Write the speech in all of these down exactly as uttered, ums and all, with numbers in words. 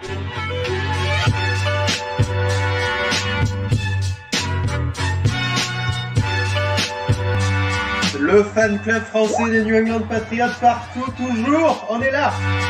Le fan club français des New England Patriots partout, toujours, on est là.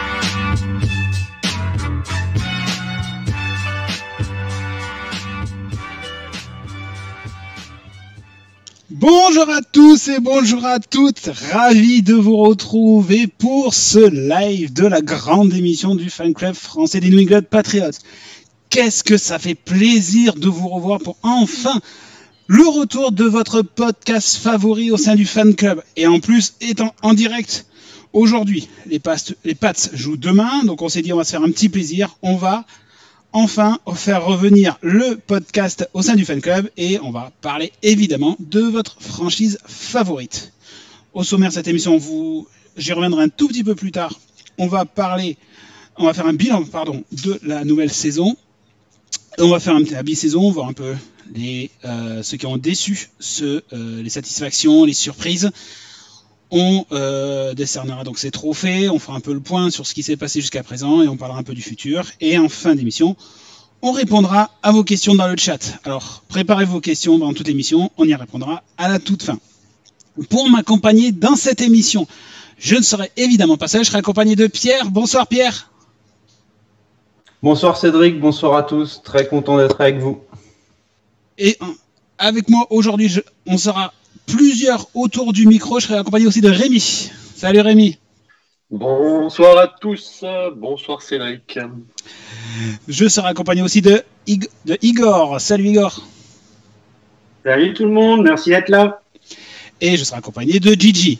Bonjour à tous et bonjour à toutes, ravi de vous retrouver pour ce live de la grande émission du fan club français des New England Patriots. Qu'est-ce que ça fait plaisir de vous revoir pour enfin le retour de votre podcast favori au sein du fan club. Et en plus, étant en direct aujourd'hui, les Pats, les Pats jouent demain, donc on s'est dit on va se faire un petit plaisir, on va enfin faire revenir le podcast au sein du fan club et on va parler évidemment de votre franchise favorite. Au sommaire de cette émission, vous, j'y reviendrai un tout petit peu plus tard. On va parler, on va faire un bilan, pardon, de la nouvelle saison. On va faire un petit bi-saison, voir un peu les euh, ceux qui ont déçu, ceux, euh, les satisfactions, les surprises. On euh, décernera donc ces trophées, on fera un peu le point sur ce qui s'est passé jusqu'à présent et on parlera un peu du futur. Et en fin d'émission, on répondra à vos questions dans le chat. Alors, préparez vos questions dans toute l'émission, on y répondra à la toute fin. Pour m'accompagner dans cette émission, je ne serai évidemment pas seul, je serai accompagné de Pierre. Bonsoir Pierre. Bonsoir Cédric, bonsoir à tous, très content d'être avec vous. Et avec moi aujourd'hui, je, on sera plusieurs autour du micro. Je serai accompagné aussi de Rémi. Salut Rémi. Bonsoir à tous. Bonsoir Cédric. Je serai accompagné aussi de, Ig- de Igor. Salut Igor. Salut tout le monde, merci d'être là. Et je serai accompagné de Gigi.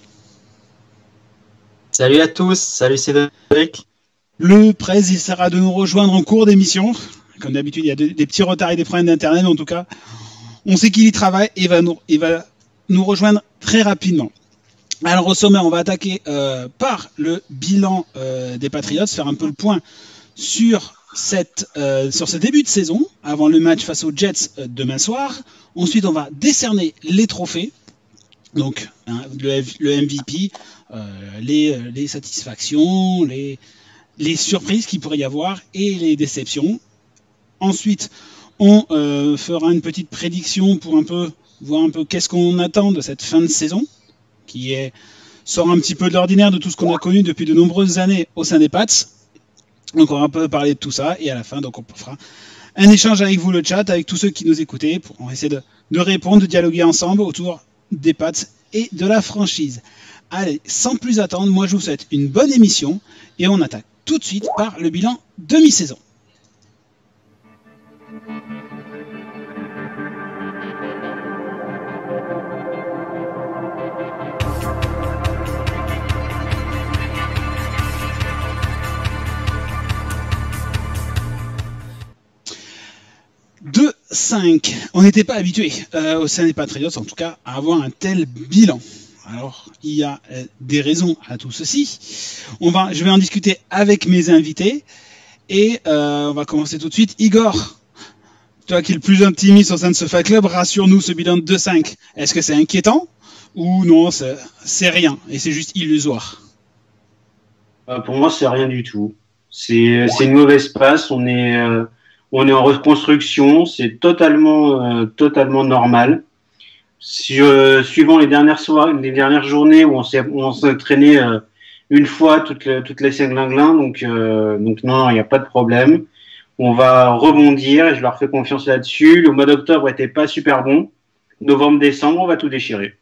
Salut à tous, salut Cédric. Le presse essaiera de nous rejoindre en cours d'émission. Comme d'habitude, il y a de, des petits retards et des problèmes d'internet, mais en tout cas, on sait qu'il y travaille et va nous, il va nous rejoindre très rapidement. Alors au sommet, on va attaquer euh, par le bilan euh, des Patriots, faire un peu le point sur, cette, euh, sur ce début de saison, avant le match face aux Jets euh, demain soir. Ensuite, on va décerner les trophées, donc hein, le, le M V P, euh, les, les satisfactions, les, les surprises qu'il pourrait y avoir et les déceptions. Ensuite, on euh, fera une petite prédiction pour un peu voir un peu qu'est-ce qu'on attend de cette fin de saison, qui est, sort un petit peu de l'ordinaire de tout ce qu'on a connu depuis de nombreuses années au sein des Pats. Donc on va un peu parler de tout ça, et à la fin, donc on fera un échange avec vous, le chat, avec tous ceux qui nous écoutez, pour on va essayer de, de répondre, de dialoguer ensemble autour des Pats et de la franchise. Allez, sans plus attendre, moi je vous souhaite une bonne émission, et on attaque tout de suite par le bilan demi-saison. deux cinq. On n'était pas habitué euh, au sein des Patriots, en tout cas, à avoir un tel bilan. Alors, il y a euh, des raisons à tout ceci. On va, je vais en discuter avec mes invités. Et euh, on va commencer tout de suite. Igor, toi qui es le plus optimiste au sein de ce fan club, rassure-nous, ce bilan de deux cinq. Est-ce que c'est inquiétant ou non, c'est, c'est rien et c'est juste illusoire? euh, Pour moi, c'est rien du tout. C'est, c'est une mauvaise passe. On est, euh, on est en reconstruction. C'est totalement, euh, totalement normal. Si, euh, suivant les dernières soirées, les dernières journées où on s'est, où on s'est entraîné euh, une fois toutes les, toutes les Saint-Glinglin, donc, euh, donc non, il n'y a pas de problème. On va rebondir et je leur fais confiance là-dessus. Le mois d'octobre n'était pas super bon. Novembre, décembre, on va tout déchirer.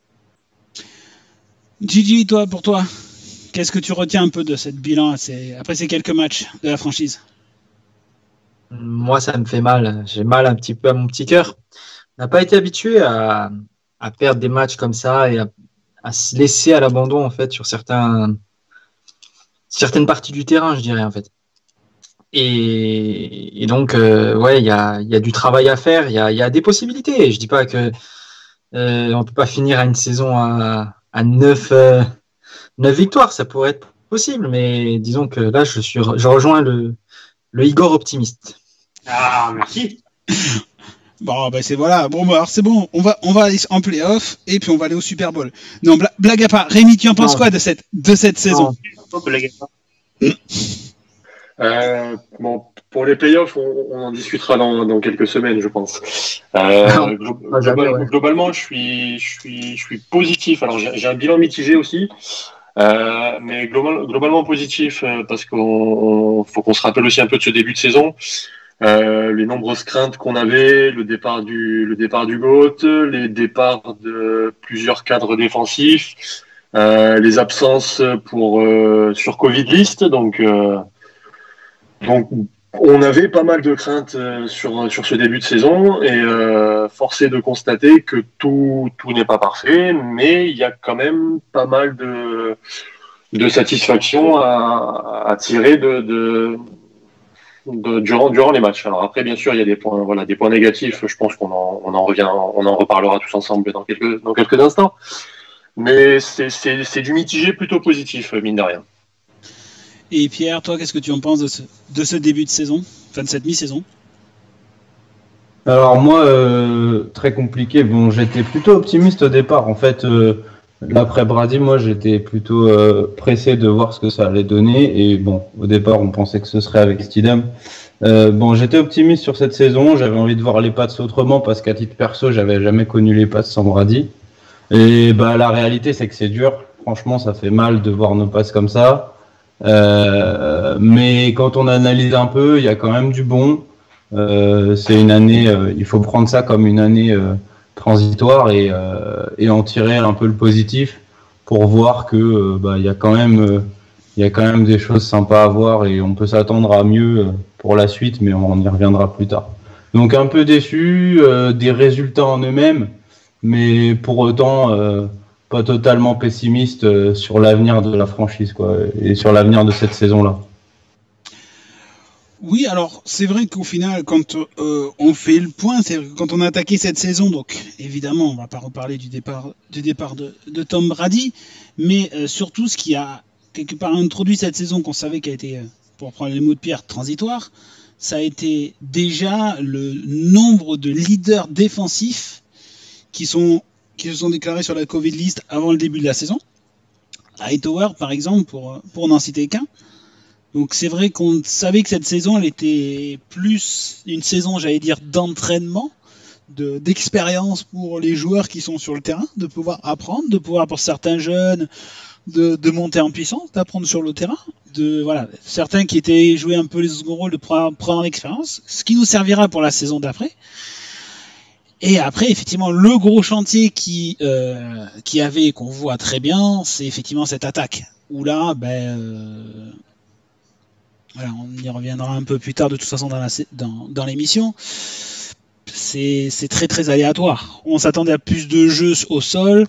Gigi, toi, pour toi, qu'est-ce que tu retiens un peu de cette bilan après ces quelques matchs de la franchise? Moi, ça me fait mal. J'ai mal un petit peu à mon petit cœur. On n'a pas été habitué à, à perdre des matchs comme ça et à, à se laisser à l'abandon en fait sur certains, certaines parties du terrain, je dirais en fait. Et, et donc, euh, ouais, il y a, y a du travail à faire. Il y a, y a des possibilités. Je dis pas que euh, on peut pas finir à une saison à, à neuf, euh, neuf victoires. Ça pourrait être possible, mais disons que là, je suis, je rejoins le, le Igor optimiste. Ah, merci. Bon, ben c'est voilà. Bon, bah, alors c'est bon. On va, on va aller en play-off et puis on va aller au Super Bowl. Non, bla- blague à part. Rémi, tu en penses non. quoi de cette, de cette saison? Non, blague à part. Euh, bon, pour les playoffs, on, on en discutera dans, dans quelques semaines, je pense. Euh, glo- Ah, jamais, global- ouais. Globalement, je suis, je suis, je suis positif. Alors, j'ai j'ai un bilan mitigé aussi, euh, mais global- globalement positif euh, parce qu'on on- faut qu'on se rappelle aussi un peu de ce début de saison. Euh, les nombreuses craintes qu'on avait, le départ du, le départ du GOAT, les départs de plusieurs cadres défensifs, euh, les absences pour euh, sur Covid list, donc. Euh, Donc, on avait pas mal de craintes euh, sur, sur ce début de saison et euh, force est de constater que tout, tout n'est pas parfait, mais il y a quand même pas mal de, de satisfaction à, à tirer de, de, de- durant, durant les matchs. Alors après, bien sûr, il y a des points, voilà, des points négatifs. Je pense qu'on en, on en revient, on en reparlera tous ensemble dans quelques, dans quelques instants. Mais c'est, c'est, c'est du mitigé plutôt positif, mine de rien. Et Pierre, toi, qu'est-ce que tu en penses de ce, de ce début de saison, enfin de cette mi-saison? Alors moi, euh, très compliqué. Bon, j'étais plutôt optimiste au départ. En fait, euh, l'après Brady, moi, j'étais plutôt euh, pressé de voir ce que ça allait donner. Et bon, au départ, on pensait que ce serait avec Steedham. Euh, bon, j'étais optimiste sur cette saison. J'avais envie de voir les Pats autrement parce qu'à titre perso, j'avais jamais connu les Pats sans Brady. Et bah, la réalité, c'est que c'est dur. Franchement, ça fait mal de voir nos Pats comme ça. Euh, mais quand on analyse un peu, il y a quand même du bon. Euh, c'est une année, euh, il faut prendre ça comme une année euh, transitoire et, euh, et en tirer un peu le positif pour voir que euh, bah, il y a quand même, euh, il y a quand même des choses sympas à voir et on peut s'attendre à mieux euh, pour la suite, mais on y reviendra plus tard. Donc un peu déçu euh, des résultats en eux-mêmes, mais pour autant euh, pas totalement pessimiste euh, sur l'avenir de la franchise, quoi, et sur l'avenir de cette saison-là. Oui, alors c'est vrai qu'au final, quand euh, on fait le point, c'est quand on a attaqué cette saison, donc évidemment, on va pas reparler du départ, du départ de, de Tom Brady, mais euh, surtout ce qui a quelque part introduit cette saison qu'on savait qu'elle était, euh, pour prendre les mots de Pierre, transitoire, ça a été déjà le nombre de leaders défensifs qui sont qui se sont déclarés sur la Covid list avant le début de la saison. Hightower, par exemple, pour pour n'en citer qu'un. Donc c'est vrai qu'on savait que cette saison, elle était plus une saison, j'allais dire, d'entraînement, de, d'expérience pour les joueurs qui sont sur le terrain, de pouvoir apprendre, de pouvoir pour certains jeunes, de, de monter en puissance, d'apprendre sur le terrain, de voilà, certains qui étaient joués un peu les second rôles, de prendre, prendre l'expérience, ce qui nous servira pour la saison d'après. Et après, effectivement, le gros chantier qui euh, qui avait, qu'on voit très bien, c'est effectivement cette attaque. Où là, ben euh, voilà, on y reviendra un peu plus tard de toute façon dans, la, dans, dans l'émission. C'est, c'est très très aléatoire. On s'attendait à plus de jeux au sol.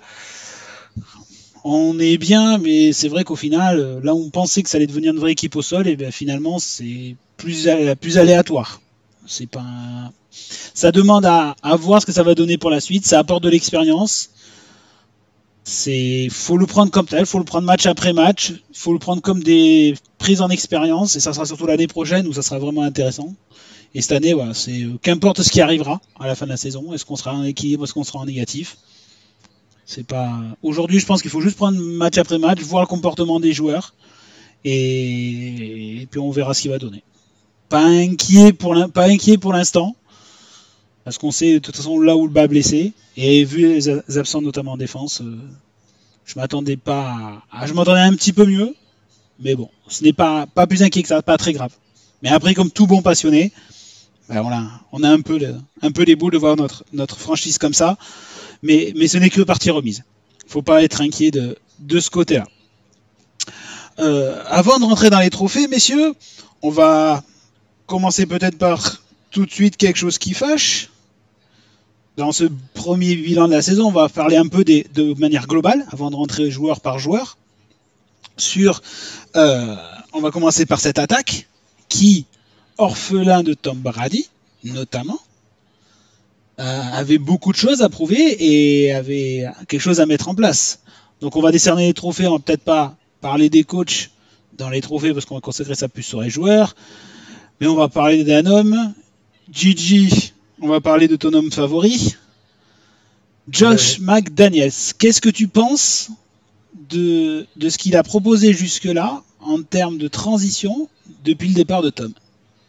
On est bien, mais c'est vrai qu'au final, là où on pensait que ça allait devenir une vraie équipe au sol, et bien finalement c'est plus, plus aléatoire. C'est pas un... Ça demande à, à voir ce que ça va donner pour la suite. Ça apporte de l'expérience. C'est, faut le prendre comme tel, faut le prendre match après match, faut le prendre comme des prises en expérience, et ça sera surtout l'année prochaine où ça sera vraiment intéressant. Et cette année, voilà, c'est euh, qu'importe ce qui arrivera à la fin de la saison, est-ce qu'on sera en équilibre, est-ce qu'on sera en négatif. C'est pas. Aujourd'hui, je pense qu'il faut juste prendre match après match, voir le comportement des joueurs, et, et puis on verra ce qu'il va donner. Pas inquiet pour l'in... pas inquiet pour l'instant. Parce qu'on sait de toute façon là où le bas a blessé, et vu les absents notamment en défense, euh, je m'attendais pas à... Je m'attendais un petit peu mieux, mais bon, ce n'est pas, pas plus inquiet que ça, pas très grave. Mais après, comme tout bon passionné, ben on, a, on a un peu, le, un peu les boules de voir notre, notre franchise comme ça, mais, mais ce n'est que partie remise. Il ne faut pas être inquiet de, de ce côté-là. Euh, avant de rentrer dans les trophées, messieurs, on va commencer peut-être par tout de suite quelque chose qui fâche. Dans ce premier bilan de la saison, on va parler un peu des, de manière globale, avant de rentrer joueur par joueur. Sur, euh, on va commencer par cette attaque, qui, orphelin de Tom Brady, notamment, euh, avait beaucoup de choses à prouver et avait quelque chose à mettre en place. Donc on va décerner les trophées, on va peut-être pas parler des coachs dans les trophées, parce qu'on va consacrer ça plus sur les joueurs, mais on va parler d'un homme, Gigi. On va parler de ton homme favori, Josh ouais. McDaniels. Qu'est-ce que tu penses de, de ce qu'il a proposé jusque-là en termes de transition depuis le départ de Tom?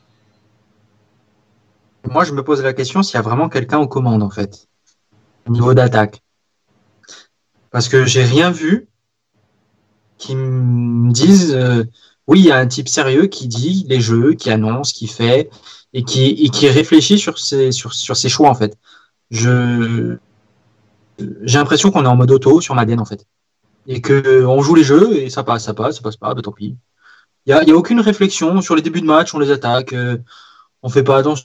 Moi, je me pose la question s'il y a vraiment quelqu'un aux commandes, en fait, au niveau d'attaque. Parce que j'ai rien vu qui me dise euh, oui, il y a un type sérieux qui dit les jeux, qui annonce, qui fait et qui, et qui réfléchit sur ses, sur, sur ses choix, en fait. Je, j'ai l'impression qu'on est en mode auto sur Madden, en fait. Et qu'on joue les jeux et ça passe, ça passe, ça passe pas, bah tant pis. Il y a, y a aucune réflexion sur les débuts de match, on les attaque, euh, on fait pas attention,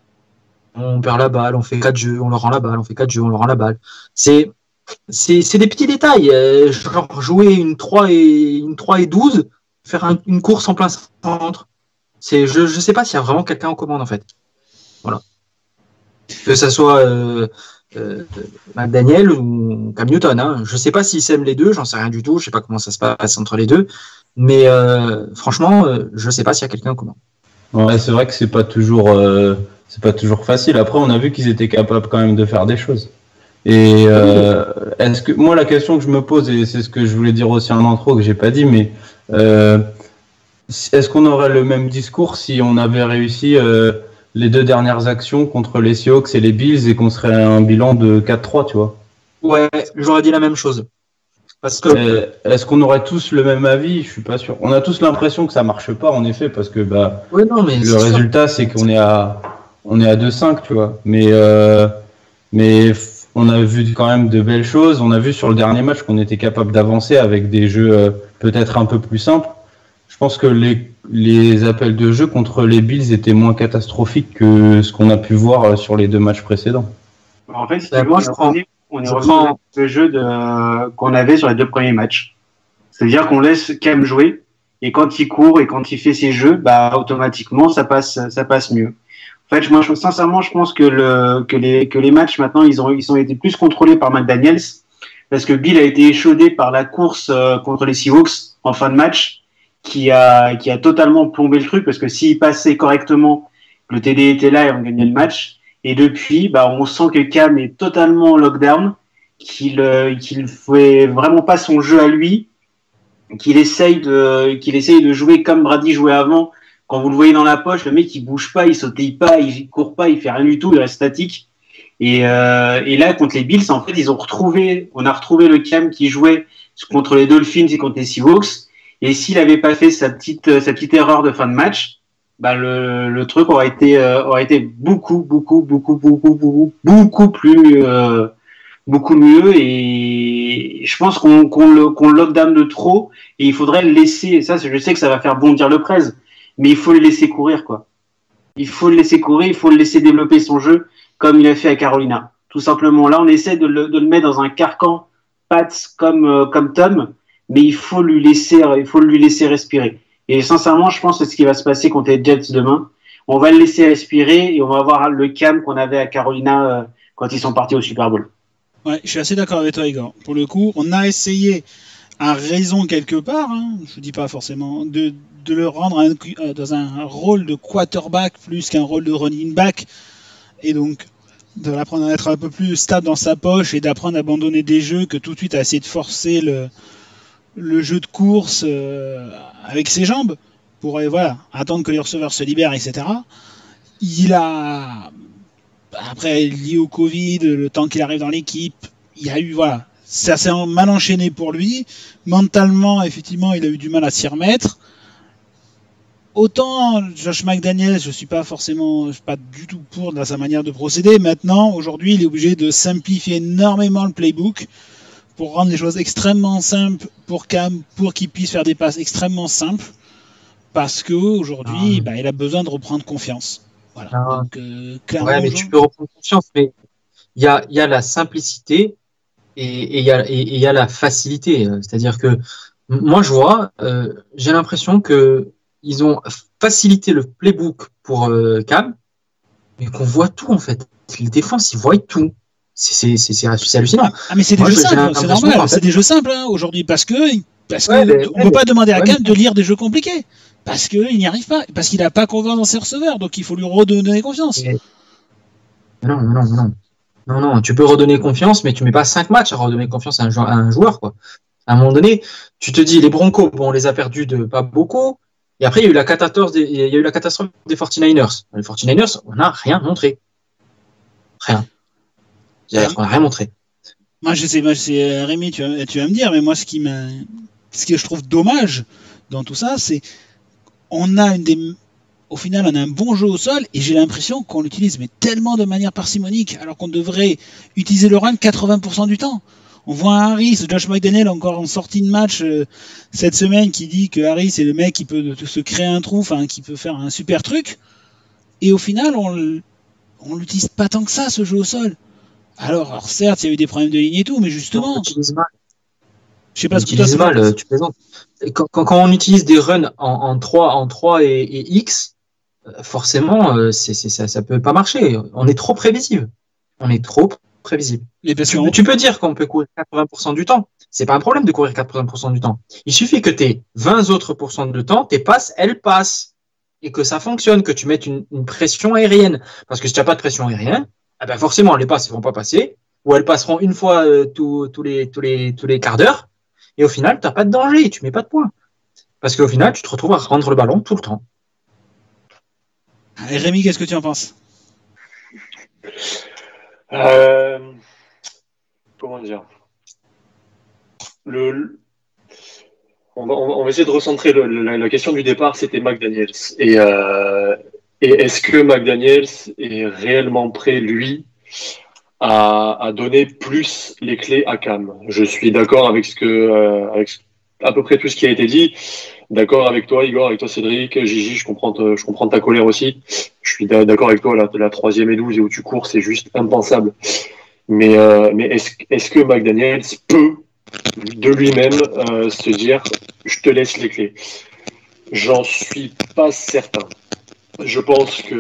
on perd la balle, on fait quatre jeux, on leur rend la balle, on fait quatre jeux, on leur rend la balle. C'est, c'est, c'est des petits détails, euh, genre jouer une trois et, une trois et douze, faire un, une course en plein centre. C'est, je, je sais pas s'il y a vraiment quelqu'un en commande, en fait. Voilà. Que ça soit, euh, Euh, McDaniel ou Cam Newton, hein. Je sais pas s'ils s'aiment les deux, j'en sais rien du tout, je sais pas comment ça se passe entre les deux, mais euh, franchement, euh, je sais pas s'il y a quelqu'un en commun. Ouais, c'est vrai que c'est pas toujours, euh, c'est pas toujours facile. Après, on a vu qu'ils étaient capables quand même de faire des choses. Et euh, est-ce que moi la question que je me pose, et c'est ce que je voulais dire aussi en intro que j'ai pas dit, mais euh, est-ce qu'on aurait le même discours si on avait réussi euh, les deux dernières actions contre les Seahawks et les Bills et qu'on serait à un bilan de quatre trois, tu vois? Ouais, j'aurais dit la même chose. Parce que euh, est-ce qu'on aurait tous le même avis? Je suis pas sûr. On a tous l'impression que ça marche pas, en effet, parce que bah ouais, non, mais le résultat sûr. C'est qu'on est à on est à deux cinq, tu vois. Mais euh, mais on a vu quand même de belles choses. On a vu sur le dernier match qu'on était capable d'avancer avec des jeux euh, peut-être un peu plus simples. Je pense que les, les appels de jeu contre les Bills étaient moins catastrophiques que ce qu'on a pu voir sur les deux matchs précédents. En fait, si ben, tu moi, veux, je prends, on est je revenu prends... le jeu de, qu'on avait sur les deux premiers matchs. C'est-à-dire qu'on laisse Cam jouer et quand il court et quand il fait ses jeux, bah automatiquement ça passe, ça passe mieux. En fait, moi, je, sincèrement, je pense que le que les que les matchs maintenant ils ont ils ont été plus contrôlés par McDaniels parce que Bill a été échaudé par la course euh, contre les Seahawks en fin de match. Qui a, qui a totalement plombé le truc parce que s'il passait correctement, le T D était là et on gagnait le match. Et depuis, bah, on sent que Cam est totalement en lockdown, qu'il, euh, qu'il fait vraiment pas son jeu à lui, qu'il essaye de, qu'il essaye de jouer comme Brady jouait avant. Quand vous le voyez dans la poche, le mec, il bouge pas, il sautille pas, il court pas, il fait rien du tout, il reste statique. Et, euh, et là, contre les Bills, en fait, ils ont retrouvé, on a retrouvé le Cam qui jouait contre les Dolphins et contre les Seahawks. Et s'il avait pas fait sa petite sa petite erreur de fin de match, bah le le truc aurait été euh, aurait été beaucoup beaucoup beaucoup beaucoup beaucoup beaucoup plus euh, beaucoup mieux. Et je pense qu'on qu'on le qu'on le lockdown de trop et il faudrait le laisser. Ça, je sais que ça va faire bondir le Prez, mais il faut le laisser courir, quoi. Il faut le laisser courir, il faut le laisser développer son jeu comme il a fait à Carolina. Tout simplement. Là, on essaie de le de le mettre dans un carcan Pats comme euh, comme Tom. Mais il faut lui laisser, il faut lui laisser respirer. Et sincèrement, je pense que c'est ce qui va se passer contre les Jets demain. On va le laisser respirer et on va avoir le Cam qu'on avait à Carolina euh, quand ils sont partis au Super Bowl. Ouais, je suis assez d'accord avec toi, Igor. Pour le coup, on a essayé, à raison quelque part, hein, je ne dis pas forcément, de, de le rendre un, euh, dans un rôle de quarterback plus qu'un rôle de running back. Et donc, de l'apprendre à être un peu plus stable dans sa poche et d'apprendre à abandonner des jeux que tout de suite à essayer de forcer le le jeu de course euh, avec ses jambes pour euh, voilà, attendre que les receveurs se libèrent, et cetera. Il a, après, lié au Covid, le temps qu'il arrive dans l'équipe, il y a eu, voilà, ça s'est mal enchaîné pour lui. Mentalement, effectivement, il a eu du mal à s'y remettre. Autant Josh McDaniels, je suis pas forcément, je suis pas du tout pour dans sa manière de procéder. Maintenant, aujourd'hui, il est obligé de simplifier énormément le playbook pour rendre les choses extrêmement simples pour Cam, pour qu'il puisse faire des passes extrêmement simples, parce qu'aujourd'hui, ah. bah, il a besoin de reprendre confiance. Voilà. Ah. Donc, euh, clairement, ouais, mais tu peux reprendre confiance, mais il y a, y a la simplicité et il y, y, y a la facilité. C'est-à-dire que moi, je vois, euh, j'ai l'impression que ils ont facilité le playbook pour euh, Cam, mais qu'on voit tout en fait. Les défenses, ils voient tout. C'est, c'est, c'est, c'est hallucinant. Ah, mais c'est des Moi, jeux simples, c'est normal. En fait. C'est des jeux simples hein, aujourd'hui parce que parce ouais, que on ne peut pas demander à ouais, Cam de lire des jeux compliqués parce qu'il n'y arrive pas, parce qu'il n'a pas confiance dans ses receveurs, donc il faut lui redonner confiance. Et... Non, non, non, non, non, non. Tu peux redonner confiance, mais tu mets pas cinq matchs à redonner confiance à un joueur, à un joueur quoi. À un moment donné, tu te dis, les Broncos, bon, on les a perdus de pas beaucoup. Et après, il y a eu la catastrophe des, il y a eu la catastrophe des forty-niners. Les forty-niners, on n'a rien montré. Rien. On n'a rien montré. Moi, je sais, moi, je sais, Rémi, tu vas, tu vas me dire, mais moi, ce qui m'a, ce que je trouve dommage dans tout ça, c'est on a une des, au final, on a un bon jeu au sol et j'ai l'impression qu'on l'utilise mais tellement de manière parcimonique, alors qu'on devrait utiliser le run quatre-vingts pour cent du temps. On voit un Harris, Josh McDaniel encore en sortie de match euh, cette semaine qui dit que Harris est le mec qui peut se créer un trou, enfin qui peut faire un super truc. Et au final, on on l'utilise pas tant que ça ce jeu au sol. Alors, alors certes, il y a eu des problèmes de ligne et tout, mais justement, je sais pas on ce que utilise mal, euh, tu plaisantes. Quand, quand, quand on utilise des runs en, en trois, en trois et, et X, forcément, euh, c'est, c'est, ça, ça peut pas marcher. On est trop prévisible. On est trop prévisible. Mais parce tu, qu'on... tu peux dire qu'on peut courir quatre-vingts pour cent du temps. C'est pas un problème de courir quatre-vingts pour cent du temps. Il suffit que tes vingt autres pourcents de temps, tes passes, elles passent. Et que ça fonctionne, que tu mettes une, une pression aérienne. Parce que si tu n'as pas de pression aérienne, eh ben forcément, les passes ne vont pas passer. Ou elles passeront une fois euh, tous, tous, les, tous, les, tous les quarts d'heure. Et au final, tu n'as pas de danger, tu mets pas de points. Parce qu'au final, tu te retrouves à rendre le ballon tout le temps. Et Rémi, qu'est-ce que tu en penses? euh, Comment dire le, on, va, on va essayer de recentrer le, la, la question du départ, c'était McDaniels. Et, euh, et est-ce que McDaniels est réellement prêt, lui, à, à donner plus les clés à Cam? Je suis d'accord avec ce que, euh, avec à peu près tout ce qui a été dit. D'accord avec toi, Igor, avec toi, Cédric, Gigi, je comprends, te, je comprends ta colère aussi. Je suis d'accord avec toi, la, la troisième et douze et où tu cours, c'est juste impensable. Mais, euh, mais est-ce, est-ce que McDaniels peut, de lui-même, euh, se dire « je te laisse les clés ». J'en suis pas certain. Je pense que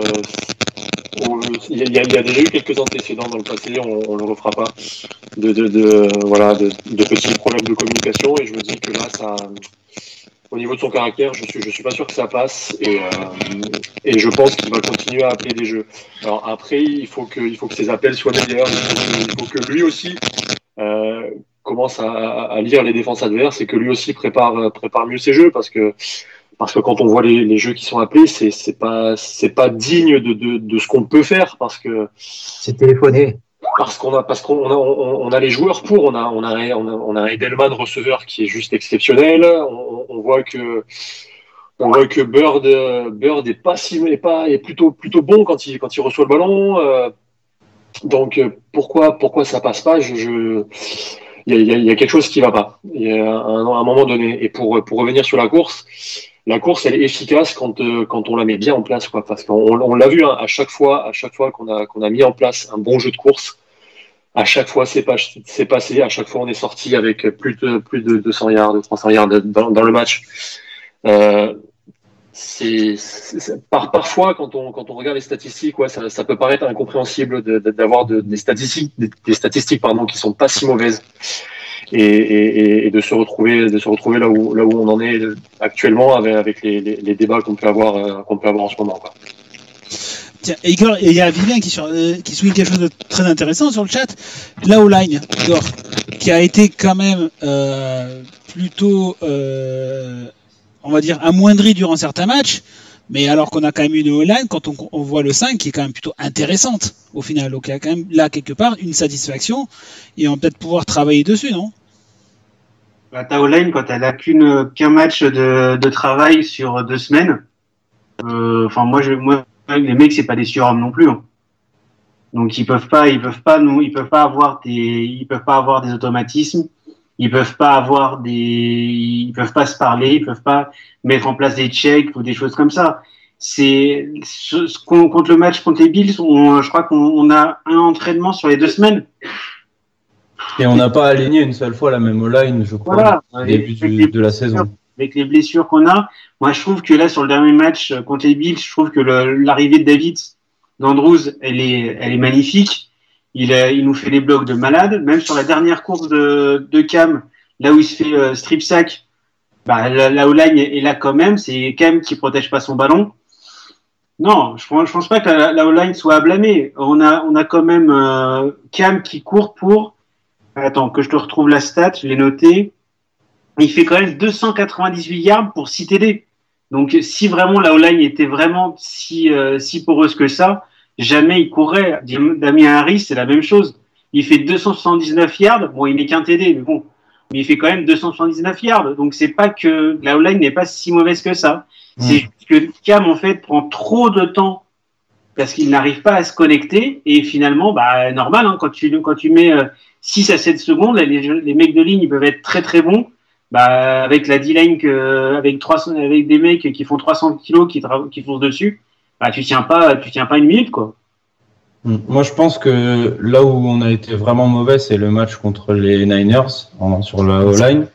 il y, y, y a déjà eu quelques antécédents dans le passé, on, on le refera pas, de, de, de voilà, de, de petits problèmes de communication, et je me dis que là, ça, au niveau de son caractère, je suis, je suis pas sûr que ça passe, et, euh, et je pense qu'il va continuer à appeler des jeux. Alors après, il faut que, il faut que ses appels soient meilleurs, il faut que, il faut que lui aussi euh, commence à, à lire les défenses adverses et que lui aussi prépare, prépare mieux ses jeux, parce que Parce que quand on voit les, les jeux qui sont appelés, c'est, c'est pas, c'est pas digne de, de, de ce qu'on peut faire, parce que c'est téléphoné. Parce qu'on a, parce qu'on a, on, on a les joueurs pour, on a, on a, on a, on a un Edelman receveur qui est juste exceptionnel. On, on voit que, on voit que Bird, Bird est pas si, est pas, est plutôt, plutôt bon quand il, quand il reçoit le ballon. Euh, donc pourquoi, pourquoi ça passe pas? Je, je, il y a, il y a quelque chose qui va pas. Il y a un, un moment donné. Et pour, pour revenir sur la course. La course, elle est efficace quand euh, quand on la met bien en place, quoi. Parce qu'on on l'a vu hein, à chaque fois, à chaque fois qu'on a qu'on a mis en place un bon jeu de course, à chaque fois c'est pas c'est passé, à chaque fois on est sorti avec plus de plus de deux cents yards, trois cents yards dans, dans le match. Euh, c'est, c'est par, parfois quand on quand on regarde les statistiques, ouais, ça, ça peut paraître incompréhensible de, de, d'avoir de, des statistiques des, des statistiques pardon qui sont pas si mauvaises. Et, et, et de se retrouver de se retrouver là où là où on en est actuellement avec, avec les, les, les débats qu'on peut avoir euh, qu'on peut avoir en ce moment, quoi. Tiens, Igor, il y a Vivien qui, sur, euh, qui souligne quelque chose de très intéressant sur le chat. La O-line, Igor, qui a été quand même euh, plutôt euh, on va dire amoindrie durant certains matchs, mais alors qu'on a quand même une O-line, quand on, on voit le cinq qui est quand même plutôt intéressante au final, donc il y a quand même là quelque part une satisfaction et on va peut-être pouvoir travailler dessus, non? La ta O-line, quand elle a qu'une qu'un match de, de travail sur deux semaines, enfin euh, moi je moi les mecs c'est pas des surhommes non plus, hein. Donc ils peuvent pas ils peuvent pas nous ils peuvent pas avoir des ils peuvent pas avoir des automatismes, ils peuvent pas avoir des ils peuvent pas se parler, ils peuvent pas mettre en place des checks ou des choses comme ça. C'est ce, ce, contre le match contre les Bills, on, je crois qu'on on a un entraînement sur les deux semaines. Et on n'a pas aligné une seule fois la même O-line, je crois, voilà, au début du, de la saison. Avec les blessures qu'on a, moi je trouve que là sur le dernier match contre les Bills, je trouve que le, l'arrivée de David d'Andrews, elle est, elle est magnifique. Il, a, il nous fait des blocs de malade. Même sur la dernière course de, de Cam, là où il se fait euh, strip sack, bah, la, la O-line est là quand même. C'est Cam qui protège pas son ballon. Non, je, je pense pas que la, la O-line soit à blâmer. On a, on a quand même euh, Cam qui court pour. Attends, que je te retrouve la stat, je l'ai noté. il fait quand même deux cent quatre-vingt-dix-huit yards pour six T D. Donc, si vraiment la O-line était vraiment si, euh, si poreuse que ça, jamais il courrait. Damien Harris, c'est la même chose. Il fait deux cent soixante-dix-neuf yards. Bon, il met qu'un T D, mais bon. Mais il fait quand même deux cent soixante-dix-neuf yards. Donc, c'est pas que la O-line n'est pas si mauvaise que ça. Mmh. C'est juste que Cam, en fait, prend trop de temps parce qu'il n'arrive pas à se connecter. Et finalement, bah, normal, hein, quand tu, quand tu mets euh, six à sept secondes, les, les mecs de ligne, ils peuvent être très, très bons. Bah, avec la D-line, que, avec trois cents, avec des mecs qui font trois cents kilos qui, qui foncent dessus, bah, tu tiens pas, tu tiens pas une minute, quoi. Moi, je pense que là où on a été vraiment mauvais, c'est le match contre les Niners en, sur la O-line.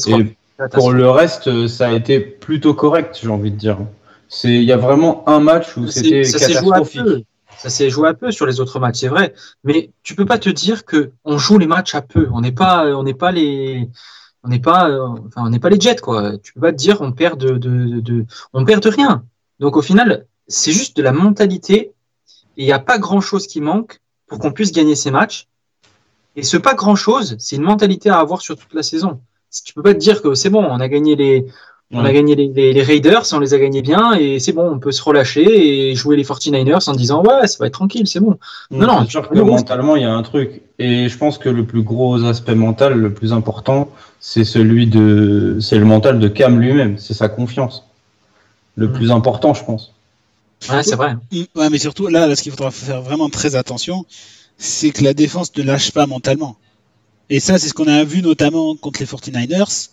Et pour le reste, ça a été plutôt correct, j'ai envie de dire. C'est, il y a vraiment un match où c'était catastrophique. Ça s'est joué à peu sur les autres matchs, c'est vrai. Mais tu peux pas te dire que on joue les matchs à peu. On n'est pas, on n'est pas les, on n'est pas, enfin, on n'est pas les Jets, quoi. Tu peux pas te dire on perd de, de, de, on perd de rien. Donc au final, c'est juste de la mentalité. Et il n'y a pas grand-chose qui manque pour qu'on puisse gagner ces matchs. Et ce pas grand-chose, c'est une mentalité à avoir sur toute la saison. Tu peux pas te dire que c'est bon, on a gagné les, on ouais. a gagné les, les, les Raiders, on les a gagnés bien, et c'est bon, on peut se relâcher et jouer les forty-niners en disant ouais, ça va être tranquille, c'est bon. Mmh, non, non. C'est sûr que mentalement, il y a un truc. Et je pense que le plus gros aspect mental, le plus important, c'est celui de, c'est le mental de Cam lui-même. C'est sa confiance. Le mmh. plus important, je pense. Ouais, c'est vrai. Ouais, mais surtout, là, là, ce qu'il faudra faire vraiment très attention, c'est que la défense ne lâche pas mentalement. Et ça, c'est ce qu'on a vu notamment contre les forty-niners.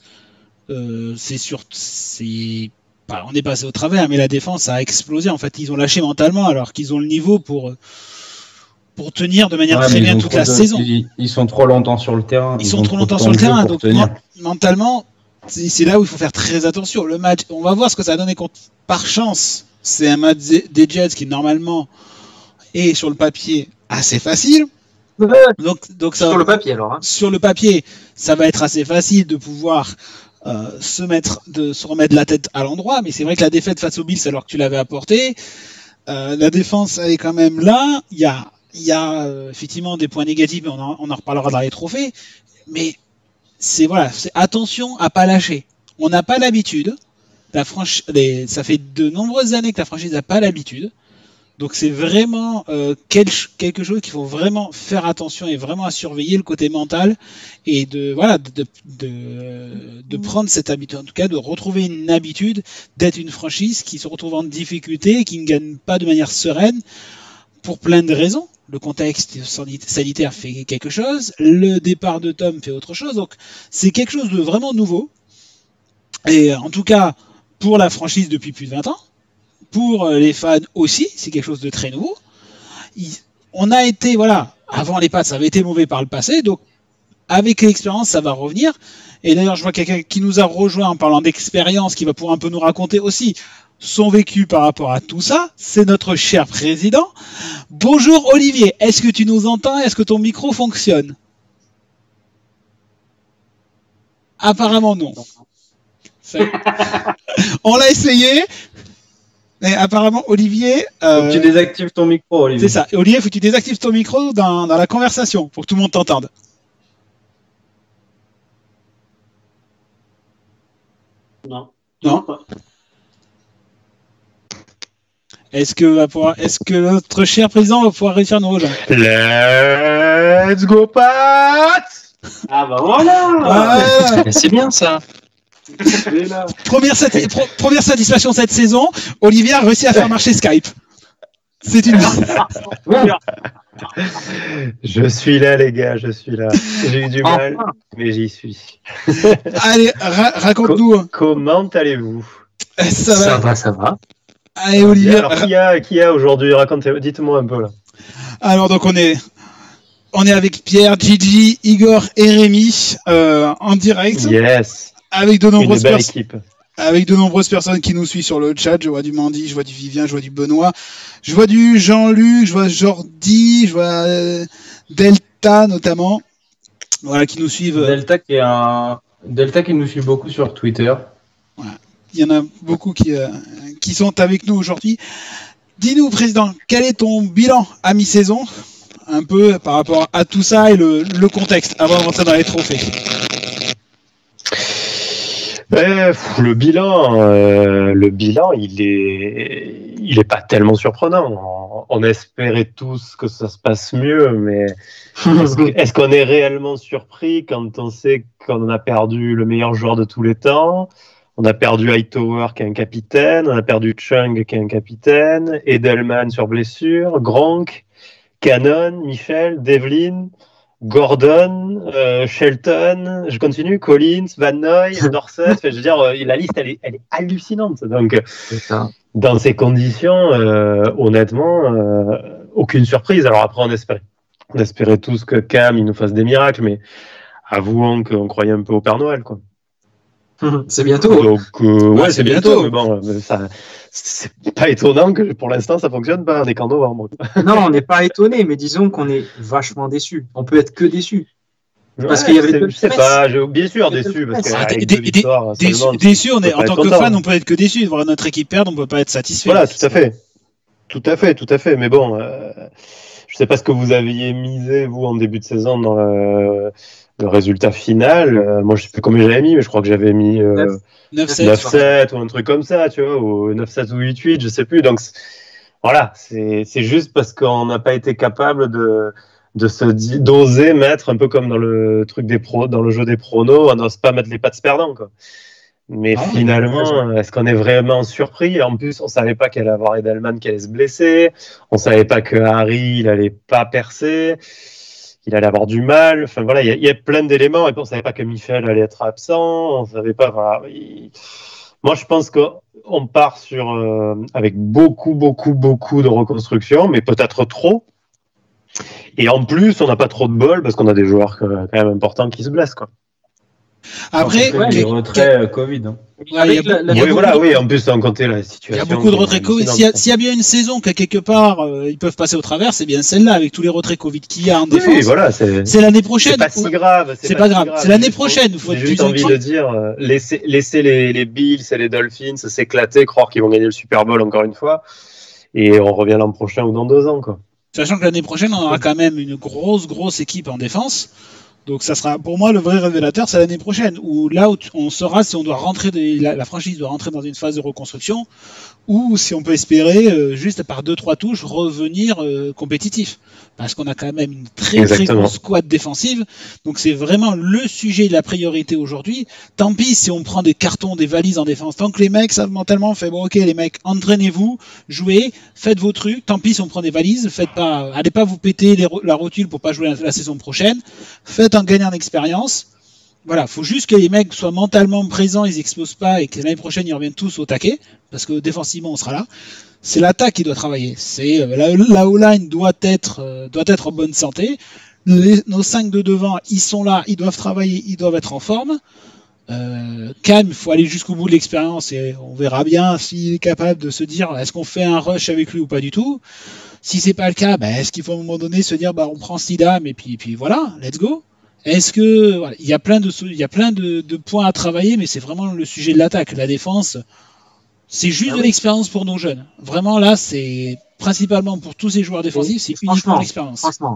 Euh, c'est sûr, c'est, bah, on est passé au travers, mais la défense a explosé. En fait, ils ont lâché mentalement alors qu'ils ont le niveau pour, pour tenir de manière ouais, très bien toute la de, saison. Ils, ils sont trop longtemps sur le terrain. Ils, ils sont trop longtemps sur le terrain, donc tenir. mentalement, c'est, c'est là où il faut faire très attention. Le match, on va voir ce que ça a donné contre, par chance. C'est un match des Jets qui normalement est sur le papier assez facile. Donc, donc ça, sur le papier alors. Hein. Sur le papier, ça va être assez facile de pouvoir euh, se mettre, de se remettre la tête à l'endroit. Mais c'est vrai que la défaite face aux Bills, alors que tu l'avais apporté, euh, la défense elle est quand même là. Il y a, il y a euh, effectivement des points négatifs, on en, on en reparlera dans les trophées. Mais c'est voilà, c'est attention à pas lâcher. On n'a pas l'habitude. La franch... les... Ça fait de nombreuses années que la franchise n'a pas l'habitude. Donc c'est vraiment euh, quel... quelque chose qu'il faut vraiment faire attention et vraiment à surveiller le côté mental et de voilà de, de, de prendre cette habitude, en tout cas de retrouver une habitude d'être une franchise qui se retrouve en difficulté et qui ne gagne pas de manière sereine pour plein de raisons. Le contexte sanitaire fait quelque chose, le départ de Tom fait autre chose. Donc c'est quelque chose de vraiment nouveau. Et en tout cas, pour la franchise depuis plus de vingt ans, pour les fans aussi, c'est quelque chose de très nouveau. On a été, voilà, avant les Pats, ça avait été mauvais par le passé, donc avec l'expérience, ça va revenir. Et d'ailleurs, je vois quelqu'un qui nous a rejoint en parlant d'expérience, qui va pouvoir un peu nous raconter aussi son vécu par rapport à tout ça. C'est notre cher président. Bonjour Olivier, est-ce que tu nous entends? Est-ce que ton micro fonctionne? Apparemment non. On l'a essayé, mais apparemment Olivier. Euh, faut que tu désactives ton micro, Olivier. C'est ça. Et Olivier, faut que tu désactives ton micro dans, dans la conversation pour que tout le monde t'entende. Non. Non. Est-ce que va pouvoir, est-ce que notre cher président va pouvoir réussir à nous rejoindre? Let's go Pat! Ah bah voilà. Ah, c'est bien ça. Première, sati- pro- première satisfaction cette saison, Olivier a réussi à faire marcher Skype. C'est une. Je suis là, les gars, je suis là. J'ai eu du mal, mais j'y suis. Allez, ra- raconte-nous. Co- comment allez-vous? Ça va. Ça va, ça va. Allez, Olivier. Alors, qui a, qui a aujourd'hui? Racontez, dites-moi un peu là. Alors, donc, on est. On est avec Pierre, Gigi, Igor et Rémi euh, en direct. Yes. Avec de nombreuses Une belle pers- équipe. Avec de nombreuses personnes qui nous suivent sur le chat. Je vois du Mandy, je vois du Vivien, je vois du Benoît, je vois du Jean-Luc, je vois Jordi, je vois euh, Delta notamment. Voilà, qui nous suivent. Delta qui est un Delta qui nous suit beaucoup sur Twitter. Voilà. Il y en a beaucoup qui, euh, qui sont avec nous aujourd'hui. Dis-nous, président, quel est ton bilan à mi-saison? Un peu par rapport à tout ça et le, le contexte avant de rentrer dans les trophées. Ben, pff, le bilan, euh, le bilan, il est, il est pas tellement surprenant. On, on espérait tous que ça se passe mieux, mais est-ce, que- est-ce qu'on est réellement surpris quand on sait qu'on a perdu le meilleur joueur de tous les temps? On a perdu Hightower qui est un capitaine, on a perdu Chung qui est un capitaine, Edelman sur blessure, Gronk, Cannon, Michel, Devlin, Gordon, euh, Shelton, je continue, Collins, Van Noy, Dorset. Enfin, je veux dire, euh, la liste, elle est, elle est hallucinante. Donc, C'est ça. dans ces conditions, euh, honnêtement, euh, aucune surprise. Alors après, on espérait, on espérait tous que Cam il nous fasse des miracles, mais avouons qu'on croyait un peu au Père Noël, quoi. C'est bientôt. Donc, euh, ouais, Ouais, c'est c'est bientôt, bientôt. mais bon, euh, ça, c'est pas étonnant que pour l'instant ça fonctionne pas. On est qu'en novembre. Non, on n'est pas étonné, mais disons qu'on est vachement déçu. On peut être que déçu. Parce Ouais, qu'il y avait c'est- peu de je sais presse. pas, je- bien sûr Il y a peu de déçu parce presse. Ah, qu'avec dé- deux dé- victoires Déçu, seulement, déçu, on tu est, peux en pas tant être que content. fan, on peut être que déçu de voir notre équipe perdre, on peut pas être satisfait. Voilà, tout à fait. Tout à fait, tout à fait. Mais bon, euh, je sais pas ce que vous aviez misé, vous, en début de saison, dans le, le résultat final. Euh, moi, je sais plus combien j'avais mis, mais je crois que j'avais mis euh, neuf sept. neuf sept ou un truc comme ça, tu vois, ou neuf sept ou huit huit, je sais plus. Donc, c'est- voilà, c'est c'est juste parce qu'on n'a pas été capable de, de se di- d'oser mettre, un peu comme dans le truc des pros, dans le jeu des pronos, on n'ose pas mettre les pattes perdants, quoi. Mais Ah, finalement, est-ce qu'on est vraiment surpris? En plus, on savait pas qu'elle allait avoir Edelman qui allait se blesser. On savait pas que Harry, il allait pas percer. Il allait avoir du mal. Enfin, voilà, il y, a- il y a plein d'éléments. Et puis, on savait pas que Michel allait être absent. On savait pas, voilà. Il- Moi, je pense qu'on part sur, euh, avec beaucoup, beaucoup, beaucoup de reconstruction, mais peut-être trop. Et en plus, on n'a pas trop de bol parce qu'on a des joueurs euh, quand même importants qui se blessent, quoi. Après, Ouais, que- les retraits euh, Covid. Hein. ouais, il y a Avec la- beau- la- il y a Oui, beaucoup voilà, de- oui, en plus, sans compter la il situation. y a beaucoup de qui est retraits Covid. hallucinante, S'il y, a- quoi. s'il y a bien une saison que quelque part euh, ils peuvent passer au travers, c'est bien celle-là avec tous les retraits Covid qu'il y a en Oui, défense. voilà, c'est. C'est l'année prochaine. C'est pas si grave. C'est pas si grave. C'est l'année J'ai prochaine, juste- faut être J'ai plus juste envie inquiet. de dire, euh, laisser, laisser les, les Bills et les Dolphins s'éclater, croire qu'ils vont gagner le Super Bowl encore une fois, et on revient l'an prochain ou dans deux ans, quoi. Sachant que l'année prochaine, on aura quand même une grosse, grosse équipe en défense. Donc ça sera pour moi le vrai révélateur, c'est l'année prochaine, où là où tu- on saura si on doit rentrer, de- la, la franchise doit rentrer dans une phase de reconstruction, ou si on peut espérer euh, juste par deux trois touches revenir euh, compétitif, parce qu'on a quand même une très très Exactement. grosse squad défensive. Donc c'est vraiment le sujet de la priorité aujourd'hui. Tant pis si on prend des cartons, des valises en défense, tant que les mecs savent mentalement, fait bon ok les mecs, entraînez-vous, jouez, faites vos trucs. Tant pis si on prend des valises, faites pas, allez pas vous péter les ro- la rotule pour pas jouer la, la saison prochaine. Faites en gagner en expérience. Voilà, faut juste que les mecs soient mentalement présents, ils explosent pas et que l'année prochaine ils reviennent tous au taquet, parce que défensivement on sera là. C'est l'attaque qui doit travailler. C'est euh, la, la O-line doit être euh, doit être en bonne santé. Les- nos cinq de devant, ils sont là, ils doivent travailler, ils doivent être en forme. Euh, Cam, il faut aller jusqu'au bout de l'expérience et on verra bien s'il est capable de se dire est-ce qu'on fait un rush avec lui ou pas du tout. Si c'est pas le cas, ben, est-ce qu'il faut à un moment donné se dire bah on prend Sidam et puis puis voilà, let's go. Est-ce que voilà, il y a plein de il y a plein de, de points à travailler, mais c'est vraiment le sujet de l'attaque, la défense. C'est juste Ah de oui. l'expérience pour nos jeunes. Vraiment là, c'est principalement pour tous ces joueurs défensifs, c'est uniquement Franchement, l'expérience. franchement,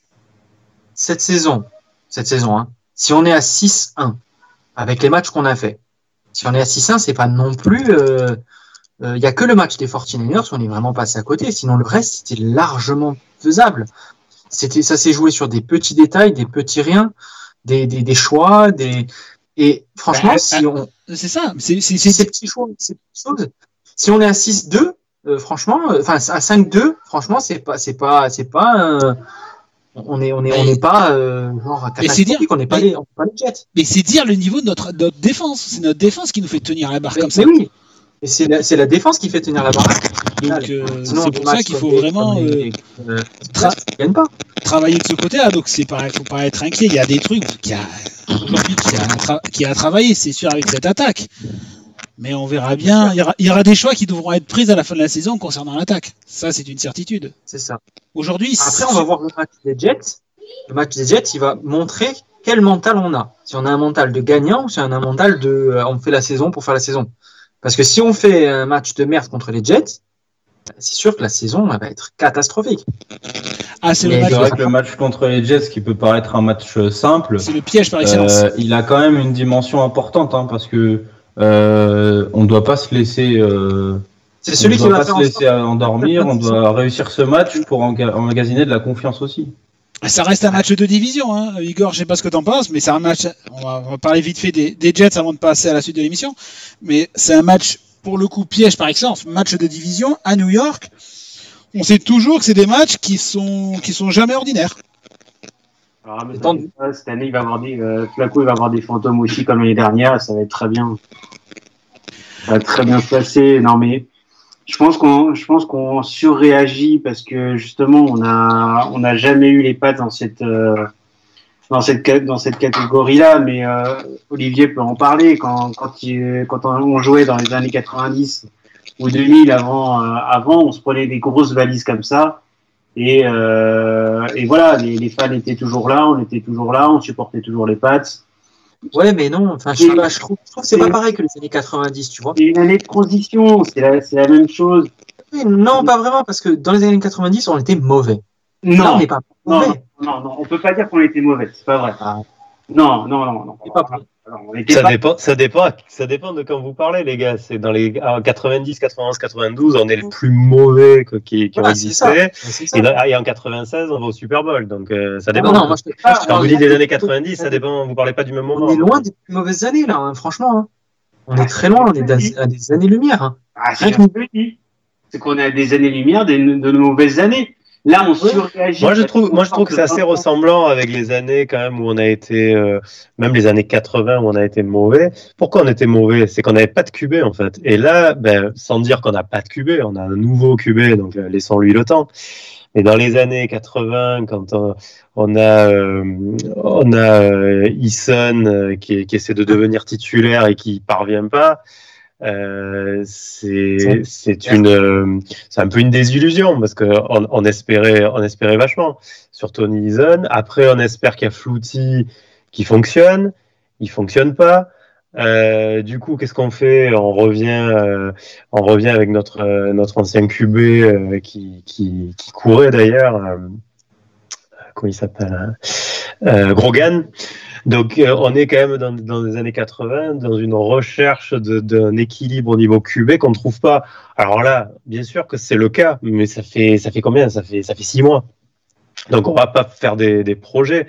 cette saison, cette saison, hein, si on est à six un avec les matchs qu'on a fait, si on est à six un, c'est pas non plus. Il euh, euh, y a que le match des forty-niners où on est vraiment passé à côté. Sinon, le reste, c'était largement faisable. C'était, ça s'est joué sur des petits détails, des petits riens, des, des, des choix, des. Et franchement, Bah, si ah, on. C'est ça. C'est c'est- Si c'est- ces petits choix, ces petites choses. Si on est à six deux, euh, franchement, euh, enfin à cinq deux, franchement, c'est pas, c'est pas, c'est pas. euh, on est, on est, on n'est pas euh, genre Mais c'est dire- catastrophique. On n'est pas mais- les, on n'est pas les Jets. mais c'est dire le niveau de notre, notre défense. C'est notre défense qui nous fait tenir la barre Mais, comme ça. mais oui. Et c'est la, c'est la défense qui fait tenir la baraque. Donc euh, Sinon, c'est des pour ça matchs qu'il comme faut les- vraiment comme euh, les- euh, tra- ils gagnent pas. travailler de ce côté-là. Donc c'est pas, faut pas être inquiet. Il y a des trucs qui a aujourd'hui qui a, à tra- qui a à travailler, c'est sûr avec cette attaque. Mais on verra bien. Il y, aura, il y aura des choix qui devront être pris à la fin de la saison concernant l'attaque. Ça, c'est une certitude. C'est ça. Aujourd'hui, Après, on va voir le match des Jets. Le match des Jets, il va montrer quel mental on a. Si on a un mental de gagnant ou si on a un mental de euh, on fait la saison pour faire la saison. Parce que si on fait un match de merde contre les Jets, c'est sûr que la saison elle va être catastrophique. ah, c'est le, Mais match- C'est vrai que le match contre les Jets, qui peut paraître un match simple, c'est le piège par excellence. euh, il a quand même une dimension importante, hein, parce que Euh, on ne doit pas se laisser. Euh, C'est celui on qui doit va pas faire se en laisser emdormir. On doit réussir ce match pour enga- emmagasiner de la confiance aussi. Ça reste un match de division, hein. Igor, je sais pas ce que t'en penses, mais c'est un match. On va, on va parler vite fait des, des Jets avant de passer à la suite de l'émission. Mais c'est un match pour le coup piège par excellence, match de division à New York. On sait toujours que c'est des matchs qui sont qui sont jamais ordinaires. Alors, mais tendu. Cette année, il va avoir des, euh, tout à coup, il va avoir des fantômes aussi comme l'année dernière. Ça va être très bien. Ça va très bien se passer. Non mais. Je pense qu'on, je pense qu'on surréagit parce que justement on a, on n'a jamais eu les pattes dans cette, euh, dans cette, dans cette catégorie-là. Mais euh, Olivier peut en parler quand, quand, il, quand on jouait dans les années quatre-vingt-dix ou deux mille avant, euh, avant, on se prenait des grosses valises comme ça. Et, euh, et voilà, les, les fans étaient toujours là, on était toujours là, on supportait toujours les Pats. Ouais, mais non, enfin, je, sais pas, je, trouve, je trouve que c'est pas pareil que les années quatre-vingt-dix, tu vois. C'est une année de transition, c'est la, c'est la même chose. Non, pas vraiment, parce que dans les années quatre-vingt-dix, on était mauvais. Non, là, on n'est pas mauvais. Non, non, non, on peut pas dire qu'on était mauvais, c'est pas vrai. Ah. Non, non, non, non. C'est pas vrai. Alors, ça, pas... dépend, ça, dépend, ça dépend de quand vous parlez, les gars. C'est dans les quatre-vingt-dix, quatre-vingt-onze, quatre-vingt-douze, on est les plus mauvais que, qui, qui voilà, ont existé. Et, dans, et en quatre-vingt-seize, on va au Super Bowl. Donc euh, ça dépend. Non, non, moi, je pas, quand vous dites des années quatre-vingt-dix, ça dépend. Vous parlez pas du même moment. On est loin des plus mauvaises années, là, hein, franchement. Hein. On ah, est très loin, on est à des années-lumière. Hein. Ah, c'est, c'est qu'on est à des années-lumière de, de nos mauvaises années. Là, on surréagit. Moi, je trouve, moi, je trouve que c'est assez ressemblant avec les années quand même où on a été, euh, même les années quatre-vingts où on a été mauvais. Pourquoi on était mauvais? C'est qu'on n'avait pas de Q B en fait. Et là, ben, sans dire qu'on n'a pas de Q B, on a un nouveau Q B, donc euh, laissons-lui le temps. Et dans les années quatre-vingts, quand on, on a, euh, on a euh, Eason euh, qui, qui essaie de devenir titulaire et qui parvient pas. Euh, c'est c'est une euh, c'est un peu une désillusion parce que on, on espérait on espérait vachement sur Tony Eason. Après on espère qu'il y a Flouty qui fonctionne, il fonctionne pas. Euh, du coup qu'est-ce qu'on fait? On revient euh, on revient avec notre euh, notre ancien Q B euh, qui qui qui courait d'ailleurs. Euh, comment il s'appelle? Hein euh, Grogan. Donc, euh, on est quand même dans, dans les années quatre-vingts, dans une recherche de, d'un équilibre au niveau Q B qu'on ne trouve pas. Alors là, bien sûr que c'est le cas, mais ça fait, ça fait combien? Ça fait, ça fait six mois. Donc, on va pas faire des, des projets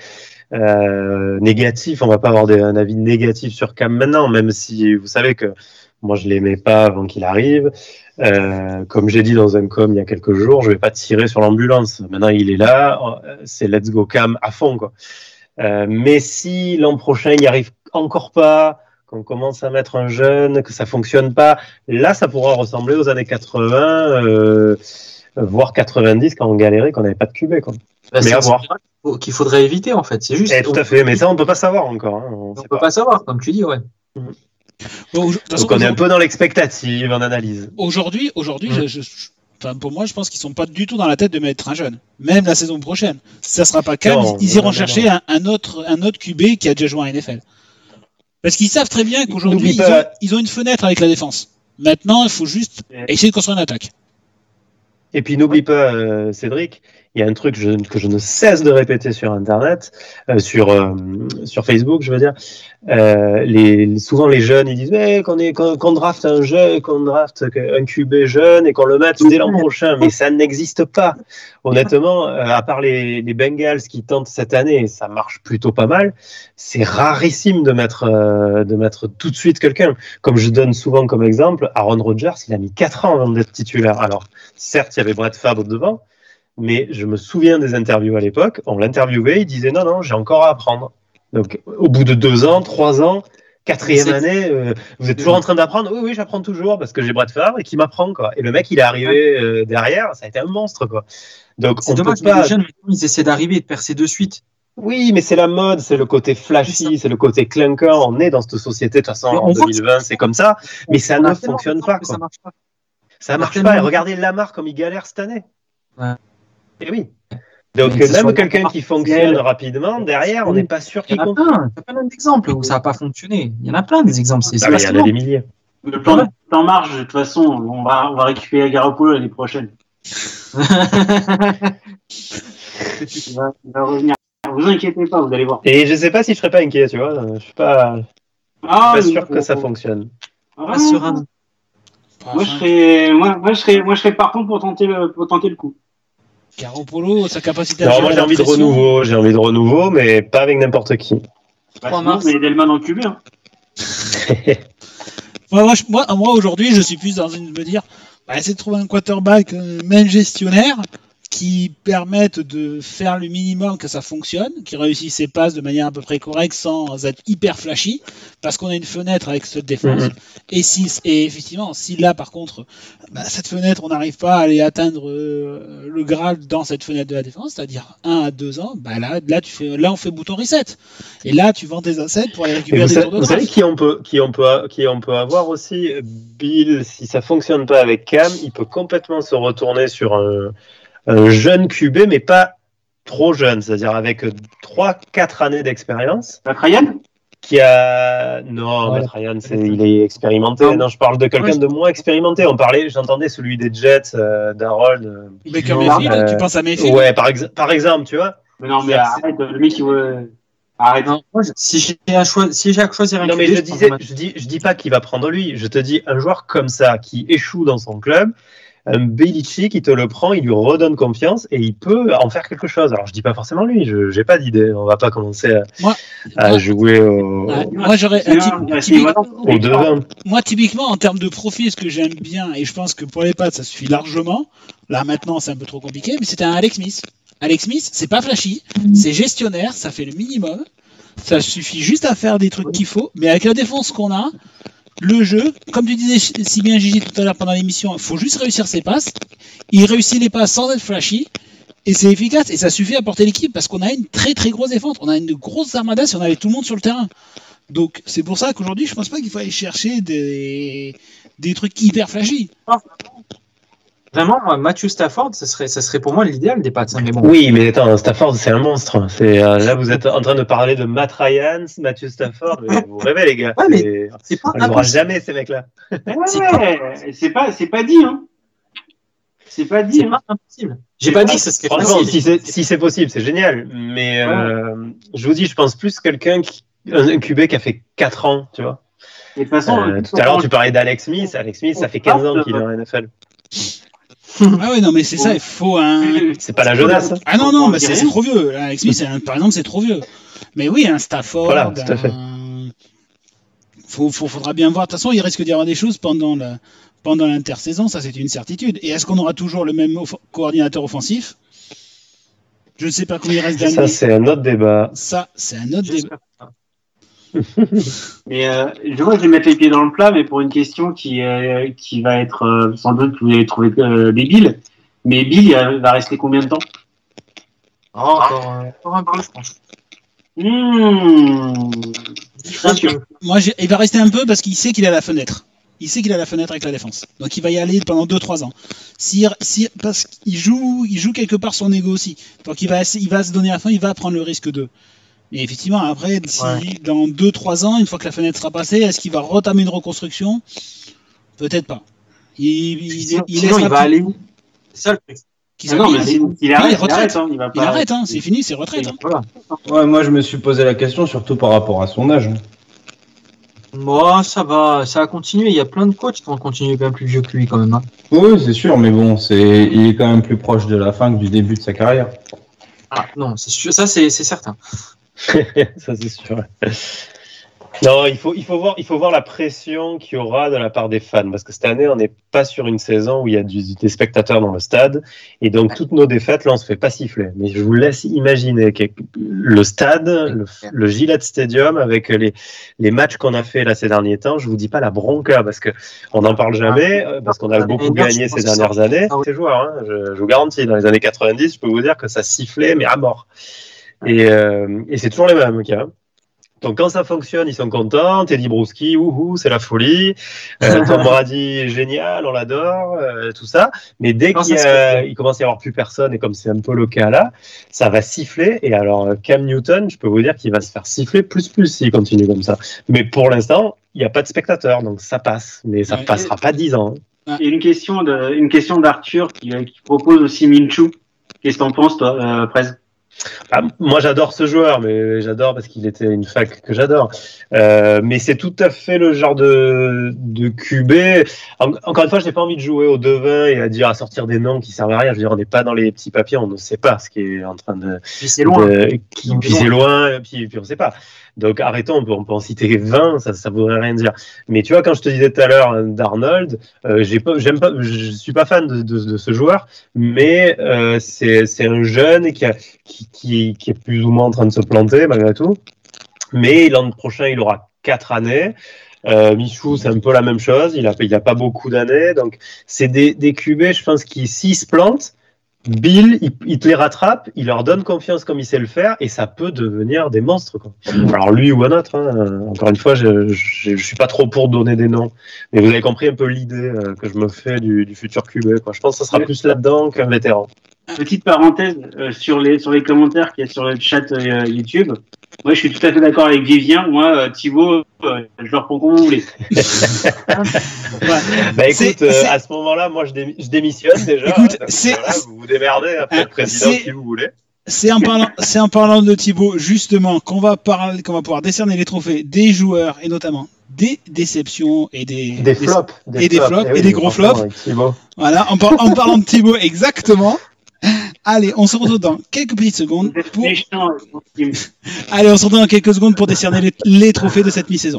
euh, négatifs. On va pas avoir des, un avis négatif sur Cam maintenant, même si vous savez que moi, je l'aimais pas avant qu'il arrive. Euh, comme j'ai dit dans un com il y a quelques jours, je vais pas tirer sur l'ambulance. Maintenant, il est là. C'est let's go Cam à fond, quoi. Euh, mais si l'an prochain il n'y arrive encore pas, qu'on commence à mettre un jeune, que ça fonctionne pas, là ça pourra ressembler aux années quatre-vingts, euh, voire quatre-vingt-dix quand on galérait, qu'on n'avait pas de Q B, quoi. Bah, mais à voir. Qu'il faudrait éviter en fait, c'est juste. Et tout à fait, mais ça on peut pas savoir encore. Hein. On, on peut pas. pas savoir, comme tu dis, ouais. Mmh. Bon, Donc façon, on est un peu dans l'expectative, en analyse. Aujourd'hui, aujourd'hui, mmh. je, je... Enfin, pour moi, je pense qu'ils sont pas du tout dans la tête de mettre un jeune. Même la saison prochaine. Ça sera pas calme. Non, ils, ils iront non, chercher non. Un, un, autre, un autre Q B qui a déjà joué en N F L. Parce qu'ils savent très bien qu'aujourd'hui, ils, ont, ils ont une fenêtre avec la défense. Maintenant, il faut juste essayer de construire une attaque. Et puis, n'oublie pas, euh, Cédric, il y a un truc je, que je ne cesse de répéter sur Internet, euh, sur, euh, sur Facebook, je veux dire. Euh, les, souvent, les jeunes, ils disent eh, qu'on, est, qu'on, qu'on draft un jeune, qu'on draft un Q B jeune et qu'on le mette dès l'an prochain. Mais ça n'existe pas. Honnêtement, euh, à part les, les Bengals qui tentent cette année, et ça marche plutôt pas mal, c'est rarissime de mettre, euh, de mettre tout de suite quelqu'un. Comme je donne souvent comme exemple, Aaron Rodgers, il a mis quatre ans avant d'être titulaire. Alors, certes, il y avait Brett Favre devant, mais je me souviens des interviews à l'époque, on l'interviewait, il disait non, non, j'ai encore à apprendre. Donc, au bout de deux ans, trois ans, quatrième année, euh, vous êtes toujours en train d'apprendre? Oui, oui, j'apprends toujours parce que j'ai Brett Favre et qui m'apprend, quoi. Et le mec, il est arrivé euh, derrière, ça a été un monstre, quoi. Donc, c'est on dommage, peut pas. Les jeunes, ils essaient d'arriver et de percer de suite. Oui, mais c'est la mode, c'est le côté flashy, c'est le côté clinquant. On est dans cette société, de toute façon, en deux mille vingt, c'est comme ça. Mais ça ne fonctionne pas, quoi. Ça marche pas. Ça marche pas. Et regardez Lamar comme il galère cette année. Ouais. Et oui. Donc, même quelqu'un qui fonctionne rapidement, derrière, on n'est pas sûr qu'il compte. Il y en a plein d'exemples où ça n'a pas fonctionné. Il y en a plein des exemples. C'est, ah, il y en a des milliers. Le plan en marge, de toute façon, on va, on va récupérer Garoppolo l'année prochaine. il, va, il va revenir. Vous inquiétez pas, vous allez voir. Et je sais pas si je serais pas inquiet, tu vois. Je suis pas, ah, pas sûr que ça fonctionne. Ah, Pas serein. moi, je serais, moi, moi, je serais, moi, je serais partant pour tenter le, pour tenter le coup. Garoppolo, sa capacité à Non, gérer moi j'ai la envie de pression. renouveau, j'ai envie de renouveau, mais pas avec n'importe qui. Bah, trois sinon, mars. mais Edelman en Q B, hein. Moi, moi, je- moi, moi, aujourd'hui, je suis plus dans une de me dire, bah, essayer de trouver un quarterback, euh, même gestionnaire, qui permette de faire le minimum que ça fonctionne, qui réussisse ses passes de manière à peu près correcte sans être hyper flashy, parce qu'on a une fenêtre avec cette défense. Mhm. Et si, et effectivement, si là, par contre, bah, cette fenêtre, on n'arrive pas à aller atteindre euh, le Graal dans cette fenêtre de la défense, c'est-à-dire un à deux ans, bah là, là, tu fais, là, on fait bouton reset. Et là, tu vends tes assets pour aller Et récupérer vous, des sa- tours de vous savez draft. qui on peut, qui on peut, qui on peut avoir aussi. Bill, si ça fonctionne pas avec Cam, il peut complètement se retourner sur un, un jeune Q B, mais pas trop jeune, c'est-à-dire avec trois quatre années d'expérience. Pat Ryan? Qui a non, Ouais. Matt Ryan, c'est, il est expérimenté. Non. Non, je parle de quelqu'un Ouais. de moins expérimenté. On parlait, j'entendais celui des Jets, euh, d'Harold. euh, Baker Non, Mayfield, euh, tu penses à Mayfield? Ouais, par, ex- par exemple, tu vois. Mais non, mais C'est- arrête, le mec, il veut, arrête. Non, moi, je- si j'ai un choix, si j'ai à choisir un Non, mais Q B, je prends disais, Matt. je dis, je dis pas qu'il va prendre lui. Je te dis un joueur comme ça qui échoue dans son club, un Belichick qui te le prend, il lui redonne confiance et il peut en faire quelque chose. Alors je dis pas forcément lui, je j'ai pas d'idée. On va pas commencer à, Moi- à moi- jouer au, Ouais, moi, j'aurais C'est un un- type- ouais, c'est typique- vraiment- au devin. Moi, typiquement, en termes de profil, ce que j'aime bien, et je pense que pour les Pats, ça suffit largement. Là, maintenant, c'est un peu trop compliqué, mais c'était un Alex Smith. Alex Smith, c'est pas flashy, c'est gestionnaire, ça fait le minimum. Ça suffit juste à faire des trucs qu'il faut, mais avec la défense qu'on a, le jeu, comme tu disais si bien Gigi tout à l'heure pendant l'émission, il faut juste réussir ses passes. Il réussit les passes sans être flashy, et c'est efficace, et ça suffit à porter l'équipe, parce qu'on a une très très grosse défense. On a une grosse armada si on avait tout le monde sur le terrain. Donc c'est pour ça qu'aujourd'hui, je pense pas qu'il faut aller chercher des, des trucs hyper flashy. Vraiment, moi, Matthew Stafford, ça serait, ça serait pour moi l'idéal des Pats. hein, Mais bon, Oui, mais attends, Stafford, c'est un monstre. C'est euh, là, vous êtes en train de parler de Matt Ryan, Matthew Stafford. Mais vous rêvez, les gars. Ouais, mais C'est- c'est pas on les aura impossible. jamais ces mecs-là. Ouais, c'est pas, c'est pas dit, hein. C'est pas dit, C'est hein. pas impossible. J'ai pas dit que ça serait Franchement, facile. si c'est si c'est possible, c'est génial. Mais euh, je vous dis, je pense plus quelqu'un qui un Q B qui a fait quatre ans, tu vois. Et de toute façon, Euh, tout à l'heure, tu parlais d'Alex Smith. Alex Smith, ça fait quinze ans qu'il est en N F L. Ah ouais, non, mais c'est ça, il faut un. C'est pas la jeunesse. hein. Ah non, non, On mais c'est dirait. c'est trop vieux. Alex Smith, c'est un- par exemple, c'est trop vieux. Mais oui, un Stafford. Voilà, tout à fait. un- Faut, faut- faudra bien voir. De toute façon, il risque d'y avoir des choses pendant la, pendant l'intersaison, ça c'est une certitude. Et est-ce qu'on aura toujours le même off- coordinateur offensif? Je ne sais pas combien il reste Ça, d'années. c'est un autre débat. Ça, c'est un autre débat. J'espère. Mais euh, je vois que je vais mettre les pieds dans le plat, mais pour une question qui, euh, qui va être euh, sans doute que vous allez trouver euh, débile. Mais Bill, il va- va rester combien de temps? Oh, encore, euh, encore un peu, je pense. Mmh. Un peu. Moi, j'ai- il va rester un peu parce qu'il sait qu'il a la fenêtre. Il sait qu'il a la fenêtre avec la défense. Donc il va y aller pendant deux trois ans. Si, si, parce qu'il joue, il joue quelque part son ego aussi. Donc il va, essa- il va se donner à fond, il va prendre le risque de. Et effectivement, après, si, Ouais. dans deux trois ans, une fois que la fenêtre sera passée, est-ce qu'il va retamer une reconstruction? Peut-être pas. Il, il, Sinon, il sinon, laissera il va tout- aller où? C'est ça le truc. qu'il Ah non, mais s'habille. c'est- il arrête, il retraite. arrête, hein, il va Il pas. arrête, hein, c'est fini, c'est retraite. hein. Voilà. Ouais, moi je me suis posé la question surtout par rapport à son âge. Moi, ça va, ça va continuer. Il y a plein de coachs qui vont continuer bien plus vieux que lui quand même. hein. Oui, c'est sûr, mais bon, c'est il est quand même plus proche de la fin que du début de sa carrière. Ah, non, c'est sûr, ça c'est c'est certain. Ça, c'est sûr. Non, il faut, il, faut voir, il faut voir la pression qu'il y aura de la part des fans. Parce que cette année, on n'est pas sur une saison où il y a du- des spectateurs dans le stade. Et donc, toutes nos défaites, là, on se fait pas siffler. Mais je vous laisse imaginer que le stade, le, le Gillette Stadium, avec les, les matchs qu'on a fait là ces derniers temps, je vous dis pas la bronca, parce que on n'en parle jamais, euh, parce qu'on a beaucoup gagné ces dernières années. Ah oui. Ces joueurs, hein, je, je vous garantis, dans les années quatre-vingt-dix, je peux vous dire que ça sifflait, mais à mort. Et, euh, et c'est toujours les mêmes, ok, hein. Donc quand ça fonctionne, ils sont contents. Teddy Bruschi, ouhou, c'est la folie. Euh, Tom Brady, génial, on l'adore, euh, tout ça. Mais dès Non, qu'il ça y a- se fait. il commence à y avoir plus personne, et comme c'est un peu le cas là, ça va siffler. Et alors Cam Newton, je peux vous dire qu'il va se faire siffler plus plus s'il continue comme ça. Mais pour l'instant, il n'y a pas de spectateurs, donc ça passe. Mais ça ne Ouais. passera pas dix ans. hein. Et une question de, une question d'Arthur qui, qui propose aussi Minshew. Qu'est-ce que t'en penses, toi, euh, Prez? Ah, moi, j'adore ce joueur, mais j'adore parce qu'il était une fac que j'adore. Euh, mais c'est tout à fait le genre de, de Q B. En, encore une fois, je n'ai pas envie de jouer au devin et à dire à sortir des noms qui servent à rien. Je veux dire, on n'est pas dans les petits papiers, on ne sait pas ce qui est en train de. Puis c'est loin. De, qui, puis c'est loin, puis, puis on ne sait pas. Donc arrêtons, on peut, on peut en citer vingt, ça ne voudrait rien dire. Mais tu vois, quand je te disais tout à l'heure d'Arnold, euh, j'ai pas, j'aime pas, je suis pas fan de, de, de ce joueur, mais euh, c'est, c'est un jeune qui, a, qui, qui, qui est plus ou moins en train de se planter malgré tout. Mais l'an prochain, il aura quatre années. Euh, Michou, c'est un peu la même chose. Il a, il a pas beaucoup d'années, donc c'est des, des Q B, je pense, qui s'ils se plantent, Bill, il, il te les rattrape, il leur donne confiance comme il sait le faire, et ça peut devenir des monstres, quoi. Alors lui ou un autre, hein. Encore une fois, je, je, je suis pas trop pour donner des noms, mais vous avez compris un peu l'idée euh, que je me fais du, du futur Q B, quoi. Je pense que ça sera plus là-dedans qu'un vétéran. Petite parenthèse euh, sur les sur les commentaires qu'il y a sur le chat euh, YouTube. Moi, je suis tout à fait d'accord avec Vivien. Moi, euh, Thibaut, euh, je le reprends comme vous voulez. Ouais. Bah écoute, euh, à ce moment-là, moi, je, dé- je démissionne déjà. Écoute, hein, c'est... Voilà, vous vous démerdez après le président c'est... si vous voulez. C'est en parlant, c'est en parlant de Thibaut justement qu'on va parler, qu'on va pouvoir décerner les trophées des joueurs et notamment des déceptions et des des flops, des, et des flops, flops et, oui, et des gros flops. Voilà, en, par, en parlant de Thibaut exactement. Allez, on se retrouve dans quelques petites secondes. Pour... Allez, on se retrouve dans quelques secondes pour décerner les, les trophées de cette mi-saison.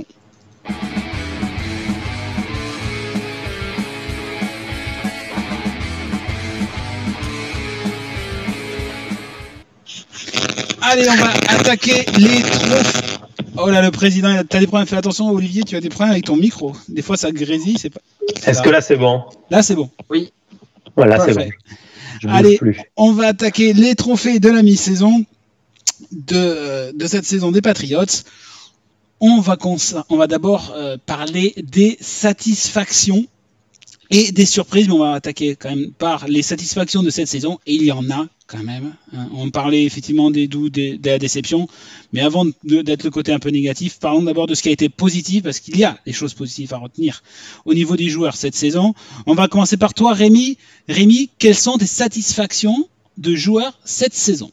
Allez, on va attaquer les trophées. Oh là, le président, t'as des problèmes. Fais attention, Olivier, tu as des problèmes avec ton micro. Des fois, ça grésille. C'est pas... Est-ce là. que là, c'est bon? Là, c'est bon. Oui. Voilà, c'est bon. Allez, plus. On va attaquer les trophées de la mi-saison de, de cette saison des Patriots. On va, cons- on va d'abord euh, parler des satisfactions et des surprises, mais on va attaquer quand même par les satisfactions de cette saison, et il y en a quand même. Hein. On parlait effectivement des doutes, des, de la déception, mais avant de, d'être le côté un peu négatif, parlons d'abord de ce qui a été positif, parce qu'il y a des choses positives à retenir au niveau des joueurs cette saison. On va commencer par toi, Rémi. Rémi, quelles sont tes satisfactions de joueurs cette saison?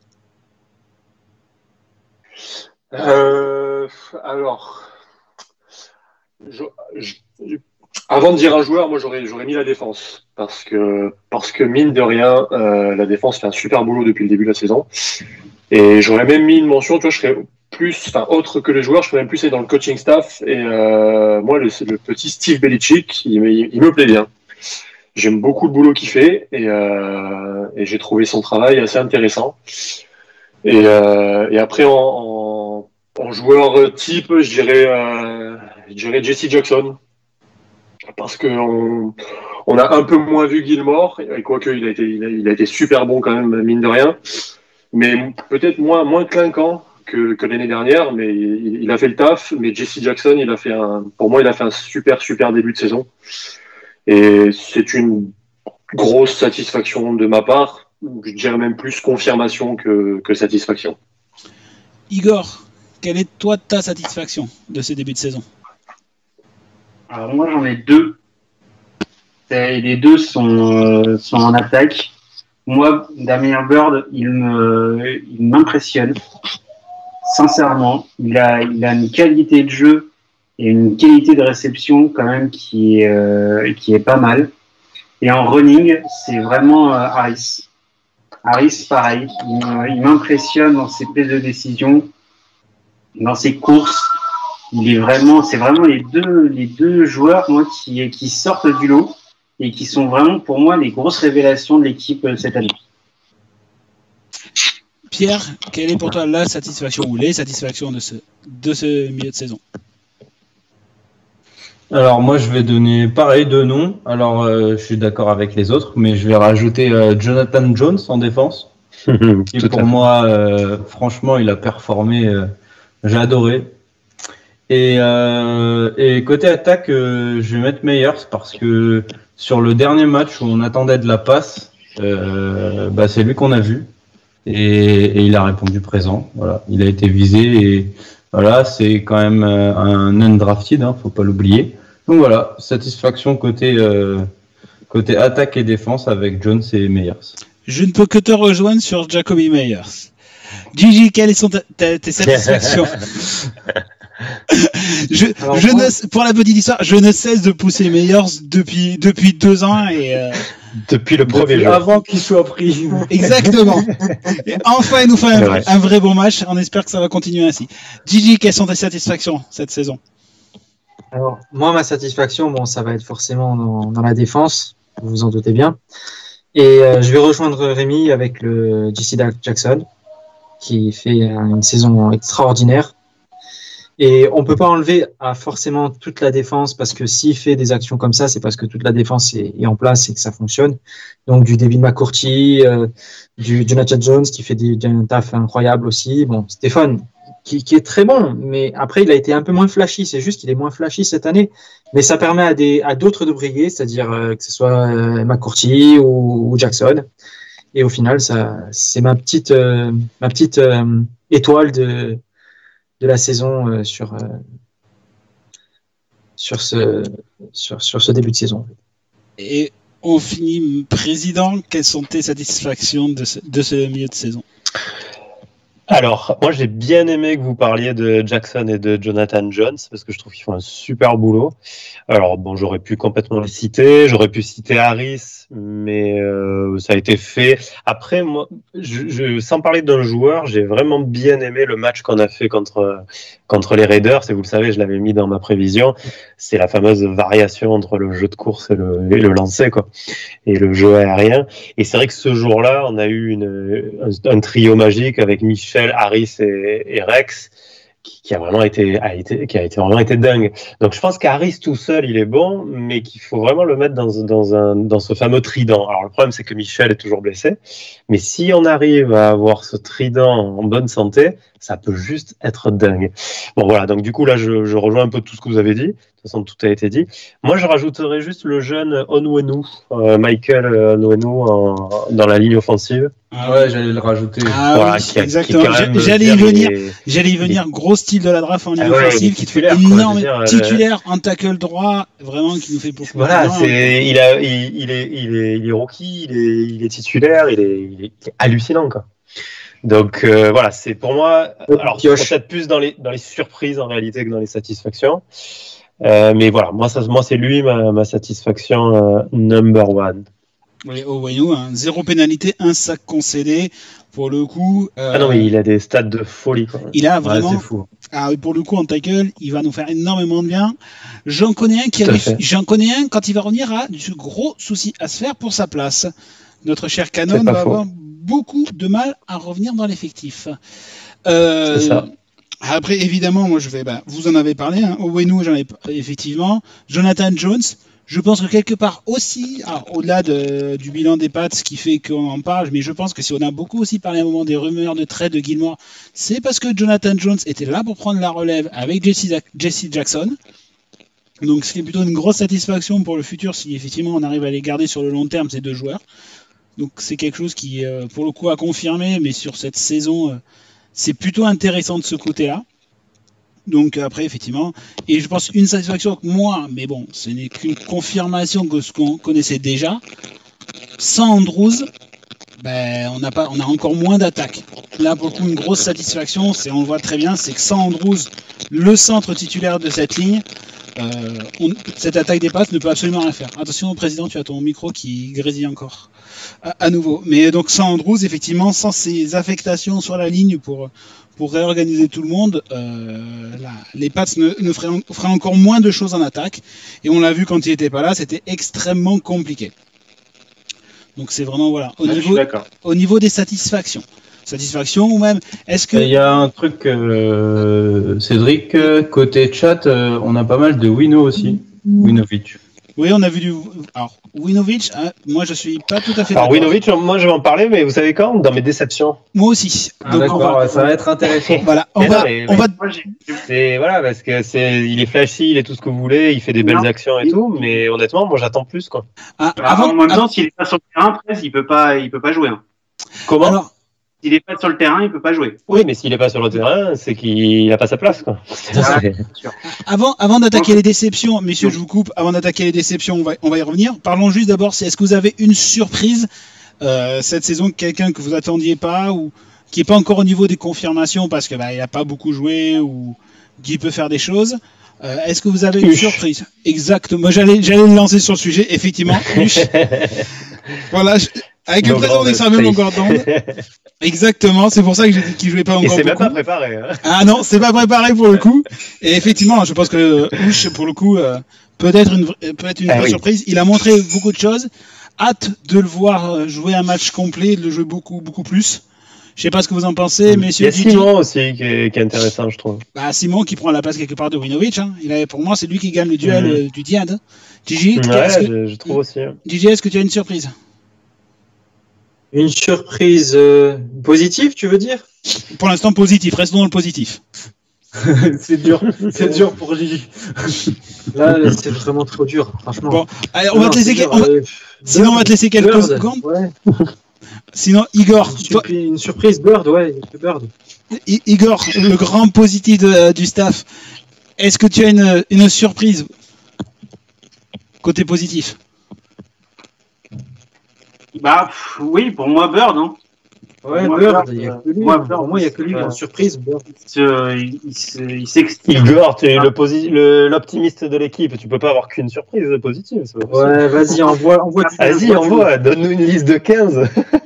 euh, Alors, je, je, avant de dire un joueur, moi j'aurais, j'aurais mis la défense, parce que, parce que mine de rien, euh, la défense fait un super boulot depuis le début de la saison. Et j'aurais même mis une mention, tu vois, je serais plus, enfin, autre que les joueurs, je serais même plus aller dans le coaching staff. Et euh, moi, le, le petit Steve Belichick, il, il, il me plaît bien. J'aime beaucoup le boulot qu'il fait, et, euh, et j'ai trouvé son travail assez intéressant. Et, euh, et après, en, en, en joueur type, je dirais, euh, je dirais Jesse Jackson. Parce que on, on a un peu moins vu Gilmore, et quoique il a été, il a, il a été super bon quand même, mine de rien. Mais peut-être moins, moins clinquant que, que l'année dernière, mais il, il a fait le taf. Mais Jesse Jackson, il a fait un, pour moi, il a fait un super, super début de saison. Et c'est une grosse satisfaction de ma part. Je dirais même plus confirmation que, que satisfaction. Igor, quelle est toi ta satisfaction de ce début de saison? Alors moi j'en ai deux. Et les deux sont, euh, sont en attaque. Moi, Damian Bird, il me, il m'impressionne. Sincèrement, il a, il a une qualité de jeu et une qualité de réception quand même qui est, euh, qui est pas mal. Et en running, c'est vraiment euh, Harris. Harris, pareil, il, il m'impressionne dans ses prises de décision, dans ses courses. Il est vraiment, c'est vraiment les deux, les deux joueurs, moi, qui, qui sortent du lot et qui sont vraiment, pour moi, les grosses révélations de l'équipe cette année. Pierre, quelle est pour toi la satisfaction ou les satisfactions de ce, de ce milieu de saison? Alors moi je vais donner pareil deux noms. Alors euh, je suis d'accord avec les autres, mais je vais rajouter euh, Jonathan Jones en défense. Et pour moi, euh, franchement, il a performé. Euh, j'ai adoré. Et, euh, et côté attaque, euh, je vais mettre Meyers parce que sur le dernier match où on attendait de la passe, euh, bah, c'est lui qu'on a vu. Et, et il a répondu présent. Voilà, il a été visé et voilà, c'est quand même euh, un undrafted, hein, faut pas l'oublier. Donc voilà, satisfaction côté euh, côté attaque et défense avec Jones et Meyers. Je ne peux que te rejoindre sur Jacoby Meyers. Gigi, quelles sont ta, ta, tes satisfactions? je, Alors, je moi... ne, pour la petite histoire, je ne cesse de pousser les meilleurs depuis, depuis deux ans et euh... depuis le premier Depuis jour. Avant qu'il soit pris. Exactement. Et enfin, il nous fait un, vrai, un vrai bon match. On espère que ça va continuer ainsi. Gigi, quelles sont tes satisfactions cette saison? Alors, moi, ma satisfaction, bon, ça va être forcément dans, dans la défense, vous vous en doutez bien. Et euh, je vais rejoindre Rémi avec le J C Jackson, qui fait une saison extraordinaire. Et on peut pas enlever à forcément toute la défense, parce que s'il fait des actions comme ça, c'est parce que toute la défense est, est en place et que ça fonctionne. Donc du David McCourty, euh, du Jonathan Jones qui fait des, un taf incroyable aussi. Bon, Stéphane qui, qui est très bon, mais après il a été un peu moins flashy. C'est juste qu'il est moins flashy cette année, mais ça permet à des à d'autres de briller, c'est-à-dire euh, que ce soit euh, McCourty ou, ou Jackson. Et au final, ça c'est ma petite euh, ma petite euh, étoile de de la saison euh, sur, euh, sur, ce, sur, sur ce début de saison. Et on finit, président, quelles sont tes satisfactions de ce, de ce milieu de saison? Alors, moi j'ai bien aimé que vous parliez de Jackson et de Jonathan Jones, parce que je trouve qu'ils font un super boulot. Alors bon, j'aurais pu complètement les citer, j'aurais pu citer Harris, mais euh, ça a été fait. Après, moi, je, je, sans parler d'un joueur, j'ai vraiment bien aimé le match qu'on a fait contre, contre les Raiders, et vous le savez, je l'avais mis dans ma prévision, c'est la fameuse variation entre le jeu de course et le, et le lancer, quoi, et le jeu aérien. Et c'est vrai que ce jour-là, on a eu une, un, un trio magique avec Michel, Harris et, et Rex, qui, qui a vraiment été, a été, qui a été vraiment été dingue. Donc je pense qu'Harris tout seul, il est bon, mais qu'il faut vraiment le mettre dans, dans un, dans ce fameux trident. Alors le problème, c'est que Michel est toujours blessé, mais si on arrive à avoir ce trident en bonne santé, ça peut juste être dingue. Bon voilà, donc du coup là, je, je rejoins un peu tout ce que vous avez dit. De toute façon, tout a été dit. Moi, je rajouterais juste le jeune Onwenu, euh, Michael Onwenu en, dans la ligne offensive. Ah ouais, j'allais le rajouter. Ah voilà, oui, qui a, exactement. qui même, j'allais y venir. Les... J'allais y venir. Gros style de la draft en ligne ah ouais, offensive, qui fait énorme, dire, titulaire euh... en tackle droit, vraiment qui nous fait beaucoup. Voilà, c'est, il a, il, il est, il est, il est rookie, il est, il est titulaire, il est, il est, il est hallucinant, quoi. Donc euh, voilà, c'est pour moi. Alors, peut-être plus dans les, dans les surprises en réalité que dans les satisfactions. Euh, mais voilà, moi, ça, moi c'est lui ma, ma satisfaction euh, number one. Oui, oh, voyons, hein, zéro pénalité, un sac concédé. Pour le coup. Euh, ah non, mais il a des stats de folie, quoi. Il a vraiment. Ouais, c'est fou. Ah, pour le coup, en tackle, il va nous faire énormément de bien. J'en connais un qui a. J'en connais un quand il va revenir à du gros souci à se faire pour sa place. Notre cher Cannon va faux. avoir beaucoup de mal à revenir dans l'effectif. Euh, c'est ça. Après, évidemment, moi je vais. Bah, vous en avez parlé. Hein, Onwenu, j'en ai effectivement. Jonathan Jones. Je pense que quelque part aussi, alors, au-delà de, du bilan des Pats qui fait qu'on en parle, mais je pense que si on a beaucoup aussi parlé à un moment des rumeurs de trade de Gilmore, c'est parce que Jonathan Jones était là pour prendre la relève avec J C Jackson. Donc ce qui est plutôt une grosse satisfaction pour le futur si effectivement on arrive à les garder sur le long terme, ces deux joueurs. Donc c'est quelque chose qui, euh, pour le coup, a confirmé, mais sur cette saison, euh, c'est plutôt intéressant de ce côté-là. Donc après, effectivement, et je pense une satisfaction que moi, mais bon, ce n'est qu'une confirmation de ce qu'on connaissait déjà. Sans Andrews, ben, on a pas, on a encore moins d'attaques. Là, pour le coup, une grosse satisfaction, c'est, on le voit très bien, c'est que sans Andrews, le centre titulaire de cette ligne, euh, on, cette attaque des passes ne peut absolument rien faire. Attention, président, tu as ton micro qui grésille encore. À, à nouveau. Mais donc sans Andrews, effectivement, sans ces affectations sur la ligne pour pour réorganiser tout le monde, euh, là, les Pats ne, ne feraient, feraient encore moins de choses en attaque. Et on l'a vu quand il n'était pas là, c'était extrêmement compliqué. Donc c'est vraiment, voilà, au, ouais, niveau, au niveau des satisfactions. Satisfaction ou même, est-ce que... Il y a un truc, euh, Cédric, côté chat, euh, on a pas mal de Wino aussi, mmh. Winovich. Oui, on a vu du. Alors, Winovich, hein, moi je suis pas tout à fait. Alors, Winovich, moi je vais en parler, mais vous savez quand? Dans mes déceptions. Moi aussi. Ah, donc, d'accord, va... ça va être intéressant. Voilà, on va. Non, on va... C'est voilà, parce que c'est, il est flashy, il est tout ce que vous voulez, il fait des belles non. actions et tout, mais honnêtement, moi j'attends plus, quoi. Ah, avant, en même temps, s'il est pas sur le terrain, Prez, il peut pas, il peut pas jouer. Hein. Comment? Alors... S'il n'est pas sur le terrain, il ne peut pas jouer. Oui, mais s'il n'est pas sur le terrain, c'est qu'il n'a pas sa place, quoi. Ah, avant, avant d'attaquer les déceptions, messieurs, je vous coupe, avant d'attaquer les déceptions, on va, on va y revenir. Parlons juste d'abord, c'est est-ce que vous avez une surprise euh, cette saison, quelqu'un que vous attendiez pas ou qui est pas encore au niveau des confirmations parce que bah, il a pas beaucoup joué ou qui peut faire des choses. Euh, Est-ce que vous avez une Huche. surprise? Exactement. Moi, j'allais, j'allais le lancer sur le sujet. Effectivement, Huche. Voilà, je- avec une Longueur présence de extrêmement space. longueur d'onde. Exactement. C'est pour ça que j'ai dit qu'il jouait pas Et encore c'est même beaucoup. pas préparé. Hein. Ah non, c'est pas préparé pour le coup. Et effectivement, je pense que Huche, pour le coup, euh, peut être une, vra- peut être une Ah vraie oui. surprise. Il a montré beaucoup de choses. Hâte de le voir euh, jouer un match complet, de le jouer beaucoup, beaucoup plus. Je sais pas ce que vous en pensez, Il y messieurs. a Gigi. Simon aussi qui est, qui est intéressant, je trouve. Bah, Simon qui prend la place quelque part de Winovic. Hein. Il a, pour moi, c'est lui qui gagne le duel Mhm. euh, du Diad. Gigi, Ouais, est-ce que, je, je trouve aussi. hein. Gigi, est-ce que tu as une surprise? Une surprise euh, positive, tu veux dire? Pour l'instant, positif. Restons dans le positif. C'est dur, c'est dur pour Gigi. Là, là, c'est vraiment trop dur, franchement. Bon, allez, on va Non, te laisser. c'est dur, on va- euh, Sinon, on va te laisser quelques Bird, secondes. Ouais. Sinon, Igor, Une, toi, surprise, une surprise Bird, ouais, Bird. I- Igor, le grand positif de- du staff. Est-ce que tu as une, une surprise côté positif? Bah pff, oui, pour moi Bird, hein. Ouais, Moi, Bird, Bird, il n'y a euh, que lui. moi, hein. Bird, Pour moi, il n'y a que lui euh, en surprise, Bird. Il se- il, il se- il s'extire. Igor, tu es le posi- le- l'optimiste de l'équipe. Tu peux pas avoir qu'une surprise positive. c'est pas possible. Ouais, vas-y, envoie, envoie du Vas-y, envoie, donne-nous une liste de quinze.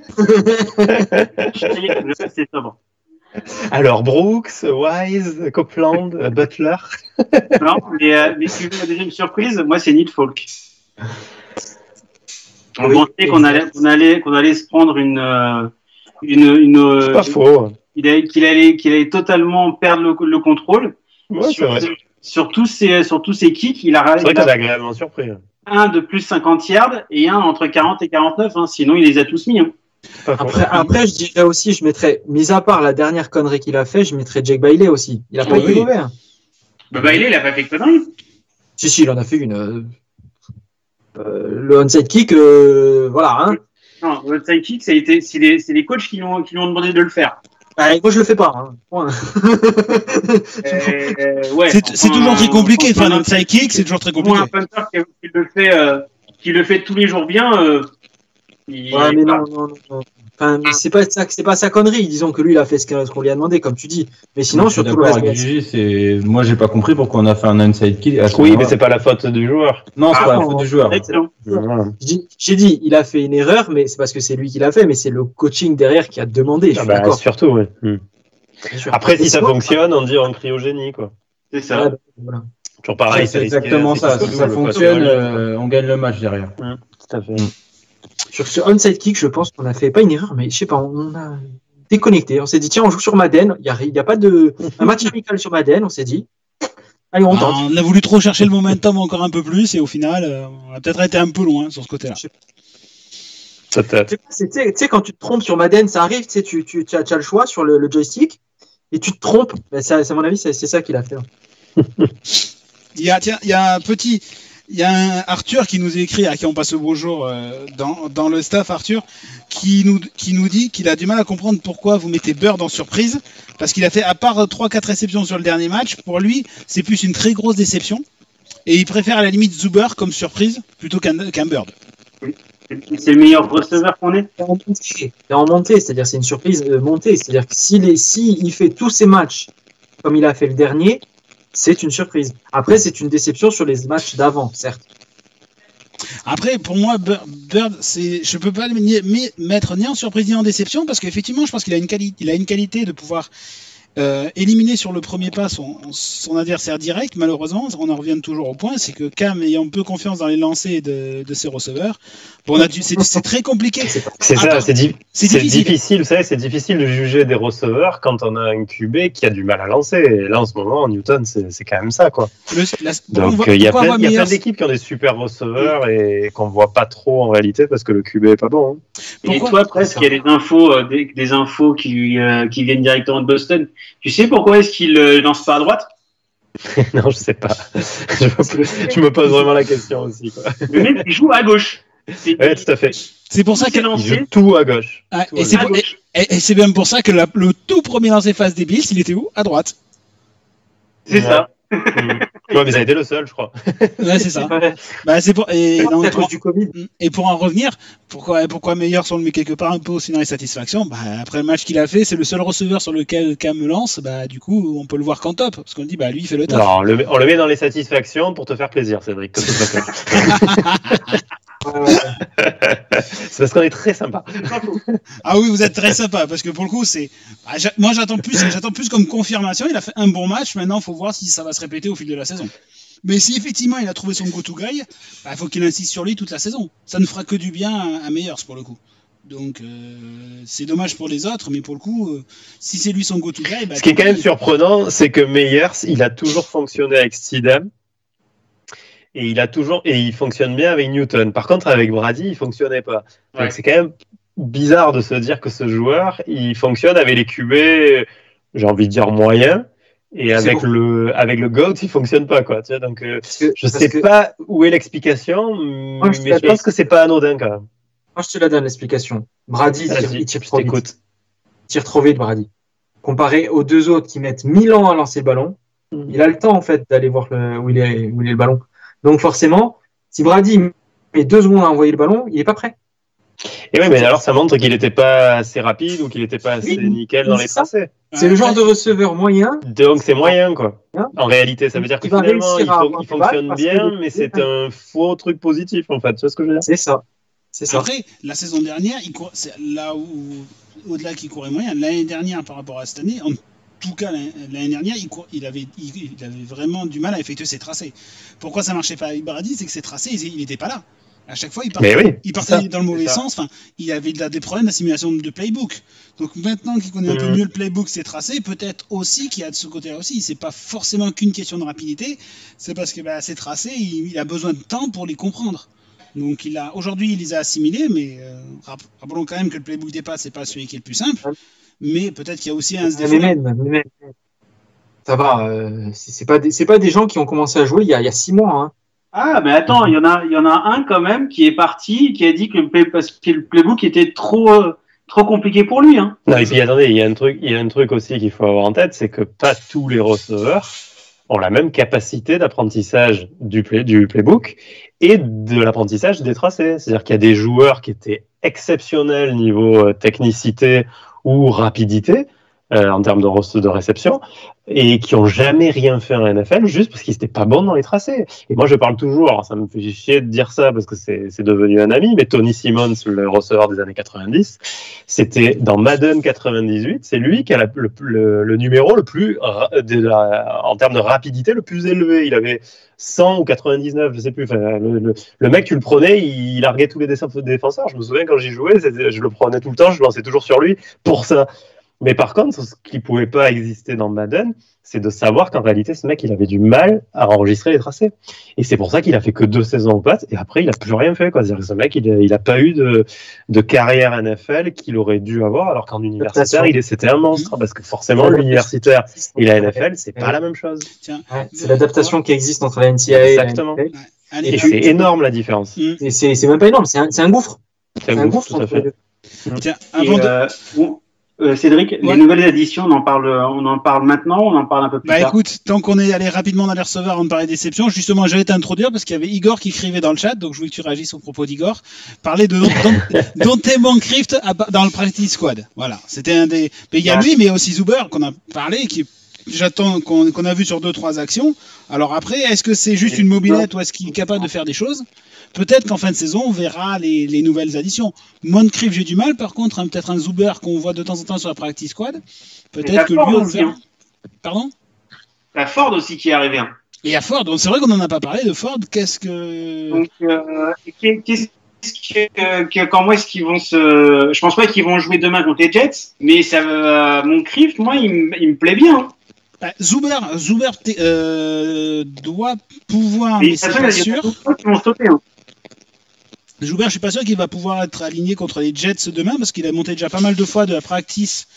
Je sais, c'est sobre. Alors, Brooks, Wise, Copeland, euh, Butler. Non, mais, euh, mais si vous voulez la deuxième surprise, moi c'est Need Folk. On Oui, pensait qu'on allait, qu'on allait, qu'on allait se prendre une, euh, une, une, euh, C'est pas faux. il allait- qu'il allait, qu'il allait totalement perdre le, le contrôle. Ouais, c'est sur, vrai. sur tous ses, sur tous ses kicks, il a, C'est vrai il que a t'es agréablement surpris. un de plus cinquante yards et un entre quarante et quarante-neuf, hein, sinon il les a tous mis. Hein. Pas faux. Après, après, je dirais aussi, je mettrais, mis à part la dernière connerie qu'il a fait, je mettrais Jake Bailey aussi. Il a pas Oui. été mauvais. Hein. Bah, bah, il est, il a pas fait de conneries. Si, si, il en a fait une. euh, euh, le onside kick, euh, voilà. Hein. Non, le side kick, ça a été, c'est les, c'est les coachs qui lui ont, qui lui ont demandé de le faire. Allez, moi, je le fais pas. Hein. Point. Euh, ouais, C'est c'est enfin, toujours très compliqué de faire enfin, un side kick, c'est toujours très Pour moi, compliqué. un punter qui, qui le fait, euh, qui le fait tous les jours bien. Euh, il- Ouais, mais non, non, non. non. Enfin, c'est pas ça, c'est pas sa connerie. Disons que lui, il a fait ce qu'on ce qu'on lui a demandé, comme tu dis. Mais sinon, Je suis sur tout le d'accord reste. avec Gigi, c'est... Moi, j'ai pas compris pourquoi on a fait un inside kick. à ce Oui, mais moment-là. c'est pas la faute du joueur. Non, c'est Ah, pas la non, faute du joueur. Excellent. Voilà. J'ai j'ai dit, il a fait une erreur, mais c'est parce que c'est lui qui l'a fait, mais c'est le coaching derrière qui a demandé. Je Ah suis bah, d'accord. surtout, oui. Hmm. bien sûr. Après, Et si ça sinon- fonctionne, on dit on crie au génie, quoi. C'est ça. Ouais, bah, voilà. Toujours pareil, c'est risqué, exactement c'est ça. tout, Si ça le fonctionne, pote, euh, on gagne le match derrière. Hmm, tout à fait. Sur ce onside kick, je pense qu'on a fait pas une erreur, mais je sais pas, on a déconnecté. On s'est dit, tiens, on joue sur Madden. Il y a, il y a pas de un match amical sur Madden. On s'est dit, allez, on Ah, tente. on a voulu trop chercher le momentum encore un peu plus et au final, euh, on a peut-être été un peu loin sur ce côté-là. Peut-être. Tu sais, tu sais, quand tu te trompes sur Madden, ça arrive. Tu sais, tu, tu, tu as, tu as le choix sur le, le joystick et tu te trompes. Ben, ça, c'est à mon avis, c'est c'est ça qu'il a fait. Il y a, tiens, il y a un petit, il y a un Arthur qui nous écrit, à qui on passe le bonjour euh, dans, dans le staff, Arthur, qui nous, qui nous dit qu'il a du mal à comprendre pourquoi vous mettez Bird en surprise, parce qu'il a fait, à part trois quatre réceptions sur le dernier match, pour lui, c'est plus une très grosse déception, et il préfère à la limite Zuber comme surprise plutôt qu'un qu'un Bird. C'est le meilleur receveur qu'on ait. C'est en montée, c'est en montée, c'est-à-dire c'est une surprise euh, montée. C'est-à-dire que s'il est, si il fait tous ses matchs comme il a fait le dernier, c'est une surprise. Après, c'est une déception sur les matchs d'avant, certes. Après, pour moi, Bir- Bird, c'est, je peux pas le ni- mi- mettre ni en surprise ni en déception parce qu'effectivement, je pense qu'il a une qualité, il a une qualité de pouvoir euh, éliminer sur le premier pas son, son adversaire direct. Malheureusement, on en revient toujours au point, c'est que Cam ayant peu confiance dans les lancers de, de ses receveurs, bon, on a dû, c'est, c'est très compliqué. C'est ça, Attends, c'est di- c'est c'est difficile. difficile. Vous savez, c'est difficile de juger des receveurs quand on a un Q B qui a du mal à lancer. Et là, en ce moment, Newton, c'est c'est quand même ça, quoi. Le- la- pourquoi on Donc, va- euh, il y a pourquoi on plein, va il y a plein meilleur- d'équipes qui ont des super receveurs et qu'on voit pas trop en réalité parce que le Q B est pas bon. hein. Et Pourquoi toi, presque, il y a des infos, euh, des, des infos qui, euh, qui viennent directement de Boston. Tu sais pourquoi est-ce qu'il euh, lance pas à droite? Non, je sais pas. je, me, je me pose vraiment la question aussi, quoi. Le mec, il joue à gauche. C'est Ouais, tout à fait. C'est pour ça c'est que, Il lancé joue tout à gauche. ah, tout et à c'est à pour- et- gauche. et- et c'est bien pour ça que la- le tout premier lancer face des Bills, il était où? À droite. C'est Ouais. ça. Ouais, mais ça a été le seul, je crois. Ouais, c'est ça. Bah, c'est pour, et, C'est non, à pour, cause du Covid. et pour en revenir, pourquoi, pourquoi meilleur sur le met quelque part un peu aussi dans les satisfactions, bah, après le match qu'il a fait, c'est le seul receveur sur lequel Cam me lance, bah, du coup, on peut le voir qu'en top, parce qu'on dit, bah, lui, il fait le top. Alors, on le, met, on le met dans les satisfactions pour te faire plaisir, Cédric. Que c'est parce qu'on est très sympa. Ah oui, vous êtes très sympa, parce que pour le coup, c'est, bah, moi, j'attends plus, j'attends plus comme confirmation. Il a fait un bon match. Maintenant, il faut voir si ça va se répéter au fil de la saison. Mais si effectivement il a trouvé son go-to guy, bah, il faut qu'il insiste sur lui toute la saison. Ça ne fera que du bien à, à Meyers pour le coup. Donc euh, c'est dommage pour les autres, mais pour le coup, euh, si c'est lui son go-to guy, bah, ce qui est quand même surprenant, c'est que Meyers, il a toujours fonctionné avec Steedham et il a toujours et il fonctionne bien avec Newton. Par contre, avec Brady, il fonctionnait pas. Donc ouais. C'est quand même bizarre de se dire que ce joueur, il fonctionne avec les Q B, j'ai envie de dire moyens. Et avec bon. le avec le GOAT, il fonctionne pas quoi. Tu vois, donc euh, que, je sais que... pas où est l'explication, Moi, je mais je pense que c'est pas anodin quand même. Moi, je te la donne l'explication. Brady, ah, tire, il tire trop vite. Il tire trop vite, Brady. Comparé aux deux autres qui mettent mille ans à lancer le ballon, mm-hmm. il a le temps en fait d'aller voir le, où il est où il est le ballon. Donc forcément, si Brady met deux secondes à envoyer le ballon, il est pas prêt. Et oui, mais alors ça montre qu'il n'était pas assez rapide ou qu'il n'était pas assez oui, nickel dans les tracés. C'est le genre de receveur moyen. Donc c'est moyen, quoi. En réalité, ça veut dire que finalement, il, faut, il fonctionne bien, mais c'est un faux truc positif, en fait. Tu vois ce que je veux dire ? C'est ça. C'est ça. Après, la saison dernière, il court, c'est là où, au-delà qu'il courait moyen, l'année dernière par rapport à cette année, en tout cas l'année dernière, il, court, il, avait, il, il avait vraiment du mal à effectuer ses tracés. Pourquoi ça marchait pas avec Brady ? C'est que ses tracés, il n'était pas là. À chaque fois, il partait, oui, il partait ça, dans le mauvais sens. Enfin, il avait de la, des problèmes d'assimilation de playbook. Donc maintenant qu'il connaît un mmh. peu mieux le playbook, ses tracés, peut-être aussi qu'il y a de ce côté-là aussi. C'est pas forcément qu'une question de rapidité. C'est parce que bah, ses tracés, il, il a besoin de temps pour les comprendre. Donc il a, aujourd'hui, il les a assimilés, mais euh, rappelons quand même que le playbook des passes, c'est pas celui qui est le plus simple. Mais peut-être qu'il y a aussi un mais même, mais même. Ça va. Euh, c'est pas des, c'est pas des gens qui ont commencé à jouer il y a, il y a six mois. Hein. Ah, mais attends, il y en a, il y en a un quand même qui est parti, qui a dit que le, play, parce que le playbook était trop, euh, trop compliqué pour lui. Hein. Non, et puis attendez, il y a un truc, il y a un truc aussi qu'il faut avoir en tête, c'est que pas tous les receveurs ont la même capacité d'apprentissage du play, du playbook et de l'apprentissage des tracés. C'est-à-dire qu'il y a des joueurs qui étaient exceptionnels niveau technicité ou rapidité. Euh, en termes de, re- de réception, et qui ont jamais rien fait en N F L juste parce qu'ils étaient pas bons dans les tracés. Et moi, je parle toujours, alors ça me fait chier de dire ça parce que c'est, c'est devenu un ami, mais Tony Simmons, le receveur des années quatre-vingt-dix, c'était dans Madden quatre-vingt-dix-huit, c'est lui qui a la, le, le, le numéro le plus, de la, en termes de rapidité, le plus élevé. Il avait cent ou quatre-vingt-dix-neuf, je sais plus. Enfin, le, le, le mec, tu le prenais, il, il larguait tous les défenseurs. Je me souviens quand j'y jouais, je le prenais tout le temps, je lançais toujours sur lui pour ça. Mais par contre, ce qui pouvait pas exister dans Madden, c'est de savoir qu'en réalité, ce mec, il avait du mal à enregistrer les tracés. Et c'est pour ça qu'il a fait que deux saisons au Pats, et après, il a plus rien fait, quoi. C'est-à-dire que ce mec, il a, il a pas eu de, de carrière N F L qu'il aurait dû avoir, alors qu'en universitaire, il est, c'était un monstre, parce que forcément, l'universitaire et la N F L, c'est pas la même chose. Tiens, ouais, c'est l'adaptation qui existe entre la N C A A Exactement. et la N F L. Ouais. Et, et c'est énorme, la différence. Et c'est, c'est même pas énorme, c'est un, c'est un gouffre. C'est un, c'est un gouffre, gouffre, tout à fait. Tiens, avant et, de... euh, bon. Euh, Cédric, ouais. Les nouvelles additions, on en parle, on en parle maintenant, on en parle un peu plus bah tard. Bah écoute, tant qu'on est allé rapidement dans les receveurs avant de parler déception, justement, j'allais t'introduire parce qu'il y avait Igor qui écrivait dans le chat, donc je voulais que tu réagisses au propos d'Igor, parler de Dante Moncrief dans le practice squad. Voilà, c'était un des. Mais il y a lui, mais aussi Zuber qu'on a parlé, qui j'attends qu'on, qu'on a vu sur deux trois actions. Alors après, est-ce que c'est juste une mobilette ou est-ce qu'il est capable de faire des choses? Peut-être qu'en fin de saison, on verra les, les nouvelles additions. Moncrief, j'ai du mal. Par contre, hein, peut-être un Zuber qu'on voit de temps en temps sur la practice squad. Peut-être que lui, on le verra. Hein. Pardon? Il y a Ford aussi qui est arrivé. Hein. Et il y a Ford. Donc, c'est vrai qu'on n'en a pas parlé de Ford. Qu'est-ce que... Donc, euh, qu'est-ce que, que, comment est-ce qu'ils vont se... Je pense pas qu'ils vont jouer demain contre les Jets. Mais ça, euh, Moncrief, moi, il, il me plaît bien. Hein. Bah, Zuber, Zuber euh, doit pouvoir, mais, mais c'est pas sûr. Qui vont sauter, hein. Joubert, je suis pas sûr qu'il va pouvoir être aligné contre les Jets demain parce qu'il a monté déjà pas mal de fois de la practice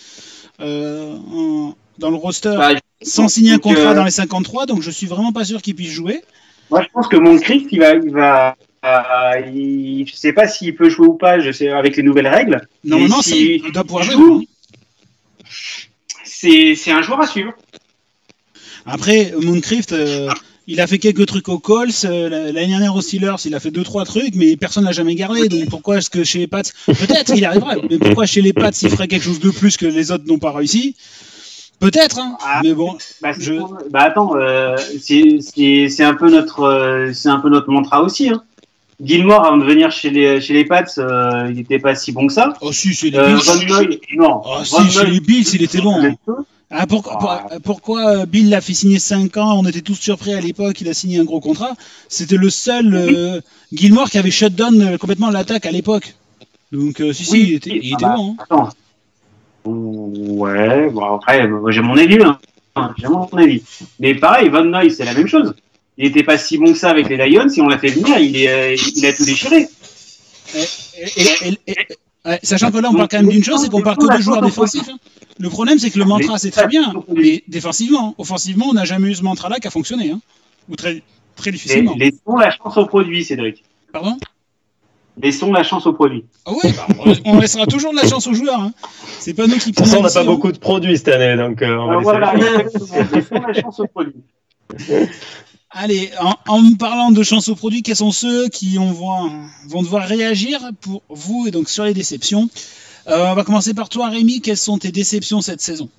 euh, en, dans le roster bah, sans signer un contrat euh... dans les cinquante-trois, donc je suis vraiment pas sûr qu'il puisse jouer. Moi, je pense que Moncrief, il va, il va, euh, il, je sais pas s'il peut jouer ou pas, je sais avec les nouvelles règles. Non, non, si il doit pouvoir joue, jouer. C'est, c'est un joueur à suivre. Après, Moncrief, euh, il a fait quelques trucs aux Colts. Euh, l'année dernière aux Steelers, il a fait deux trois trucs, mais personne l'a jamais gardé. Donc pourquoi est-ce que chez les Pats, peut-être il arrivera, mais pourquoi chez les Pats il ferait quelque chose de plus que les autres n'ont pas réussi? Peut-être, hein, Ah, mais bon. Bah, je... bah attends, euh, c'est, c'est, c'est un peu notre, euh, c'est un peu notre mantra aussi. Hein. Gilmore, avant de venir chez les, chez les Pats, euh, il n'était pas si bon que ça. Oh si, c'est les Euh, Bills. Von Noy, non. Oh Von si, chez Noy, les Bills, il était bon. Hein. Ah, pour, Ah. pour, pourquoi euh, Bill l'a fait signer cinq ans? On était tous surpris à l'époque, il a signé un gros contrat. C'était le seul euh, Gilmore qui avait shut down euh, complètement l'attaque à l'époque. Donc euh, si, si, Oui, il était, il ah était bah, bon. Hein. Attends. Ouais, bon après, moi, j'ai mon avis. Hein. J'ai mon avis. Mais pareil, Von Noy, c'est la même chose. Il n'était pas si bon que ça avec les Lions. Si on l'a fait venir, il, est, il a tout déchiré. Et, et, et, et, et, ouais, sachant que là, on parle quand même d'une chose, c'est qu'on parle que de joueurs défensifs. Hein. Le problème, c'est que le mantra, c'est très bien, mais défensivement, offensivement, on n'a jamais eu ce mantra-là qui a fonctionné. Hein. Ou très, très difficilement. Les, laissons la chance au produit, Cédric. Pardon? Laissons la chance au produit. Ah oui, bah, on laissera toujours de la chance aux joueurs. Hein. C'est pas nous qui De toute façon, on n'a pas hein. beaucoup de produits cette année, donc euh, on va Alors laisser voilà, les choses. exactement. Laissons la chance au produit. Allez, en, en parlant de chance aux produits, quels sont ceux qui on voit, vont devoir réagir pour vous et donc sur les déceptions? euh, On va commencer par toi, Rémi. Quelles sont tes déceptions cette saison?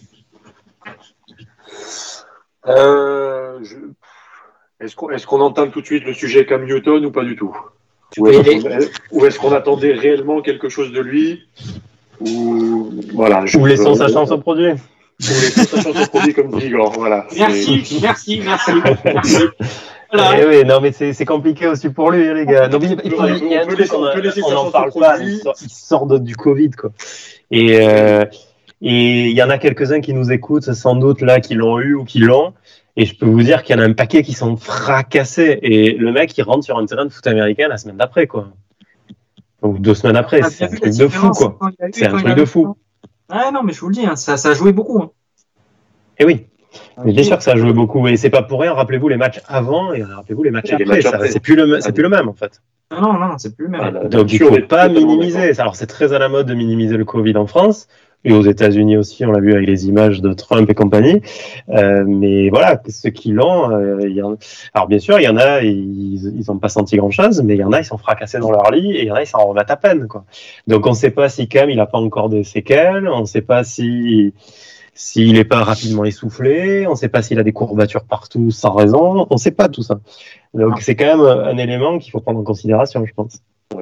Euh, je... Est-ce qu'on est-ce qu'on entame tout de suite le sujet Cam Newton ou pas du tout? Ou est-ce qu'on, ou est-ce qu'on attendait réellement quelque chose de lui? Ou voilà. Je, Ou laissons sa chance au produit. Ou laissons sa chance au produit comme dit Igor. Voilà. Merci, merci, merci. merci. Voilà. Eh oui, non, mais c'est, c'est compliqué aussi pour lui, les gars. Non, mais il, il, faut- il y a un On peut truc, laisser- on, on peut laisser on sa en chance parle au pas. produit. Il sort, il sort de- du Covid, quoi. Et euh, et il y en a quelques-uns qui nous écoutent, sans doute là, qui l'ont eu ou qui l'ont. Et je peux vous dire qu'il y en a un paquet qui sont fracassés. Et le mec, il rentre sur un terrain de foot américain la semaine d'après, quoi. Donc deux semaines après, Ah, c'est un bien vu truc la de fou, différence quoi. quand il a eu, C'est un quand il truc a de eu. fou. Ouais, non, mais je vous le dis, hein, ça, ça a joué beaucoup. Hein. Et oui. Mais bien sûr que ça a joué beaucoup. Et c'est pas pour rien. Rappelez-vous les matchs avant et rappelez-vous les matchs Et les après. matchs Ça, après. c'est plus le, c'est plus le même, en fait. Non, non, non, c'est plus le même. Ah, là, Donc il là-dessus, on faut est pas totalement minimiser. Alors c'est très à la mode de minimiser le Covid en France et aux États-Unis aussi. On l'a vu avec les images de Trump et compagnie. Euh, mais voilà, ceux qui l'ont, euh, il y en... alors bien sûr il y en a, ils ils ont pas senti grand-chose, mais il y en a ils sont fracassés dans leur lit et il y en a ils s'en remettent à peine, quoi. Donc on ne sait pas si Cam il a pas encore des séquelles, on ne sait pas si s'il n'est pas rapidement essoufflé, on ne sait pas s'il a des courbatures partout sans raison, on ne sait pas tout ça. Donc c'est quand même un élément qu'il faut prendre en considération, je pense.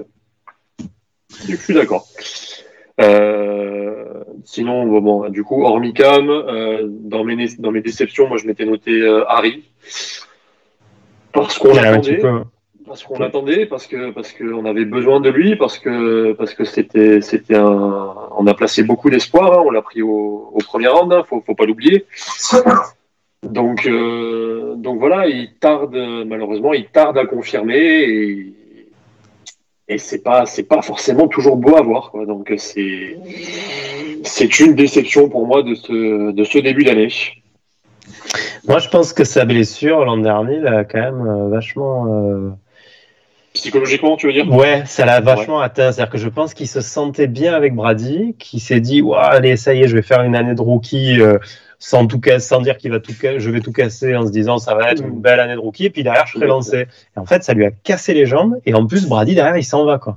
Je suis d'accord. Euh, sinon, bon, bon, du coup, hormis Cam, euh, dans, mes, dans mes déceptions, moi je m'étais noté euh, Harry. Parce qu'on Ouais, un l'attendait. petit peu. Parce qu'on l'attendait, parce que parce qu'on avait besoin de lui, parce que parce que c'était c'était un. On a placé beaucoup d'espoir, hein, on l'a pris au, au premier round, hein, faut faut pas l'oublier. Donc euh, donc voilà, il tarde malheureusement, il tarde à confirmer et et c'est pas c'est pas forcément toujours beau à voir, quoi. Donc c'est c'est une déception pour moi de ce de ce début d'année. Moi, je pense que sa blessure l'an dernier l'a quand même euh, vachement. Euh... Psychologiquement, tu veux dire? Ouais, ça l'a vachement atteint. C'est-à-dire que je pense qu'il se sentait bien avec Brady, qu'il s'est dit, ouais, allez, ça y est, je vais faire une année de rookie euh, sans tout casser, sans dire qu'il va tout casser, je vais tout casser en se disant, ça va être une belle année de rookie. Et puis derrière, je serai lancé. Et en fait, ça lui a cassé les jambes. Et en plus, Brady derrière, il s'en va, quoi.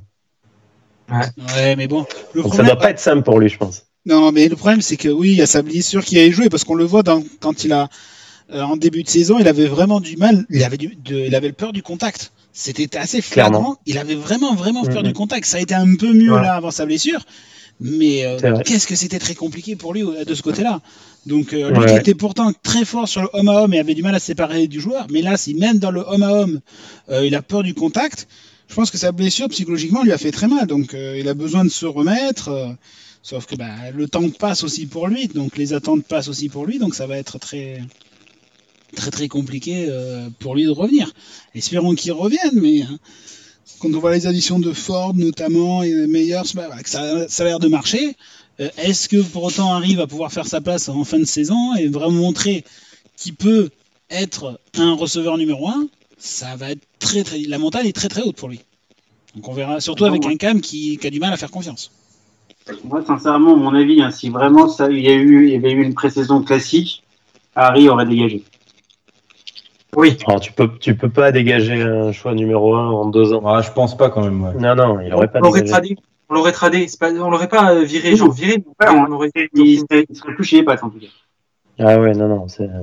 Ouais, mais bon. Le Donc problème... ça doit pas être simple pour lui, je pense. Non, mais le problème, c'est que oui, il y a sa blessure qui a joué parce qu'on le voit dans, quand il a, euh, en début de saison, il avait vraiment du mal, il avait, du, de, il avait peur du contact. C'était assez flagrant. Clairement. Il avait vraiment, vraiment peur Mm-hmm. du contact. Ça a été un peu mieux Ouais. là avant sa blessure. Mais euh, C'est vrai. qu'est-ce que c'était très compliqué pour lui euh, de ce côté-là. Donc euh, lui Ouais. qui était pourtant très fort sur le homme à homme et avait du mal à se séparer du joueur, mais là, si même dans le homme à homme, euh, il a peur du contact, je pense que sa blessure psychologiquement lui a fait très mal. Donc euh, il a besoin de se remettre. Euh, sauf que bah, le temps passe aussi pour lui, donc les attentes passent aussi pour lui, donc ça va être très très très compliqué euh, pour lui de revenir. Espérons qu'il revienne, mais hein, quand on voit les additions de Ford notamment et Meyers, bah, voilà, que ça, ça a l'air de marcher. Euh, est-ce que pour autant Harry va pouvoir faire sa place en fin de saison et vraiment montrer qu'il peut être un receveur numéro un? Ça va être très très. La montagne est très très haute pour lui. Donc on verra, surtout avec un Cam qui, qui a du mal à faire confiance. Moi, sincèrement, mon avis, hein, si vraiment ça, il y a eu, il y avait eu une pré-saison classique, Harry aurait dégagé. Oui. Alors, tu peux, tu peux pas dégager un choix numéro un en deux ans. Ah, je pense pas quand même. Ouais. Non, non, il aurait pas On l'aurait dégagé. tradé. On l'aurait tradé. C'est pas, on l'aurait pas euh, viré, genre viré. Ouais, on aurait. Il serait, il serait plus chez les pattes en tout cas. Ah ouais, non, non, c'est.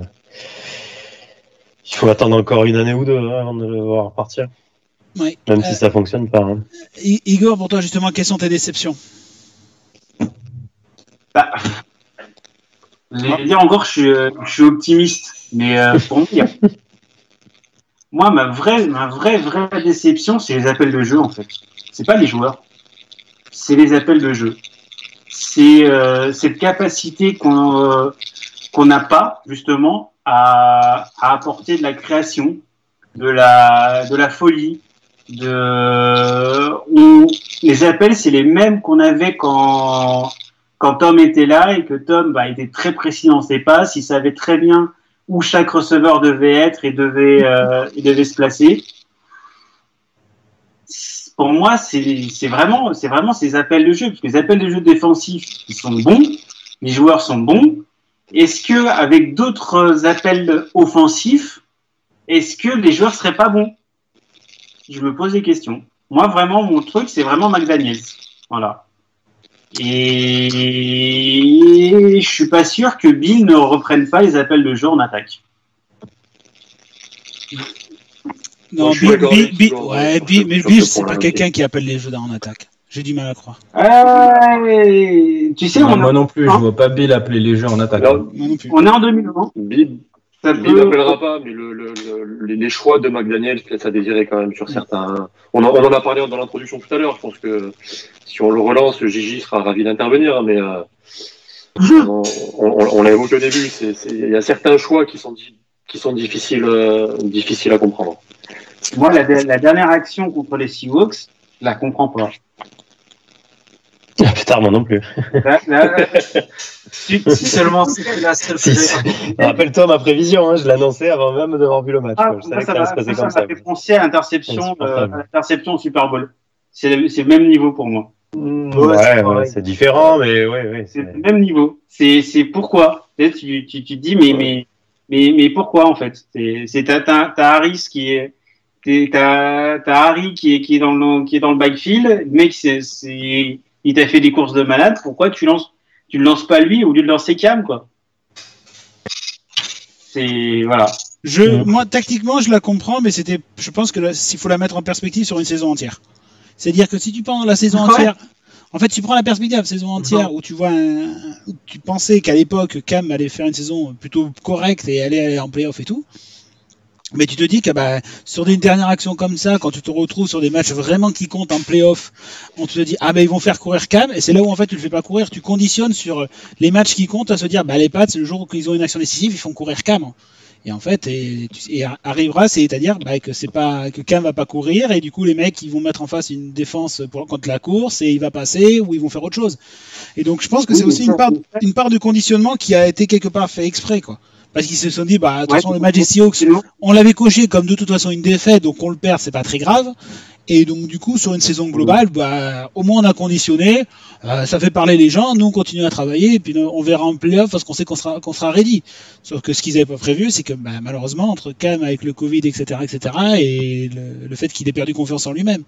Il faut attendre encore une année ou deux hein, avant de le voir partir. Ouais. Même Euh, si ça fonctionne pas. Hein. I- Igor, pour toi, justement, quelles sont tes déceptions? Bah, je vais dire encore, je suis, euh, je suis optimiste, mais euh, pour moi, il y a- moi, ma vraie, ma vraie, vraie déception, c'est les appels de jeu en fait. C'est pas les joueurs, c'est les appels de jeu. C'est euh, cette capacité qu'on euh, qu'on n'a pas justement à, à apporter de la création, de la, de la folie. De, on, les appels, c'est les mêmes qu'on avait quand quand Tom était là et que Tom bah, était très précis dans ses passes, il savait très bien où chaque receveur devait être et devait, euh, il devait se placer. Pour moi, c'est, c'est vraiment, c'est vraiment ces appels de jeu, parce que les appels de jeu défensifs, ils sont bons, les joueurs sont bons. Est-ce que avec d'autres appels offensifs, est-ce que les joueurs seraient pas bons? Je me pose des questions. Moi, vraiment, mon truc, c'est vraiment McDaniels. Voilà. Et je suis pas sûr que Bill ne reprenne pas les appels de jeu en attaque. Non, Moi, je suis Bill, d'accord Bill- avec Bill- Igor, ouais, sur Bill- ce- mais sur Bill, ce c'est pas point-là quelqu'un aussi. qui appelle les jeux en attaque. J'ai du mal à croire. Euh, tu sais, Non, on, moi a- non plus, je vois pas Bill appeler les jeux en attaque. Alors, Moi non plus. on est en deux mille vingt. Bill, Ça Bill peut- n'appellera pas, mais le, le, le- les- les choix de McDaniel laissent à désirer quand même sur certains. On en, on en a parlé dans l'introduction tout à l'heure. Je pense que si on le relance, Gigi sera ravi d'intervenir, mais euh, on, on, on l'a évoqué au début. c'est- c'est- Il y a certains choix qui sont, di- qui sont difficiles, euh, difficiles à comprendre. Moi, la, la dernière action contre les Seahawks, je la comprends pas. Ah, putain, moi non plus. Là, là, tu- Si seulement c'était la seule Si, si. Rappelle-toi ma prévision, hein, je l'annonçais avant même d'avoir vu le match. Ah, quoi. Je moi, savais que ça ça allait se m'a passer ça comme m'a ça. fait penser à l'interception, euh, Insupportable. à l'interception au Super Bowl. C'est le, c'est le même niveau pour moi. Mm, Ouais, Ouais, c'est ouais, pareil. c'est différent, mais ouais, ouais. C'est c'est- le même niveau. C'est, c'est pourquoi. Tu, sais, tu, tu, tu te dis, mais, mais, mais, mais pourquoi en fait? C'est, c'est t'as, t'as, t'as Harris qui est, t'es- t'as, t'as Harry qui est, qui est dans le, qui est dans le backfield. Le mec, c'est, c'est, il t'a fait des courses de malade. Pourquoi tu lances, tu le lances pas lui au lieu de lancer Cam, quoi? C'est, voilà. Je, Mm. moi, tactiquement, je la comprends, mais c'était, je pense que là, s'il faut la mettre en perspective sur une saison entière. C'est-à-dire que si tu prends la saison Ouais. entière, en fait, tu prends la perspective de la saison entière où tu vois, un- où tu pensais qu'à l'époque, Cam allait faire une saison plutôt correcte et aller, aller en playoff et tout. Mais tu te dis que bah, sur des dernières actions comme ça, quand tu te retrouves sur des matchs vraiment qui comptent en playoff, on te dit ah ben ils vont faire courir Cam, et c'est là où en fait tu le fais pas courir, tu conditionnes sur les matchs qui comptent à se dire bah les Pats, le jour où ils ont une action décisive, ils font courir Cam. Et en fait, et, et arrivera, c'est-à-dire bah, que c'est pas que Cam va pas courir, et du coup les mecs ils vont mettre en face une défense pour, contre la course et il va passer ou ils vont faire autre chose. Et donc je pense que c'est Oui, aussi ça, une part, c'est- une part de conditionnement qui a été quelque part fait exprès quoi. Parce qu'ils se sont dit bah de toute Ouais, façon le match des Seahawks sinon, on l'avait coché comme de toute façon une défaite, donc on le perd, c'est pas très grave. Et donc du coup sur une saison globale, bah, au moins on a conditionné, euh, ça fait parler les gens, nous on continue à travailler, et puis euh, on verra en playoff parce qu'on sait qu'on sera, qu'on sera ready. Sauf que ce qu'ils n'avaient pas prévu, c'est que bah, malheureusement entre Cam avec le Covid, et cetera, et cetera, et le, le fait qu'il ait perdu confiance en lui-même.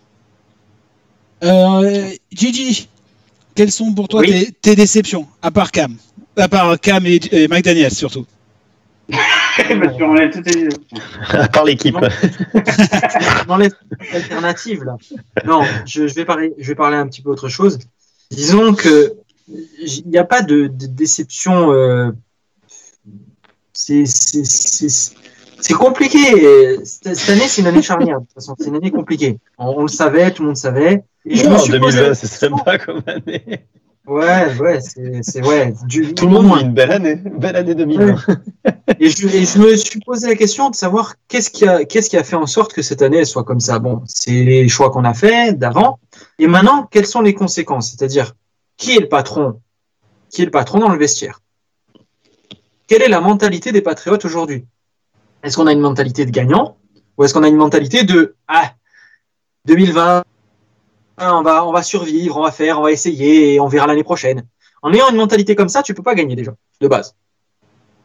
Euh, Gigi, quelles sont pour toi Oui. tes, tes déceptions, à part Cam, à part Cam et, et McDaniels surtout? parce qu'on a tout est- À part l'équipe. On enlève l'alternative là. Non, je, je vais parler, je vais parler un petit peu autre chose. Disons que il n'y a pas de, de déception. Euh, c'est, c'est, c'est, c'est compliqué. Cette, cette année, c'est une année charnière. De toute façon, c'est une année compliquée. On, on le savait, tout le monde savait. Et je me En suis posé deux mille la vingt, c'est question- sympa comme année. Ouais, ouais, c'est, c'est ouais. Du, Tout le monde vit une belle année. Belle année deux mille vingt. Et je, et je me suis posé la question de savoir qu'est-ce qui a, qu'est-ce qui a fait en sorte que cette année elle soit comme ça. Bon, c'est les choix qu'on a fait d'avant. Et maintenant, quelles sont les conséquences? C'est-à-dire, qui est le patron? Qui est le patron dans le vestiaire? Quelle est la mentalité des Patriotes aujourd'hui? Est-ce qu'on a une mentalité de gagnant? Ou est-ce qu'on a une mentalité de, ah, deux mille vingt, on va, on va survivre, on va faire, on va essayer et on verra l'année prochaine. En ayant une mentalité comme ça, tu peux pas gagner déjà, de base.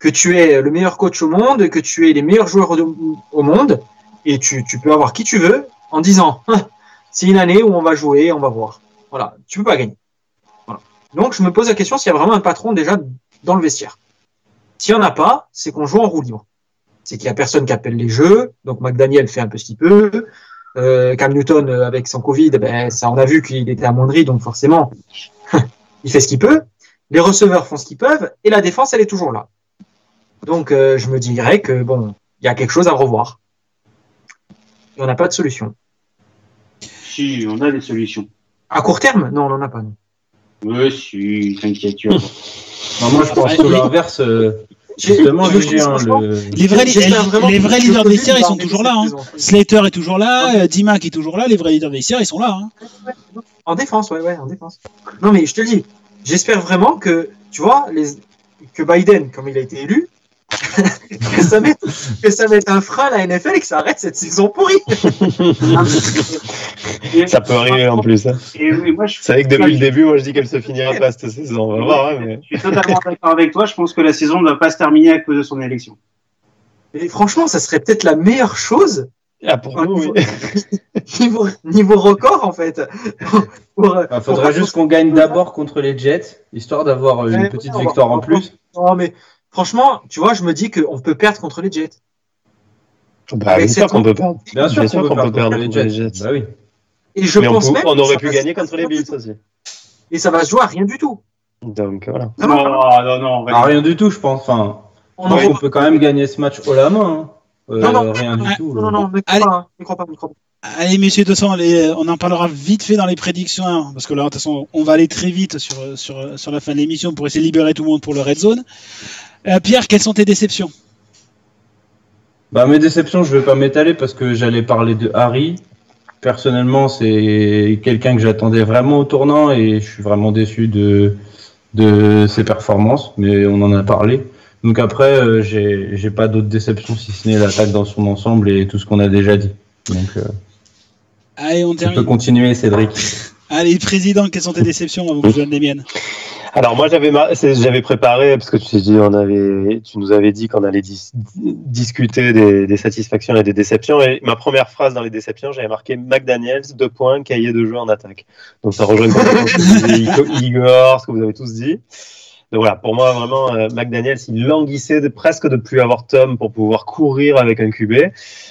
que tu es le meilleur coach au monde, que tu es les meilleurs joueurs de, au monde, et tu, tu peux avoir qui tu veux en disant ah, c'est une année où on va jouer, on va voir. Voilà, tu peux pas gagner. Voilà. Donc je me pose la question s'il y a vraiment un patron déjà dans le vestiaire. S'il n'y en a pas, c'est qu'on joue en roue libre. C'est qu'il n'y a personne qui appelle les jeux, donc McDaniel fait un peu ce qu'il peut. Euh, Cam Newton, euh, avec son Covid, ben, ça, on a vu qu'il était amoindri, donc forcément, il fait ce qu'il peut. Les receveurs font ce qu'ils peuvent, et la défense, elle est toujours là. Donc, euh, je me dirais que bon, il y a quelque chose à revoir. Et on n'a pas de solution. Si, on a des solutions. À court terme, non, on n'en a pas. Non. Oui, si, t'inquiète. Tu vois. Non, moi, je pense que l'inverse. Euh... Justement, Je- je- G G, hein, le... Les vrais, J'espère vraiment les que vrais le leaders de Covid vestiaire, ils va sont arrêter toujours cette là. Hein. saison. Slater est toujours là, euh, D-Mac est toujours là, les vrais leaders de vestiaire, ils sont là. Hein. En défense, ouais, ouais, en défense. Non, mais je te le dis, j'espère vraiment que, tu vois, les, que Biden, comme il a été élu, que, ça mette, que ça mette un frein à la N F L et que ça arrête cette saison pourrie. Et- Ça peut arriver en plus. Hein. Et, et moi, je Vous savez que depuis le début, moi je dis qu'elle se finira pas cette saison. On va voir. Hein, mais... Je suis totalement d'accord avec toi. Je pense que la saison ne va pas se terminer à cause de son élection. Et franchement, ça serait peut-être la meilleure chose Ah, pour nous, oui. niveau, niveau record, en fait. Pour, Il pour- faudrait juste qu'on gagne d'abord contre les Jets, histoire d'avoir une Ouais, petite on va- victoire on en va- plus. Non, mais franchement, tu vois, je me dis qu'on peut perdre contre les Jets. Bah, Avec bien sûr cette- qu'on peut perdre. Bien sûr, Bien qu'on peut perdre contre contre les Jets. Bah oui. Et je mais on, pense peut- même on que aurait ça pu va gagner se- contre les Bills aussi. Et ça va se jouer à rien du tout. Donc voilà. Non, Non, non, non, non. on va Ah, dire- rien du tout, je pense. Enfin, on je pense aurait- qu'on peut quand même gagner ce match haut la main. Hein. Euh, Non, non, rien du ah, tout. Non, non, non, ne crois Allez. pas, hein. ne crois pas, ne crois pas. Allez, messieurs, de toute façon, les- on en parlera vite fait dans les prédictions, hein, parce que là, de toute façon, on va aller très vite sur, sur, sur la fin de l'émission pour essayer de libérer tout le monde pour le Red Zone. Euh, Pierre, quelles sont tes déceptions? Bah, mes déceptions, je vais pas m'étaler parce que j'allais parler de Harry. Personnellement, c'est quelqu'un que j'attendais vraiment au tournant et je suis vraiment déçu de, de ses performances, mais on en a parlé. Donc après, euh, j'ai, j'ai pas d'autres déceptions si ce n'est l'attaque dans son ensemble et tout ce qu'on a déjà dit. Donc, euh, Allez, on tu peux termine. continuer, Cédric. Allez, président, quelles sont tes déceptions avant que je donne les miennes? Alors moi j'avais mar- c'est- j'avais préparé parce que tu t'es dit on avait tu nous avais dit qu'on allait dis- discuter des, des satisfactions et des déceptions et ma première phrase dans les déceptions j'avais marqué McDaniels deux points cahier de jeu en attaque. Donc ça rejoint complètement ce que disait Igo- Igor, ce que vous avez tous dit. Donc voilà, pour moi vraiment euh, McDaniels il languissait de, presque de plus avoir Tom pour pouvoir courir avec un Q B.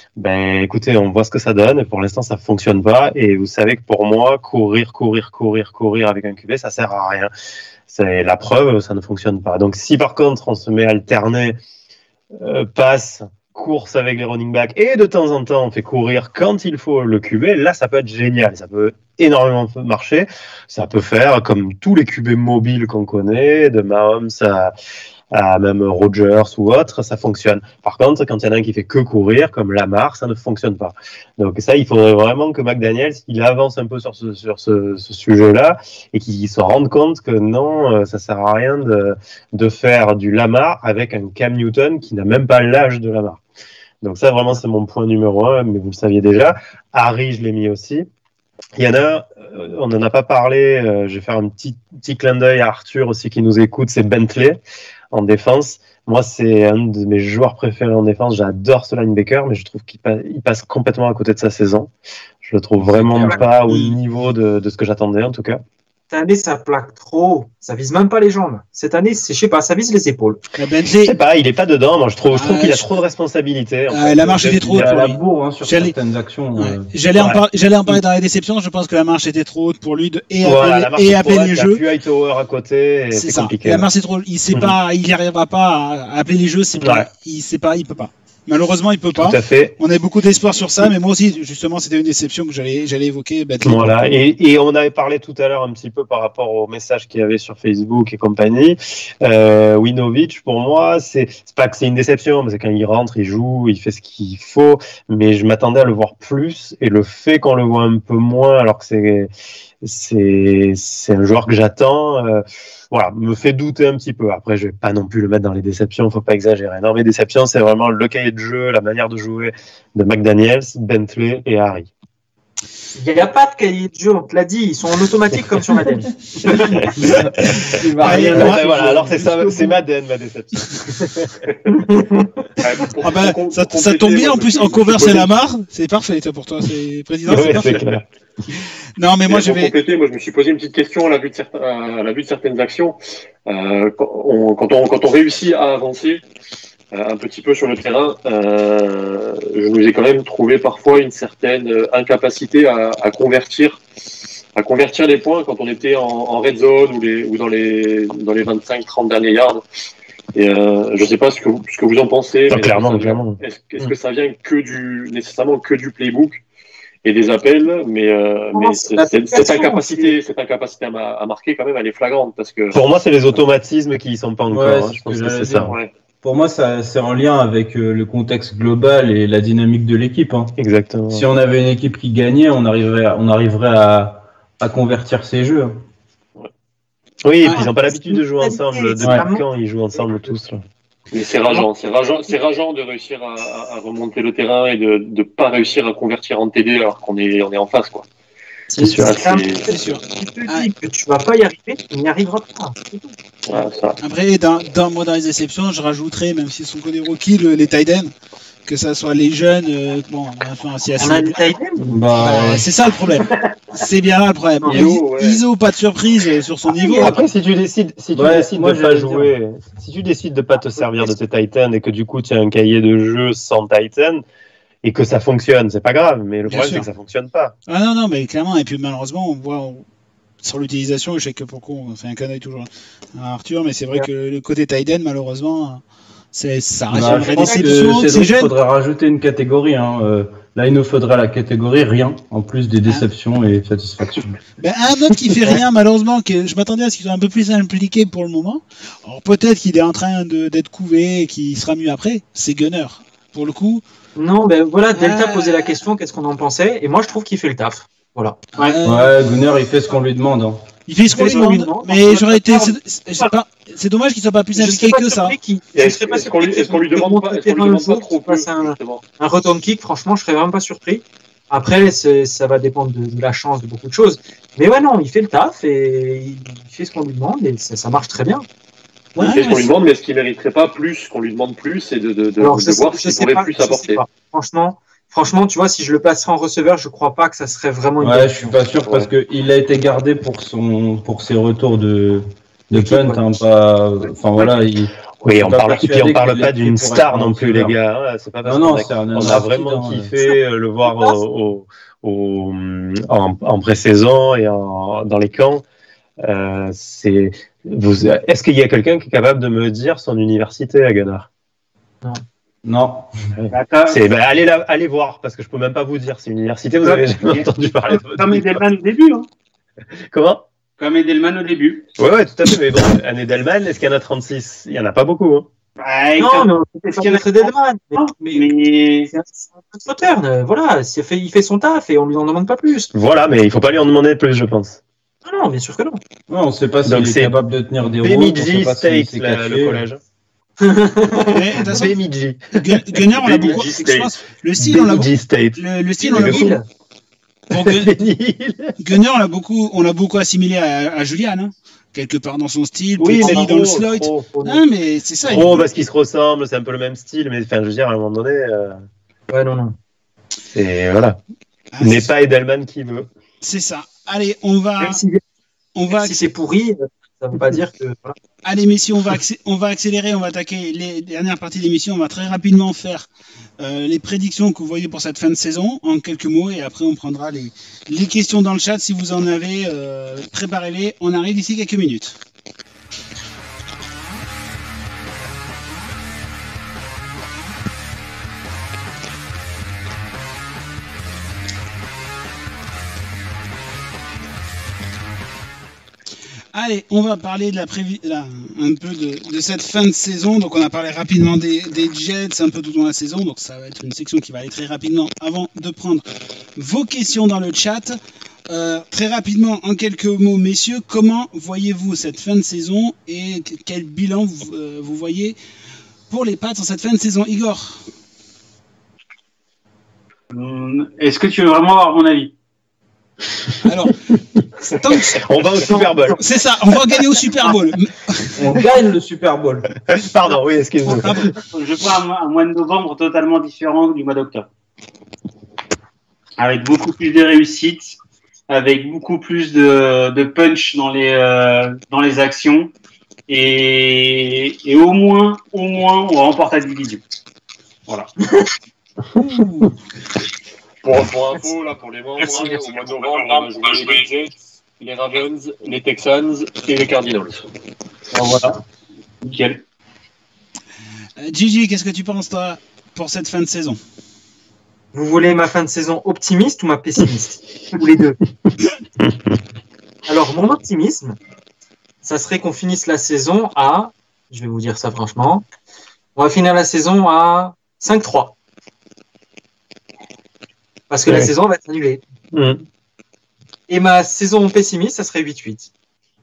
Ben écoutez, on voit ce que ça donne et pour l'instant ça fonctionne pas et vous savez que pour moi courir courir courir courir avec un Q B ça sert à rien. C'est la preuve, ça ne fonctionne pas. Donc si par contre on se met à alterner euh, passe, course avec les running backs et de temps en temps on fait courir quand il faut le Q B, là ça peut être génial, ça peut énormément marcher. Ça peut faire comme tous les Q B mobiles qu'on connaît, de Mahomes à, à même Rodgers ou autre, ça fonctionne. Par contre, quand il y en a un qui fait que courir, comme Lamar, ça ne fonctionne pas. Donc ça, il faudrait vraiment que McDaniels il avance un peu sur ce, sur ce, ce sujet-là et qu'il se rende compte que non, ça sert à rien de, de faire du Lamar avec un Cam Newton qui n'a même pas l'âge de Lamar. Donc ça, vraiment, c'est mon point numéro un, mais vous le saviez déjà. Harry, je l'ai mis aussi. Il y en a, euh, on n'en a pas parlé, euh, je vais faire un petit, petit clin d'œil à Arthur aussi qui nous écoute, c'est Bentley en défense. Moi, c'est un de mes joueurs préférés en défense, j'adore ce linebacker, mais je trouve qu'il pa- il passe complètement à côté de sa saison. Je le trouve vraiment pas au niveau de, de ce que j'attendais en tout cas. Cette année, ça plaque trop. Ça vise même pas les jambes. Cette année, c'est, je sais pas, ça vise les épaules. La Je Bentley, sais pas, il est pas dedans, moi je trouve, je trouve Ah, qu'il a je- trop de responsabilités. en Ah, fait. la marche était trop Il haute a pour la lui. bourre hein, sur J'allais- certaines actions. Ouais. euh. J'allais en, Ouais. par- j'allais en parler dans les déceptions. Je pense que la marche était trop haute pour lui de, et Voilà, appeler, la marche et est appeler trop les haute, jeux. il y a plus Hightower à côté, et C'est c'est ça. compliqué. La marche est trop. Il sait Mhm. pas. Il n'y arrivera pas à appeler les jeux. C'est pas. Ouais. Il sait pas. Il peut pas. Malheureusement, il peut Tout pas. à fait. On avait beaucoup d'espoir sur ça, mais moi aussi, justement, c'était une déception que j'allais, j'allais évoquer. Bentley. Voilà, et, et on avait parlé tout à l'heure un petit peu par rapport au message qu'il y avait sur Facebook et compagnie. Euh, Winovich, pour moi, c'est, c'est pas que c'est une déception, mais c'est quand il rentre, il joue, il fait ce qu'il faut, mais je m'attendais à le voir plus, et le fait qu'on le voit un peu moins, alors que c'est, c'est, c'est un joueur que j'attends, euh, voilà, me fait douter un petit peu. Après, je vais pas non plus le mettre dans les déceptions, faut pas exagérer. Non, mes déceptions, c'est vraiment le cahier de jeu, la manière de jouer de McDaniels, Bentley et Harry. Il n'y a pas de cahier de jeu, on te l'a dit, ils sont en automatique comme sur Madden. Il va rien Ouais, ouais, voilà, alors c'est ça, c'est Madden, ma déception. Ah bah, ça, ça tombe bien en plus, en cover c'est la marre, c'est parfait toi, pour toi, c'est président, c'est Ouais, parfait. c'est clair. Non mais moi Et je pour vais. compléter, moi je me suis posé une petite question à la vue de, certains, à la vue de certaines actions. Euh, quand, on, quand, on, quand on réussit à avancer euh, un petit peu sur le terrain, euh, je nous ai quand même trouvé parfois une certaine incapacité à, à convertir, à convertir les points quand on était en, en red zone ou, les, ou dans les dans les vingt-cinq trente derniers yards. Et euh, je sais pas ce que vous, ce que vous en pensez. Non, mais clairement, est-ce que ça clairement. vient- Est-ce, est-ce que ça vient que du nécessairement que du playbook et des appels, mais, euh, Non, mais c'est c'est- la c'est- cette application, incapacité, cette incapacité à, ma- à marquer quand même, elle est flagrante parce que Pour moi, c'est les automatismes qui y sont pas encore. Ouais, hein. c'est Je ce pense que que j'allais c'est ça. dire. ouais. Pour moi, ça, c'est en lien avec euh, le contexte global et la dynamique de l'équipe. Hein. Exactement. Si on avait une équipe qui gagnait, on arriverait à, on arriverait à, à convertir ces jeux. hein. Oui, et Ah, puis ils n'ont pas l'habitude de jouer ensemble. Depuis Ouais. quand ils jouent ensemble tous là. Mais c'est rageant, c'est rageant, c'est rageant de réussir à, à- à remonter le terrain et de ne pas réussir à convertir en T D alors qu'on est, on est en face, quoi. C'est sûr, c'est- c'est sûr. Tu te dis que tu vas pas y arriver, tu n'y arriveras pas. C'est tout. Ouais, ça. Après, dans, dans, moi, dans les déceptions, je rajouterais, même s'ils sont que des rookies, le- les tight ends, que ça soit les jeunes, euh, bon, enfin, si On a des tight ends. Bah, Bah, c'est ça le problème. C'est bien là le problème. Iso, I- ouais. Iso, pas de surprise euh, sur son niveau. Après, si tu décides, si tu Ouais, décides moi, de pas j'allais jouer, si tu décides de pas te servir de tes Titans et que du coup tu as un cahier de jeu sans Titan et que ça fonctionne, c'est pas grave. Mais le Bien problème sûr. c'est que ça fonctionne pas. Ah non, non, mais clairement, et puis malheureusement, on voit on- sur l'utilisation, je sais que pour qu'on fait un clin d'œil toujours à Arthur, mais c'est vrai que le côté Tiden, malheureusement, c'est, ça reste bah, une je vraie pense que déception. C'est Cédric, il jeune. faudrait rajouter une catégorie. Hein. Euh, là, il nous faudrait la catégorie rien, en plus des déceptions et satisfactions. Ben, un autre qui fait rien, malheureusement, que je m'attendais à ce qu'il soit un peu plus impliqué pour le moment. Alors peut-être qu'il est en train de, d'être couvé et qu'il sera mieux après. C'est Gunner. Pour le coup, Non, ben voilà, Delta Ah. posait la question, qu'est-ce qu'on en pensait, et moi je trouve qu'il fait le taf. Voilà. euh, Ouais, Gunner, il fait ce qu'on lui demande. Hein. il fait ce qu'on Il lui fait ce qu'on lui demande. demande. Mais j'aurais été. Voilà. C'est, c'est pas- c'est dommage qu'il soit pas plus Je impliqué serais pas que ça. surpris qu'il- Et je Est-ce serais pas est-ce qu'on lui, surpris est-ce qu'on lui qu'il demande remonte pas, le est-ce qu'on lui terrain demande un pas jour, trop qu'il fasse peu, un, justement un return kick, franchement, je serais vraiment pas surpris. Après, c'est, ça va dépendre de, de la chance, de beaucoup de choses. Mais ouais, non, il fait le taf et il fait ce qu'on lui demande et ça, ça marche très bien. Ouais, C'est ce qu'on ouais, lui demande, mais est-ce qu'il mériterait pas plus qu'on lui demande plus et de, de, de, Alors, de je sais, voir je s'il sais pourrait pas, plus je sais apporter. pas. Franchement, franchement, tu vois, si je le placerais en receveur, je crois pas que ça serait vraiment une Ouais, bonne je suis option. pas sûr parce que il a été gardé pour son pour ses retours de de L'équipe, punt, ouais. hein, pas. Enfin voilà, il. Oui, Je on suis pas parle, et puis on persuadé parle qu'il pas est d'une pris pour star être non un plus, les receveur. gars. hein. C'est pas parce Non, non, qu'on a, c'est un on a accident, vraiment ouais. kiffé euh, le voir au, au, au- en, en pré-saison et en, dans les camps. Euh, c'est, vous, est-ce qu'il y a quelqu'un qui est capable de me dire son université à Gunnar? Non. C'est, ben, allez, là, allez voir, parce que je peux même pas vous dire. C'est une université, vous avez jamais entendu parler de votre Comme vie, Edelman au début. Hein. quoi. Comment? Comme Edelman au début. Ouais, ouais, tout à fait. Mais bon, un Edelman, est-ce qu'il y en a trente-six? Il y en a pas beaucoup. Hein. Bah, Non, comme- mais on peut Est-ce pas qu'il y en a mettre Edelman. Mais, Non, mais mais c'est un, c'est un peu Pattern, euh, voilà, c'est fait, il fait son taf et on lui en demande pas plus. Voilà, mais il faut pas lui en demander plus, je pense. Non, non, bien sûr que non. Ouais, on sait pas s'il Donc est c'est capable de tenir des routes. Bemidji on sait pas s'il State, s'est la- caché. le collège. Mais, de toute façon, Bemidji. Gun- Gunner, on l'a Bemidji beaucoup. State. Je pense, le style, on l'a beaucoup. Bemidji State. Le, le style, on l'a Le beaucoup. Hill. Bon, Gun- Benil. Gunner, on l'a beaucoup, on l'a beaucoup assimilé à, à Julian, hein. Quelque part dans son style, Oui, petit mais dans le trop, slot. trop, trop, Ah, mais c'est ça. trop, il- parce qu'ils se ressemblent, c'est un peu le même style, mais enfin, je veux dire, à un moment donné, euh, Ouais, non, non. c'est voilà. Ah, N'est c'est- pas Edelman qui veut. C'est ça. Allez, on va, Même si, on va, même si c'est pourri, euh, ça veut pas dire que. Voilà. allez, messieurs, on va, accé- on va accélérer, on va attaquer les dernières parties de l'émission. On va très rapidement faire euh, les prédictions que vous voyez pour cette fin de saison en quelques mots et après on prendra les, les questions dans le chat si vous en avez. Euh, préparez-les. On arrive d'ici quelques minutes. Allez, on va parler de la prévi- là, un peu de, de cette fin de saison. Donc, on a parlé rapidement des, des Jets un peu tout au long de la saison. Donc, ça va être une section qui va aller très rapidement avant de prendre vos questions dans le chat. Euh, très rapidement, en quelques mots, messieurs, comment voyez-vous cette fin de saison et quel bilan vous, euh, vous voyez pour les Pats en cette fin de saison? Igor? Hum, est-ce que tu veux vraiment avoir mon avis? Alors, tant que- On va au Super Bowl. c'est ça, on va gagner au Super Bowl. On gagne le Super Bowl. Pardon, oui, excuse-moi. Ah bon. Je vois un mois, un mois de novembre totalement différent du mois d'octobre. Avec beaucoup plus de réussite, avec beaucoup plus de, de punch dans les, euh, dans les actions. Et, et au moins, au moins, on remporte la division. Voilà. Ouh. Pour, pour info, là, pour les membres, Merci, là, merci. au mois de novembre, on va jouer les Jets, les Ravens, les Texans et les Cardinals. Voilà. Nickel. Euh, Gigi, qu'est-ce que tu penses, toi, pour cette fin de saison? Vous voulez ma fin de saison optimiste ou ma pessimiste? Ou les deux? Alors, mon optimisme, ça serait qu'on finisse la saison à, je vais vous dire ça franchement, on va finir la saison à cinq trois. Parce que Ouais. la saison va être annulée. Mmh. Et ma saison pessimiste, ça serait huit huit.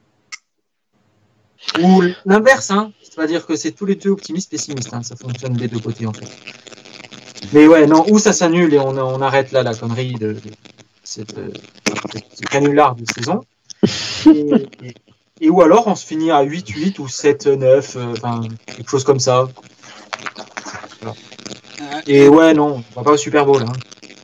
Ou l'inverse, hein. C'est-à-dire que c'est tous les deux optimistes, pessimistes. Hein. Ça fonctionne des deux côtés, en fait. Mais ouais, non, ou ça s'annule et on, on arrête là la connerie de, de cette, euh, ce canular de saison. Et, et, et ou alors on se finit à huit huit ou sept neuf, euh, enfin, quelque chose comme ça. Voilà. Et ouais, non, on va pas au Super Bowl. Hein.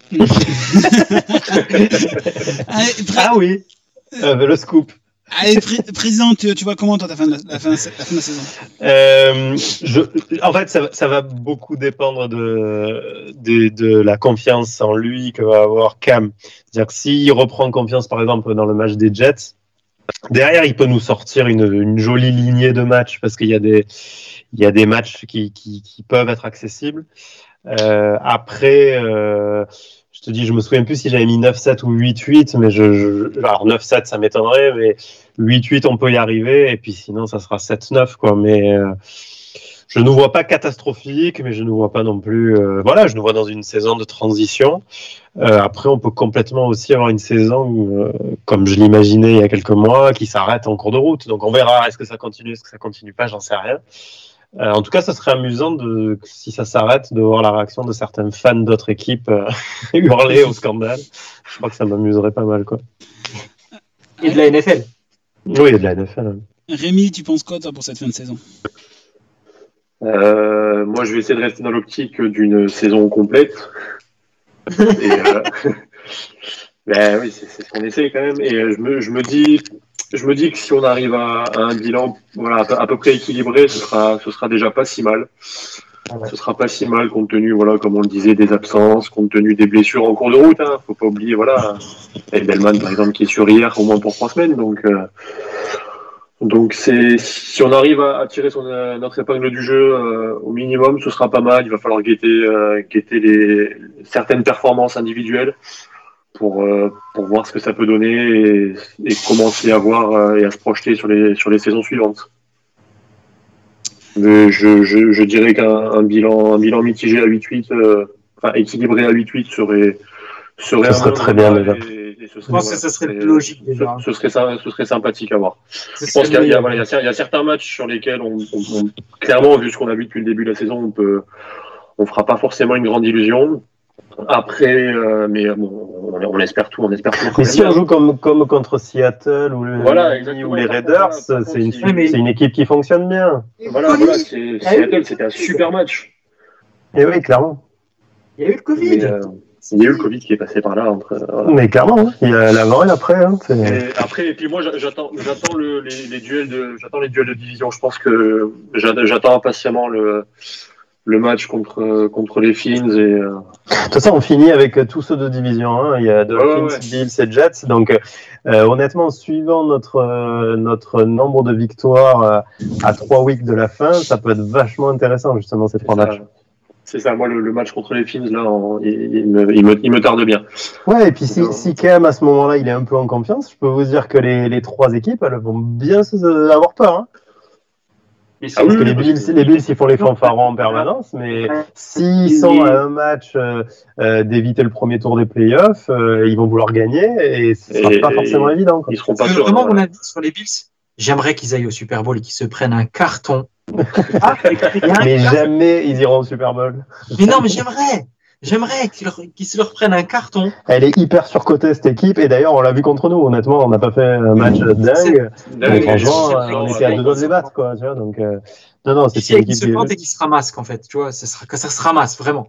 Allez, pré- Ah oui, euh, le scoop. allez, pré- président, tu, tu vois comment, toi, ta fin de la, la fin, la fin de la saison? Euh, je, en fait, ça, ça va beaucoup dépendre de, de, de la confiance en lui que va avoir Cam. C'est-à-dire que s'il reprend confiance, par exemple, dans le match des Jets, derrière, il peut nous sortir une, une jolie lignée de matchs parce qu'il y a des, il y a des matchs qui, qui, qui peuvent être accessibles. Euh, après, euh, je te dis, je me souviens plus si j'avais mis neuf sept ou huit huit, mais je, je alors neuf sept, ça m'étonnerait, mais huit huit, on peut y arriver, et puis sinon, ça sera sept neuf, quoi. Mais euh, je ne nous vois pas catastrophique, mais je ne nous vois pas non plus. Euh, voilà, je nous vois dans une saison de transition. Euh, après, on peut complètement aussi avoir une saison, où, euh, comme je l'imaginais il y a quelques mois, qui s'arrête en cours de route. Donc, on verra. Est-ce que ça continue, est-ce que ça continue pas, j'en sais rien. Euh, en tout cas, ça serait amusant de, si ça s'arrête, de voir la réaction de certains fans d'autres équipes euh, hurler au scandale. Je crois que ça m'amuserait pas mal, quoi. Et de la N F L. Oui, et de la N F L. hein. Rémi, tu penses quoi, toi, pour cette fin de saison? Euh, moi, je vais essayer de rester dans l'optique d'une saison complète. Et, euh, ben oui, c'est, c'est ce qu'on essaie quand même. Et euh, je me, je me dis, je me dis que si on arrive à, à un bilan, voilà, à peu, à peu près équilibré, ce sera, ce sera déjà pas si mal. Ah ouais. Ce sera pas si mal compte tenu, voilà, comme on le disait, des absences, compte tenu des blessures en cours de route. Hein. Faut pas oublier, voilà, Edelman par exemple qui est sur hier au moins pour trois semaines. Donc, euh, donc c'est si on arrive à, à tirer son, euh, notre épingle du jeu euh, au minimum, ce sera pas mal. Il va falloir guetter, euh, guetter les certaines performances individuelles pour euh, pour voir ce que ça peut donner et, et commencer à voir euh, et à se projeter sur les sur les saisons suivantes. Mais je, je, je dirais qu'un un bilan, un bilan mitigé à huit huit, euh, enfin équilibré à huit huit serait, serait, Ce serait très bien, déjà. Et, et ce Je pense que ça serait plus logique, déjà. Ce, ce serait ça, ce serait sympathique à voir. Ce Je pense serait qu'il y a, il y a, le voilà, il y a, il y a certains matchs sur lesquels on, on, on clairement, vu ce qu'on a vu depuis le début de la saison, on peut, on fera pas forcément une grande illusion. Après, euh, mais bon, on, on espère tout, on espère tout. Mais si on joue comme, comme contre Seattle ou, le, Voilà, exactement. ou les Par contre, Raiders, voilà, par c'est une, contre, si- c'est une équipe qui fonctionne bien. Voilà, voilà, c'est, Seattle, c'était un super match. Et oui, clairement. Il y a eu le Covid. Mais, euh, il y a eu le Covid qui est passé par là. Entre, euh, voilà. Mais clairement, hein. Il y a l'avant et l'après. Hein. C'est- Et après, et puis moi, j'a- j'attends, j'attends le, les, les duels de, j'attends les duels de division. Je pense que j'a- j'attends impatiemment le, le match contre, contre les Fins et. Euh... De toute façon, on finit avec tous ceux de division. Hein. Il y a Dolphins, Ouais, ouais. Bills et Jets. Donc, euh, honnêtement, suivant notre, euh, notre nombre de victoires euh, à trois weeks de la fin, ça peut être vachement intéressant, justement, ces C'est trois ça. matchs. C'est ça. Moi, le, le match contre les Fins, là, en- il, il me, il, me, il me tarde bien. Ouais, et puis si, Non. si Cam, à ce moment-là, il est un peu en confiance, je peux vous dire que les, les trois équipes, elles vont bien se, avoir peur. Hein. Et Ah Parce oui, que oui, les parce Bills, que- les Bills, ils font les fanfarons en permanence, mais s'ils sont à un match euh, euh, d'éviter le premier tour des playoffs, euh, ils vont vouloir gagner et ce sera Et- pas forcément et- évident. Quoi. Ils seront pas Parce que sûrs. vraiment, hein, mon voilà. avis sur les Bills, j'aimerais qu'ils aillent au Super Bowl et qu'ils se prennent un carton. Ah, il y a un Mais carton. jamais ils iront au Super Bowl. Mais non, mais j'aimerais. J'aimerais qu'ils, leur, qu'ils se leur prennent un carton. Elle est hyper surcotée cette équipe et d'ailleurs on l'a vu contre nous. Honnêtement, on n'a pas fait un match dingue. Mais franchement, on était à deux doigts de les battre, quoi. Tu vois, donc euh, non, non, c'est une équipe qui se plante et qui se ramasse, en fait. Tu vois, ça sera, que ça se ramasse vraiment.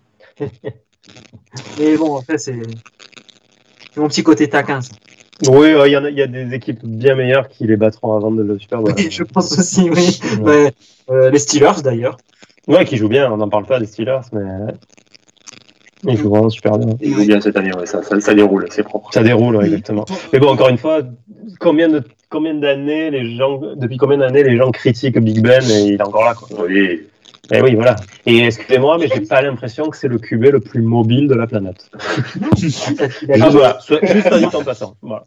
Mais bon, après c'est, c'est mon petit côté taquin. Ça. Oui, il y, en a, y a des équipes bien meilleures qui les battront avant de le Super Bowl. Oui, je pense aussi, oui. Ouais. Mais, euh, les Steelers d'ailleurs. Ouais, qui jouent bien. On n'en parle pas des Steelers, mais ils jouent vraiment super bien. Ils jouent bien cette année, ouais, ça, ça, ça déroule, c'est propre. Ça déroule, ouais, exactement. Mais bon, encore une fois, combien de combien d'années les gens, depuis combien d'années les gens critiquent Big Ben et il est encore là, quoi. Oui. Et oui, voilà. Et excusez-moi, mais j'ai pas l'impression que c'est le Q B le plus mobile de la planète. Juste, voilà, juste un dit en passant. Voilà.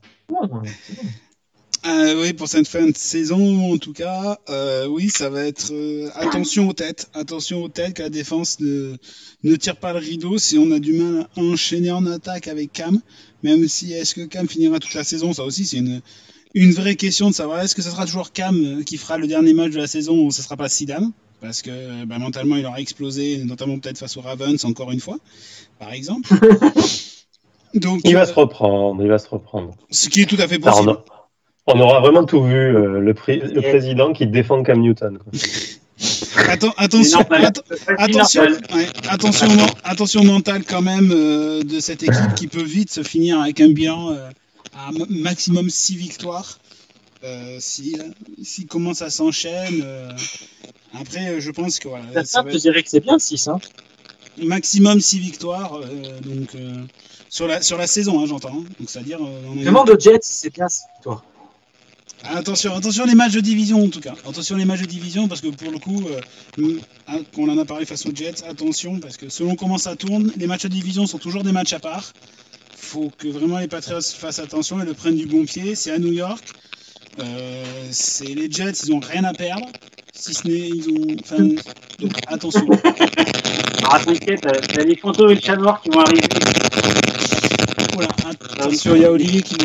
Euh, oui, pour cette fin de saison, en tout cas, euh, oui, ça va être euh, attention aux têtes, attention aux têtes, que la défense ne, ne tire pas le rideau. Si on a du mal à enchaîner en attaque avec Cam, même si est-ce que Cam finira toute la saison, ça aussi c'est une, une vraie question de savoir est-ce que ce sera toujours Cam qui fera le dernier match de la saison ou ce sera pas Sidam, parce que bah, mentalement il aura explosé, notamment peut-être face aux Ravens encore une fois, par exemple. Donc, il va euh, se reprendre, il va se reprendre. Ce qui est tout à fait possible. Alors, on aura vraiment tout vu, euh, le, pré- le président qui défend Cam Newton. Quoi. Atten- attention, att- attention, ouais, attention, attention mentale quand même euh, de cette équipe qui peut vite se finir avec un bilan euh, à m- maximum six victoires. Euh, si, si comment ça s'enchaîne. Euh, après, je pense que voilà, ça, ça je va être dirais que c'est bien six. Hein. maximum six victoires. Euh, donc euh, sur la sur la saison, hein, j'entends. Hein, donc c'est-à-dire. Euh, Vraiment de Jets, c'est bien six victoires. Attention, attention les matchs de division en tout cas. Attention les matchs de division parce que pour le coup, euh, on en a parlé face aux Jets, attention parce que selon comment ça tourne, les matchs de division sont toujours des matchs à part. Faut que vraiment les Patriots fassent attention et le prennent du bon pied. C'est à New York. Euh, c'est les Jets, ils ont rien à perdre. Si ce n'est, ils ont. Enfin, donc attention. Ah, t'inquiète, t'as les fantômes et le chat noir qui vont arriver. Voilà, attention, il y a Olivier qui.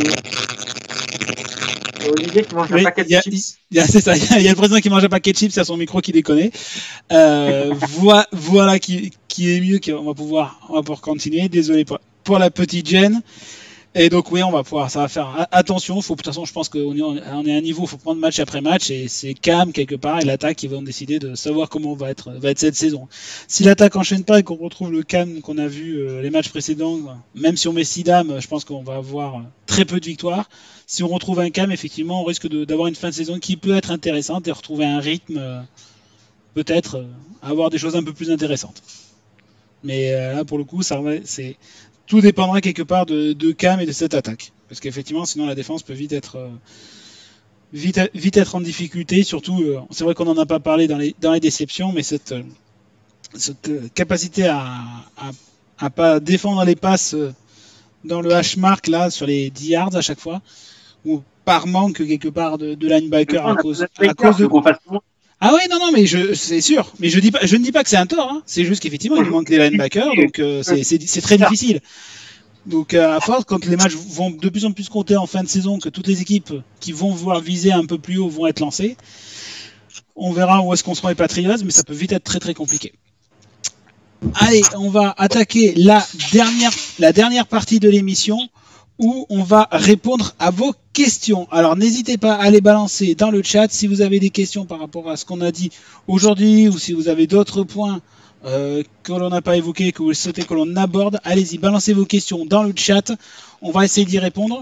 Olivier qui mange oui, un paquet de y a, chips. Y a, c'est ça, il y a le président qui mange un paquet de chips, il y a son micro qui déconne. Euh, voilà, voilà qui, qui est mieux, on va pouvoir, on va pouvoir continuer. Désolé pour, pour la petite gêne. Et donc oui, on va pouvoir, ça va faire attention. Faut, de toute façon, je pense qu'on est, on est à un niveau, il faut prendre match après match et c'est Cam quelque part et l'attaque qui vont décider de savoir comment va être, va être cette saison. Si l'attaque enchaîne pas et qu'on retrouve le Cam qu'on a vu euh, les matchs précédents, même si on met Sidam, je pense qu'on va avoir très peu de victoires. Si on retrouve un Cam, effectivement, on risque de, d'avoir une fin de saison qui peut être intéressante et retrouver un rythme, euh, peut-être euh, avoir des choses un peu plus intéressantes. Mais euh, là, pour le coup, ça, c'est tout dépendra quelque part de, de Cam et de cette attaque. Parce qu'effectivement, sinon la défense peut vite être, euh, vite, vite être en difficulté. Surtout, euh, c'est vrai qu'on n'en a pas parlé dans les, dans les déceptions, mais cette, euh, cette euh, capacité à, à, à pas défendre les passes euh, dans le hash-mark, là, sur les dix yards à chaque fois, ou par manque quelque part de, de linebacker à cause, à cause de... Ah oui, non, non, mais je, c'est sûr. Mais je dis pas, je ne dis pas que c'est un tort. Hein. C'est juste qu'effectivement, il manque des linebackers, donc euh, c'est, c'est, c'est très difficile. Donc euh, à force, quand les matchs vont de plus en plus compter en fin de saison, que toutes les équipes qui vont vouloir viser un peu plus haut vont être lancées, on verra où est-ce qu'on sera les Patriots, mais ça peut vite être très très compliqué. Allez, on va attaquer la dernière, la dernière partie de l'émission, où on va répondre à vos questions. Alors n'hésitez pas à les balancer dans le chat si vous avez des questions par rapport à ce qu'on a dit aujourd'hui ou si vous avez d'autres points euh, que l'on n'a pas évoqués, que vous souhaitez que l'on aborde. Allez-y, balancez vos questions dans le chat. On va essayer d'y répondre.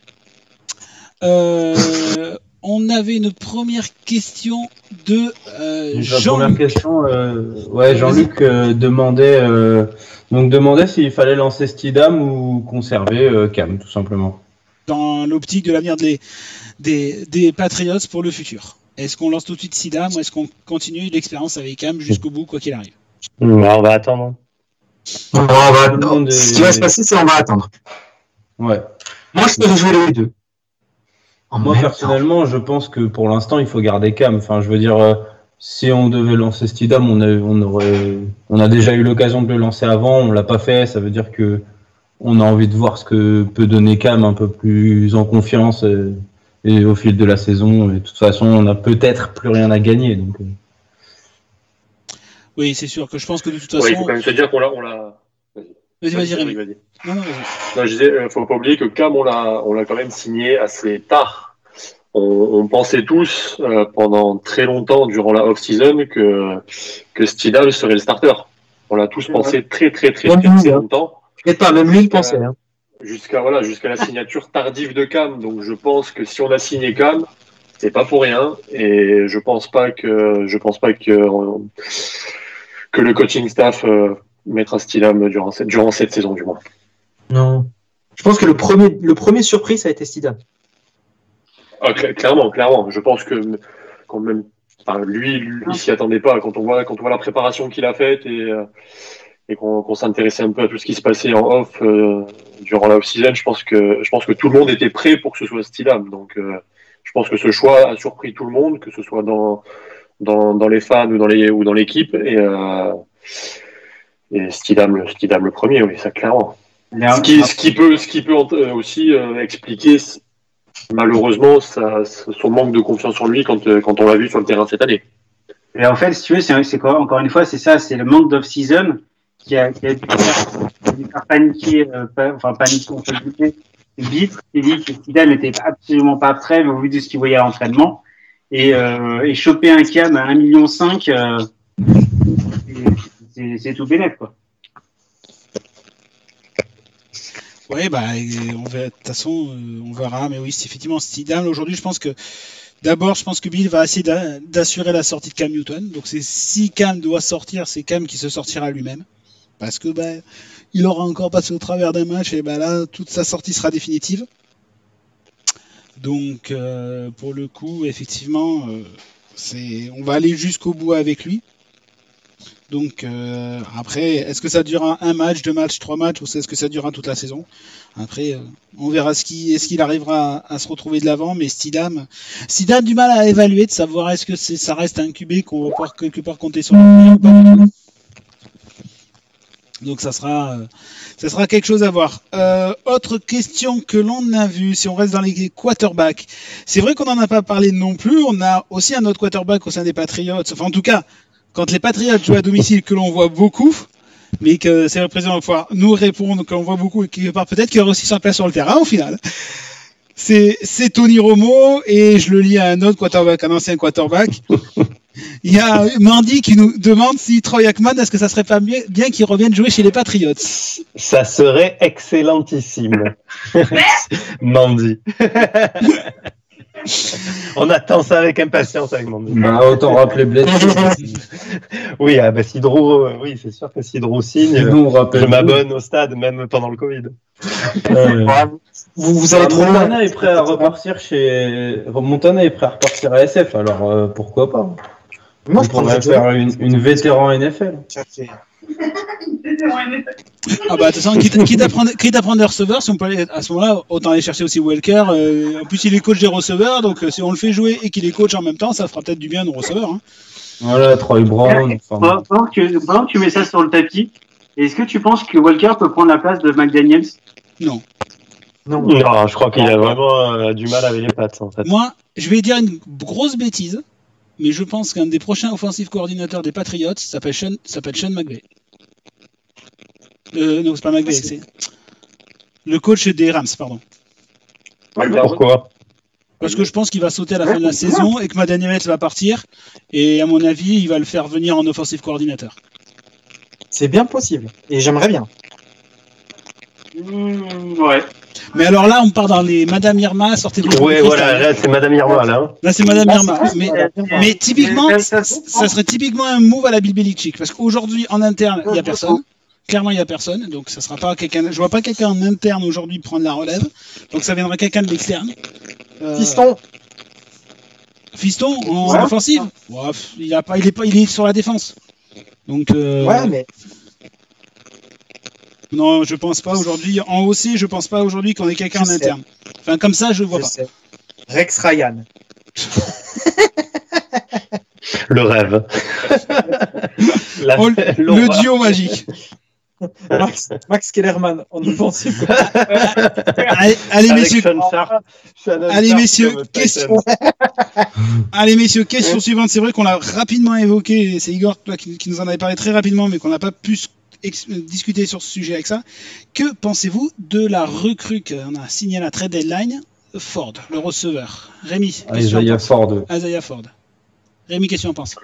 Euh, on avait une première question de euh, Jean-Luc. La première question, euh, ouais, Jean-Luc euh, demandait, euh, donc demandait s'il fallait lancer Stidham ou conserver euh, Cam, tout simplement. Dans l'optique de l'avenir des, des, des Patriots pour le futur. Est-ce qu'on lance tout de suite Stidham ou est-ce qu'on continue l'expérience avec Cam jusqu'au bout, quoi qu'il arrive? Bah, on va attendre. On va attendre. Ce qui va se passer, c'est qu'on va attendre. Ouais. Moi, je peux jouer les deux. En Moi, personnellement, temps. je pense que pour l'instant, il faut garder Cam. Enfin, je veux dire, euh, si on devait lancer Stidham, on, a, on, aurait, on a déjà eu l'occasion de le lancer avant, on l'a pas fait. Ça veut dire que on a envie de voir ce que peut donner Cam un peu plus en confiance et, et au fil de la saison. Et de toute façon, on n'a peut-être plus rien à gagner. Donc, euh... Oui, c'est sûr que je pense que de toute façon. Ouais, il faut quand même se dire qu'on l'a, on l'a, Vas-y, vas-y, Rémi. Vas-y. Non, non, vas-y. Non, je disais, euh, faut pas oublier que Cam, on l'a, on l'a quand même signé assez tard. On, on pensait tous euh, pendant très longtemps durant la off-season que que Stidham serait le starter. On l'a tous pensé très très très très, très, très longtemps. Peut-être pas, même lui il pensait. Hein. Jusqu'à voilà, jusqu'à la signature tardive de Cam. Donc je pense que si on a signé Cam, c'est pas pour rien. Et je pense pas que je pense pas que que le coaching staff euh, mettra Stidham durant cette durant cette saison du moins. Non. Je pense que le premier le premier surprise ça a été Stidham. Ah, cl- clairement, clairement. Je pense que quand même, enfin, lui, lui, il s'y attendait pas. Quand on voit, quand on voit la préparation qu'il a faite et, euh, et qu'on, qu'on s'intéressait un peu à tout ce qui se passait en off euh, durant la off-season, je pense que, je pense que tout le monde était prêt pour que ce soit Stidham. Donc, euh, je pense que ce choix a surpris tout le monde, que ce soit dans, dans, dans les fans ou dans les, ou dans l'équipe. Et, euh, et Stidham, le, Stidham le premier, oui, ça clairement. Ce qui, ce qui peut, ce qui peut aussi euh, expliquer malheureusement ça, son manque de confiance en lui quand, euh, quand on l'a vu sur le terrain cette année. Et en fait, si tu veux, c'est, c'est quoi, encore une fois, c'est ça, c'est le manque d'off-season qui a, qui a dû faire, qui a dû faire paniquer, euh, pas, enfin paniquer, on peut le dire, vite, il dit que Stidham n'était absolument pas prêt au vu de ce qu'il voyait à l'entraînement, et, euh, et choper un Cam à un virgule cinq million, euh, c'est, c'est, c'est tout bénef, quoi. Oui, bah, on verra, de toute façon, euh, on verra. Mais oui, c'est effectivement Stidham. Aujourd'hui, je pense que, d'abord, je pense que Bill va essayer d'a, d'assurer la sortie de Cam Newton. Donc, c'est, si Cam doit sortir, c'est Cam qui se sortira lui-même. Parce que, bah, il aura encore passé au travers d'un match et bah là, toute sa sortie sera définitive. Donc, euh, pour le coup, effectivement, euh, c'est, on va aller jusqu'au bout avec lui. Donc euh, après, est-ce que ça durera un match, deux matchs, trois matchs, ou est-ce que ça durera toute la saison? Après, euh, on verra ce qui, est-ce qu'il arrivera à, à se retrouver de l'avant. Mais Stidham, Stidham a du mal à évaluer, de savoir est-ce que c'est, ça reste un Q B qu'on va pouvoir quelque part compter sur lui ou pas du tout. Donc ça sera, euh, ça sera quelque chose à voir. Euh, autre question que l'on a vue, si on reste dans les quarterbacks, c'est vrai qu'on n'en a pas parlé non plus. On a aussi un autre quarterback au sein des Patriots. Enfin, en tout cas, quand les Patriots jouent à domicile, que l'on voit beaucoup, mais que c'est le président va pouvoir nous répondre, que l'on voit beaucoup et qui part peut-être qu'il y aura aussi sa place sur le terrain au final. C'est, c'est Tony Romo, et je le lis à un autre quarterback, un ancien quarterback. Il y a Mandy qui nous demande si Troy Aikman, est-ce que ça serait pas bien, bien qu'il revienne jouer chez les Patriots? Ça serait excellentissime. Mandy. On attend ça avec impatience avec Mandy. Bah, autant rappeler Blake. Oui, ah bah, si Drew, euh, oui, c'est sûr que si Drew signe, Nous, on rappelle je m'abonne au stade, même pendant le Covid. Euh, Vous, vous allez trop loin. Montana est prêt à repartir chez. Montana est prêt à repartir à S F, alors euh, pourquoi pas? Moi, je On pourrait prendrais faire une, une vétéran N F L. Ah bah de toute façon, quitte, quitte, à prendre, quitte à prendre des receveurs, si on peut aller, à ce moment-là, autant aller chercher aussi Welker. Euh, en plus, il est coach des receveurs, donc euh, si on le fait jouer et qu'il est coach en même temps, ça fera peut-être du bien aux receveurs. Hein. Voilà, Troy Brown. Pendant, pendant, que tu, pendant que tu mets ça sur le tapis, est-ce que tu penses que Walker peut prendre la place de McDaniels? Non. Non. Non, je crois qu'il a vraiment euh, du mal avec les pattes, en fait. Moi, je vais dire une grosse bêtise, mais je pense qu'un des prochains offensifs coordinateurs des Patriots s'appelle Sean, s'appelle Sean McVay. Euh, non, c'est pas McVay, c'est le coach des Rams, pardon. Pourquoi? Parce que je pense qu'il va sauter à la fin de la saison et que McDaniels va partir. Et à mon avis, il va le faire venir en offensive coordinateur. C'est bien possible. Et j'aimerais bien. Mmh, ouais. Mais alors là, on part dans les Madame Irma, sortez-vous. Ouais, voilà, là, c'est Madame Irma, là. Là, c'est Madame Là, Irma. c'est- Mais, c'est- mais typiquement, c'est- ça, ça serait typiquement un move à la Bill Belichick. Parce qu'aujourd'hui, en interne, il n'y a personne. Clairement, il n'y a personne. Donc, ça sera pas quelqu'un. Je vois pas quelqu'un en interne aujourd'hui prendre la relève. Donc, ça viendra quelqu'un de l'externe. Euh, Fiston. Fiston en Ouais. offensive. Ouais, il a pas, il est pas, il est sur la défense. Donc. Euh, Ouais, mais Non, je pense pas aujourd'hui. En O C, je pense pas aujourd'hui qu'on ait quelqu'un en Je sais. interne. Enfin, comme ça, je vois je pas. sais. Rex Ryan. Le rêve. La- Oh, le l'horreur. duo magique. Max, Max Kellerman en offensive. Allez, allez, Avec messieurs. Sean Sharp. Shannon Allez, Sharp messieurs, comme question. Titan. Allez, messieurs, question suivante. C'est vrai qu'on l'a rapidement évoqué. C'est Igor toi, qui, qui nous en avait parlé très rapidement, mais qu'on n'a pas pu ex- discuter sur ce sujet avec ça. Que pensez-vous de la recrue qu'on a signée à la trade deadline, Ford, le receveur? Rémi, Ah, Isaiah Ford. Isaiah Ford. Rémi, qu'est-ce que tu en penses?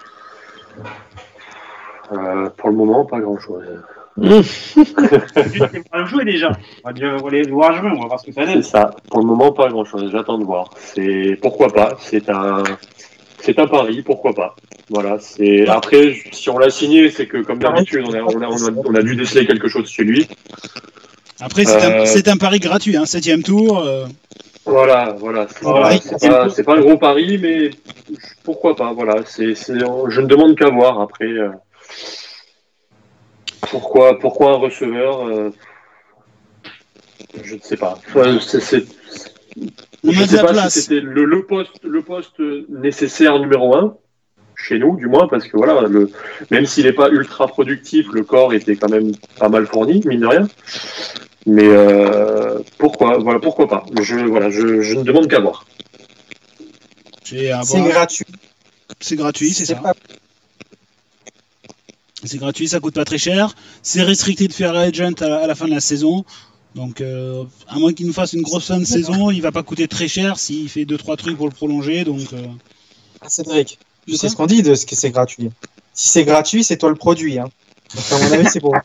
Euh, pour le moment, pas grand-chose. Juste les jouer déjà. On va dire, on va les voir jouer, on va voir ce que ça C'est donne. ça. Pour le moment, pas grand-chose. J'attends de voir. C'est pourquoi pas. C'est un, c'est un pari. Pourquoi pas. Voilà. C'est après, si on l'a signé, c'est que comme d'habitude, on a, on a, on a, on a dû déceler quelque chose chez lui. Après, c'est Euh, un, c'est un pari gratuit, hein, septième tour. euh, Voilà, voilà. C'est Voilà. pas, c'est pas, c'est pas un gros pari, mais pourquoi pas. Voilà. C'est, c'est, je ne demande qu'à voir après. euh, Pourquoi, pourquoi un receveur euh, je ne sais pas. Enfin, c'est, c'est, On je a ne de sais la pas place. si c'était le, le poste, le poste nécessaire numéro un chez nous, du moins, parce que voilà, le, même s'il n'est pas ultra productif, le corps était quand même pas mal fourni, mine de rien. Mais euh, pourquoi, voilà, pourquoi pas. Je, voilà, je, je ne demande qu'à voir. C'est à C'est voir. gratuit. C'est gratuit, c'est ça. pas- C'est gratuit, ça coûte pas très cher. C'est restricté de faire agent à la, à la fin de la saison. Donc, euh, à moins qu'il nous fasse une grosse fin de saison, il va pas coûter très cher s'il fait deux trois trucs pour le prolonger. Donc, euh, Cédric, tu De sais quoi ce qu'on dit de ce que c'est gratuit. Si c'est gratuit, c'est toi le produit. Hein. Donc, à mon avis, c'est pour.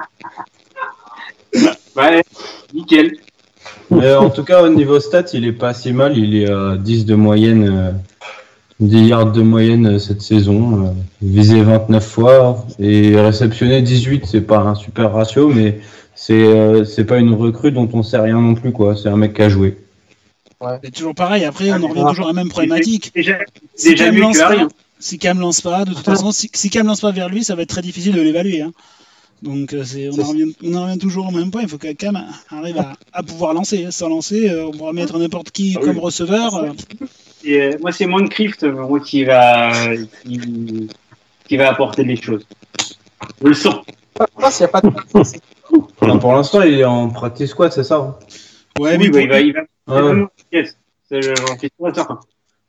Ouais, nickel. Mais en tout cas, au niveau stats, il est pas si mal. Il est à dix de moyenne, euh, dix yards de moyenne euh, cette saison. Euh, visé vingt-neuf fois et réceptionné dix-huit. C'est pas un super ratio, mais c'est euh, c'est pas une recrue dont on sait rien non plus, quoi. C'est un mec qui a joué. c'est toujours pareil. Après, on en revient toujours à la même problématique. Déjà, Si déjà Cam mieux lance que pas, rien. si Cam lance pas, de toute façon, si, si Cam lance pas vers lui, ça va être très difficile de l'évaluer. Hein. Donc, euh, c'est, on, C'est en revient, on en revient toujours au même point. Il faut que Cam arrive à, à pouvoir lancer. Sans lancer, euh, on pourra mettre n'importe qui Ah oui. comme receveur. euh, Et, euh, moi, c'est Moncrief moi, qui va, qui, qui va apporter les choses. Je le sens. Pas s'il n'y a pas de. Enfin, pour l'instant, il est en practice squad, c'est ça, hein? Ouais, Oui, mais bah, pour- il va, il va. Ah ouais. Yes. C'est- J'en suis sûr et certain.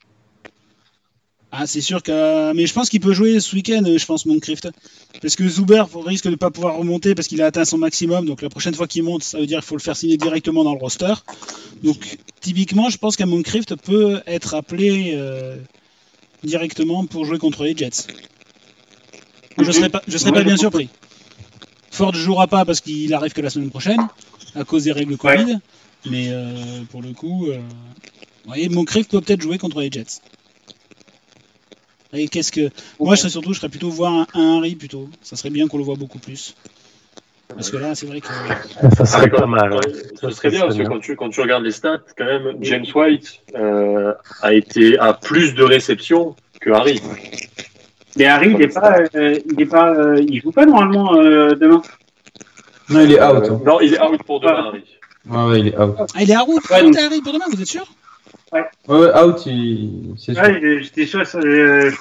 Ah, c'est sûr que. Mais je pense qu'il peut jouer ce week-end, je pense, Moncrief. Parce que Zuber risque de ne pas pouvoir remonter parce qu'il a atteint son maximum. Donc la prochaine fois qu'il monte, ça veut dire qu'il faut le faire signer directement dans le roster. Donc typiquement, je pense qu'un Moncrief peut être appelé euh, directement pour jouer contre les Jets. Je ne serais pas, je serais pas bien surpris. Ford ne jouera pas parce qu'il arrive que la semaine prochaine, à cause des règles Covid. Mais euh, pour le coup, euh, vous voyez, Moncrief peut peut-être jouer contre les Jets. Et qu'est-ce que moi je serais surtout je serais plutôt voir un, un Harry plutôt, ça serait bien qu'on le voit beaucoup plus parce que là c'est vrai que Ça serait pas mal. Ouais, ouais. Ce serait bien, parce que bien. quand tu, quand tu regardes les stats, quand même, James White euh, a été à plus de réceptions que Harry. Mais Harry, il n'est pas, euh, il est pas, euh, il joue pas normalement euh, demain. Non, il est out. Euh, Hein. non, il est out pour demain, Harry. Ouais, ouais, il est out. ah, il est à route Ouais, donc- Harry pour demain, vous êtes sûr? Ouais, ouais, out, il... c'est sûr. Ouais, je- j'étais sûr. Ça, euh,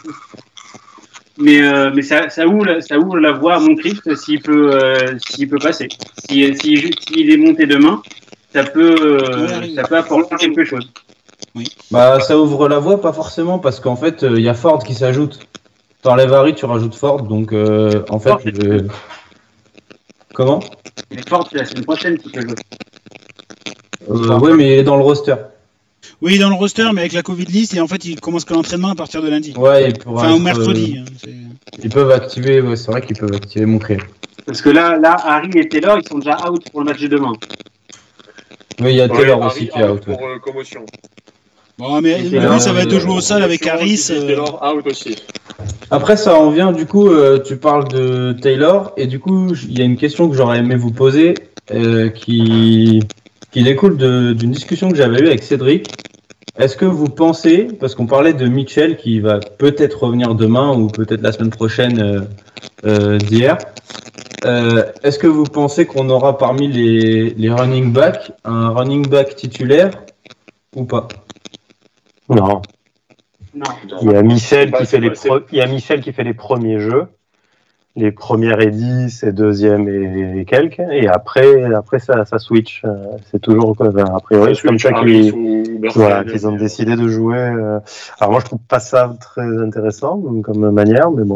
mais euh, mais ça, ça ouvre, ça ouvre la voie à Moncrief s'il peut, euh, s'il peut passer. Si, si, s'il est monté demain, ça peut, euh, Ouais, Harry. ça peut apporter quelque chose. Bah, ça ouvre la voie, pas forcément, parce qu'en fait, il y a Ford qui s'ajoute. T'enlèves Harry, tu rajoutes Ford, donc euh, en fait, Ford, le... Comment Il est fort, c'est la semaine prochaine qu'il peut jouer. euh, Ouais, mais il est dans le roster. Oui, dans le roster, mais avec la Covid list, et en fait, il commence que l'entraînement à partir de lundi. Ouais, il pourra Enfin, au être, mercredi. euh, hein, c'est- Ils peuvent activer, ouais, c'est vrai qu'ils peuvent activer mon créé. Parce que là, là, Harry et Taylor, ils sont déjà out pour le match de demain. Oui, il y a Taylor Ouais, aussi Harry qui est out out. ouais. pour euh, commotion. Bon, mais Et lui, Taylor, ça va être de jouer au sol avec Commotion, Harris. T J euh, Taylor out aussi. Après, ça en vient, du coup, euh, tu parles de Taylor, et du coup, il y a une question que j'aurais aimé vous poser, euh, qui, qui découle de- d'une discussion que j'avais eue avec Cédric. Est-ce que vous pensez, parce qu'on parlait de Mitchell qui va peut-être revenir demain ou peut-être la semaine prochaine euh, euh, d'hier, euh, est-ce que vous pensez qu'on aura parmi les, les running backs un running back titulaire ou pas? Non. Non. Il y a Michel Bah, qui c'est fait les pas- c'est- pro- il y a Michel qui fait les premiers jeux, les premières et dix, et deuxième et quelques, et après après ça, ça switch. Euh, C'est toujours quoi, a priori c'est comme ça Harris qu'ils ou Burkhead, voilà, qu'ils ont mais- décidé de jouer. euh. Alors moi je trouve pas ça très intéressant comme manière, mais bon.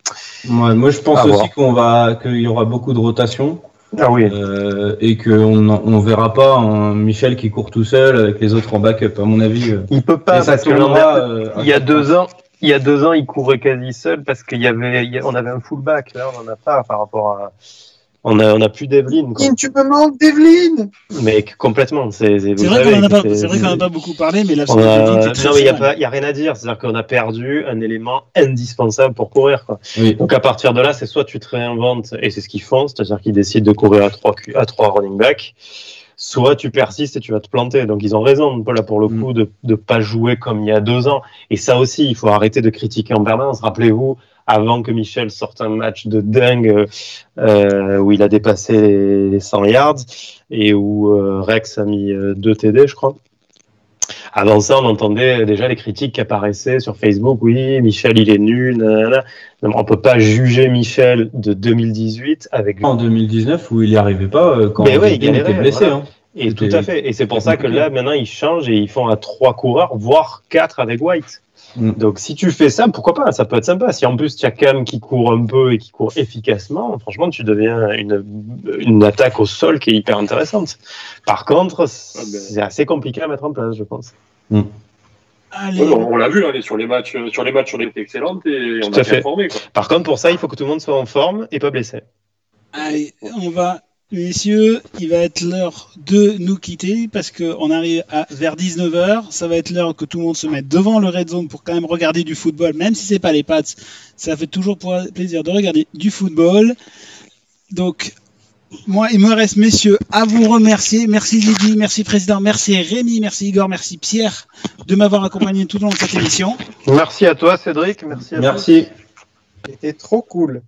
Ouais, moi, je pense À aussi voir. qu'on va, qu'il y aura beaucoup de rotation. Ah oui. Euh, et qu'on on verra pas un Michel qui court tout seul avec les autres en backup, à mon avis. euh. Il peut pas Et ça parce que l'an tournera, dernier, euh, à il y a chaque deux fois. ans, il y a deux ans, il courait quasi seul parce qu'il y avait, il y a- on avait un fullback. Là, on en a pas par rapport à, on a, on a plus d'Evelyne. quoi. Tu me manques, Devlin. Mais complètement. C'est, c'est, vous C'est vrai savez, qu'on en a pas, c'est- c'est vrai qu'on en a pas beaucoup parlé, mais On l'absence de a... Devlin était très, Non, mais il y a très pas, mal. il y a rien à dire. C'est-à-dire qu'on a perdu un élément indispensable pour courir. Quoi. Oui. Donc à partir de là, c'est soit tu te réinventes et c'est ce qu'ils font, c'est-à-dire qu'ils décident de courir à trois, cu- à trois running backs, soit tu persistes et tu vas te planter. Donc ils ont raison, là pour le Mm. coup, de ne pas jouer comme il y a deux ans. Et ça aussi, il faut arrêter de critiquer en permanence. Rappelez-vous, avant que Michel sorte un match de dingue euh, où il a dépassé les cent yards et où euh, Rex a mis euh, deux T D, je crois. Avant ça, on entendait déjà les critiques qui apparaissaient sur Facebook. Oui, Michel, il est nul. Nanana. Non, on peut pas juger Michel de deux mille dix-huit avec. En deux mille dix-neuf, où il y arrivait pas euh, quand Mais ouais, il Devlin galérait, était blessé. voilà. Hein. Et C'était- tout à fait. Et c'est pour c'était ça que compliqué. là, maintenant, ils changent et ils font à trois coureurs, voire quatre avec White. Mm. Donc, si tu fais ça, pourquoi pas? Ça peut être sympa. Si en plus, tu as Cam qui court un peu et qui court efficacement, franchement, tu deviens une, une attaque au sol qui est hyper intéressante. Par contre, c'est assez compliqué à mettre en place, je pense. Allez, Ouais, on on l'a vu, hein, sur les matchs, euh, sur les matchs, on était excellente et on Tout à a fait. performé. Quoi. Par contre, pour ça, il faut que tout le monde soit en forme et pas blessé. allez, on va, messieurs, il va être l'heure de nous quitter parce que on arrive à vers dix-neuf heures. Ça va être l'heure que tout le monde se mette devant le Red Zone pour quand même regarder du football, même si c'est pas les Pats. Ça fait toujours pour- plaisir de regarder du football. Donc, moi, il me reste, messieurs, à vous remercier. Merci Lydie, merci Président, merci Rémi, merci Igor, merci Pierre de m'avoir accompagné tout au long de cette émission. Merci à toi, Cédric. Merci à Merci. C'était trop cool.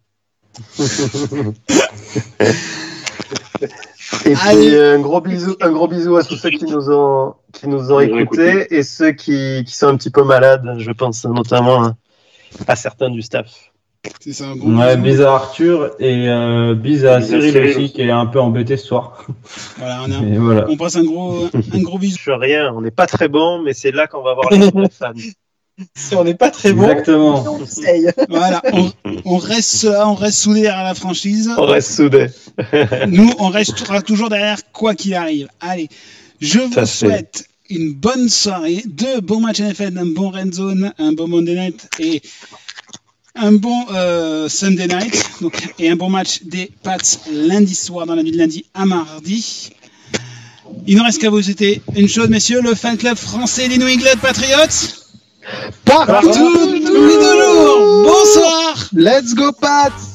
Et Allez. puis un gros bisou, un gros bisou à tous ceux qui nous ont, qui nous ont Ils nous ont écoutés et ceux qui, qui sont un petit peu malades. Je pense notamment à, à certains du staff. C'est ça, un gros Ouais, bisou. bise à Arthur et euh, bise à Bise à Cyril Cyril aussi, aussi. qui est un peu embêté ce soir. Voilà, on, a- Et voilà. on passe un gros, un gros bisou. Je suis rien, on n'est pas très bon, mais c'est là qu'on va voir les vrais fans. Si on n'est pas très bon, Exactement. on essaye. Voilà, on, on reste là, on reste soudés à la franchise. On reste soudés. Nous, on restera toujours derrière, quoi qu'il arrive. Allez, je vous Ça, c'est- souhaite une bonne soirée, deux bons matchs N F L, un bon Red Zone, un bon Monday Night et un bon euh, Sunday Night. Donc, et un bon match des Pats lundi soir, dans la nuit de lundi à mardi. Il ne reste qu'à vous souhaiter une chose, messieurs, le fan club français des New England Patriots. Partout, tous les deux jours. Bonsoir. Let's go, Pats!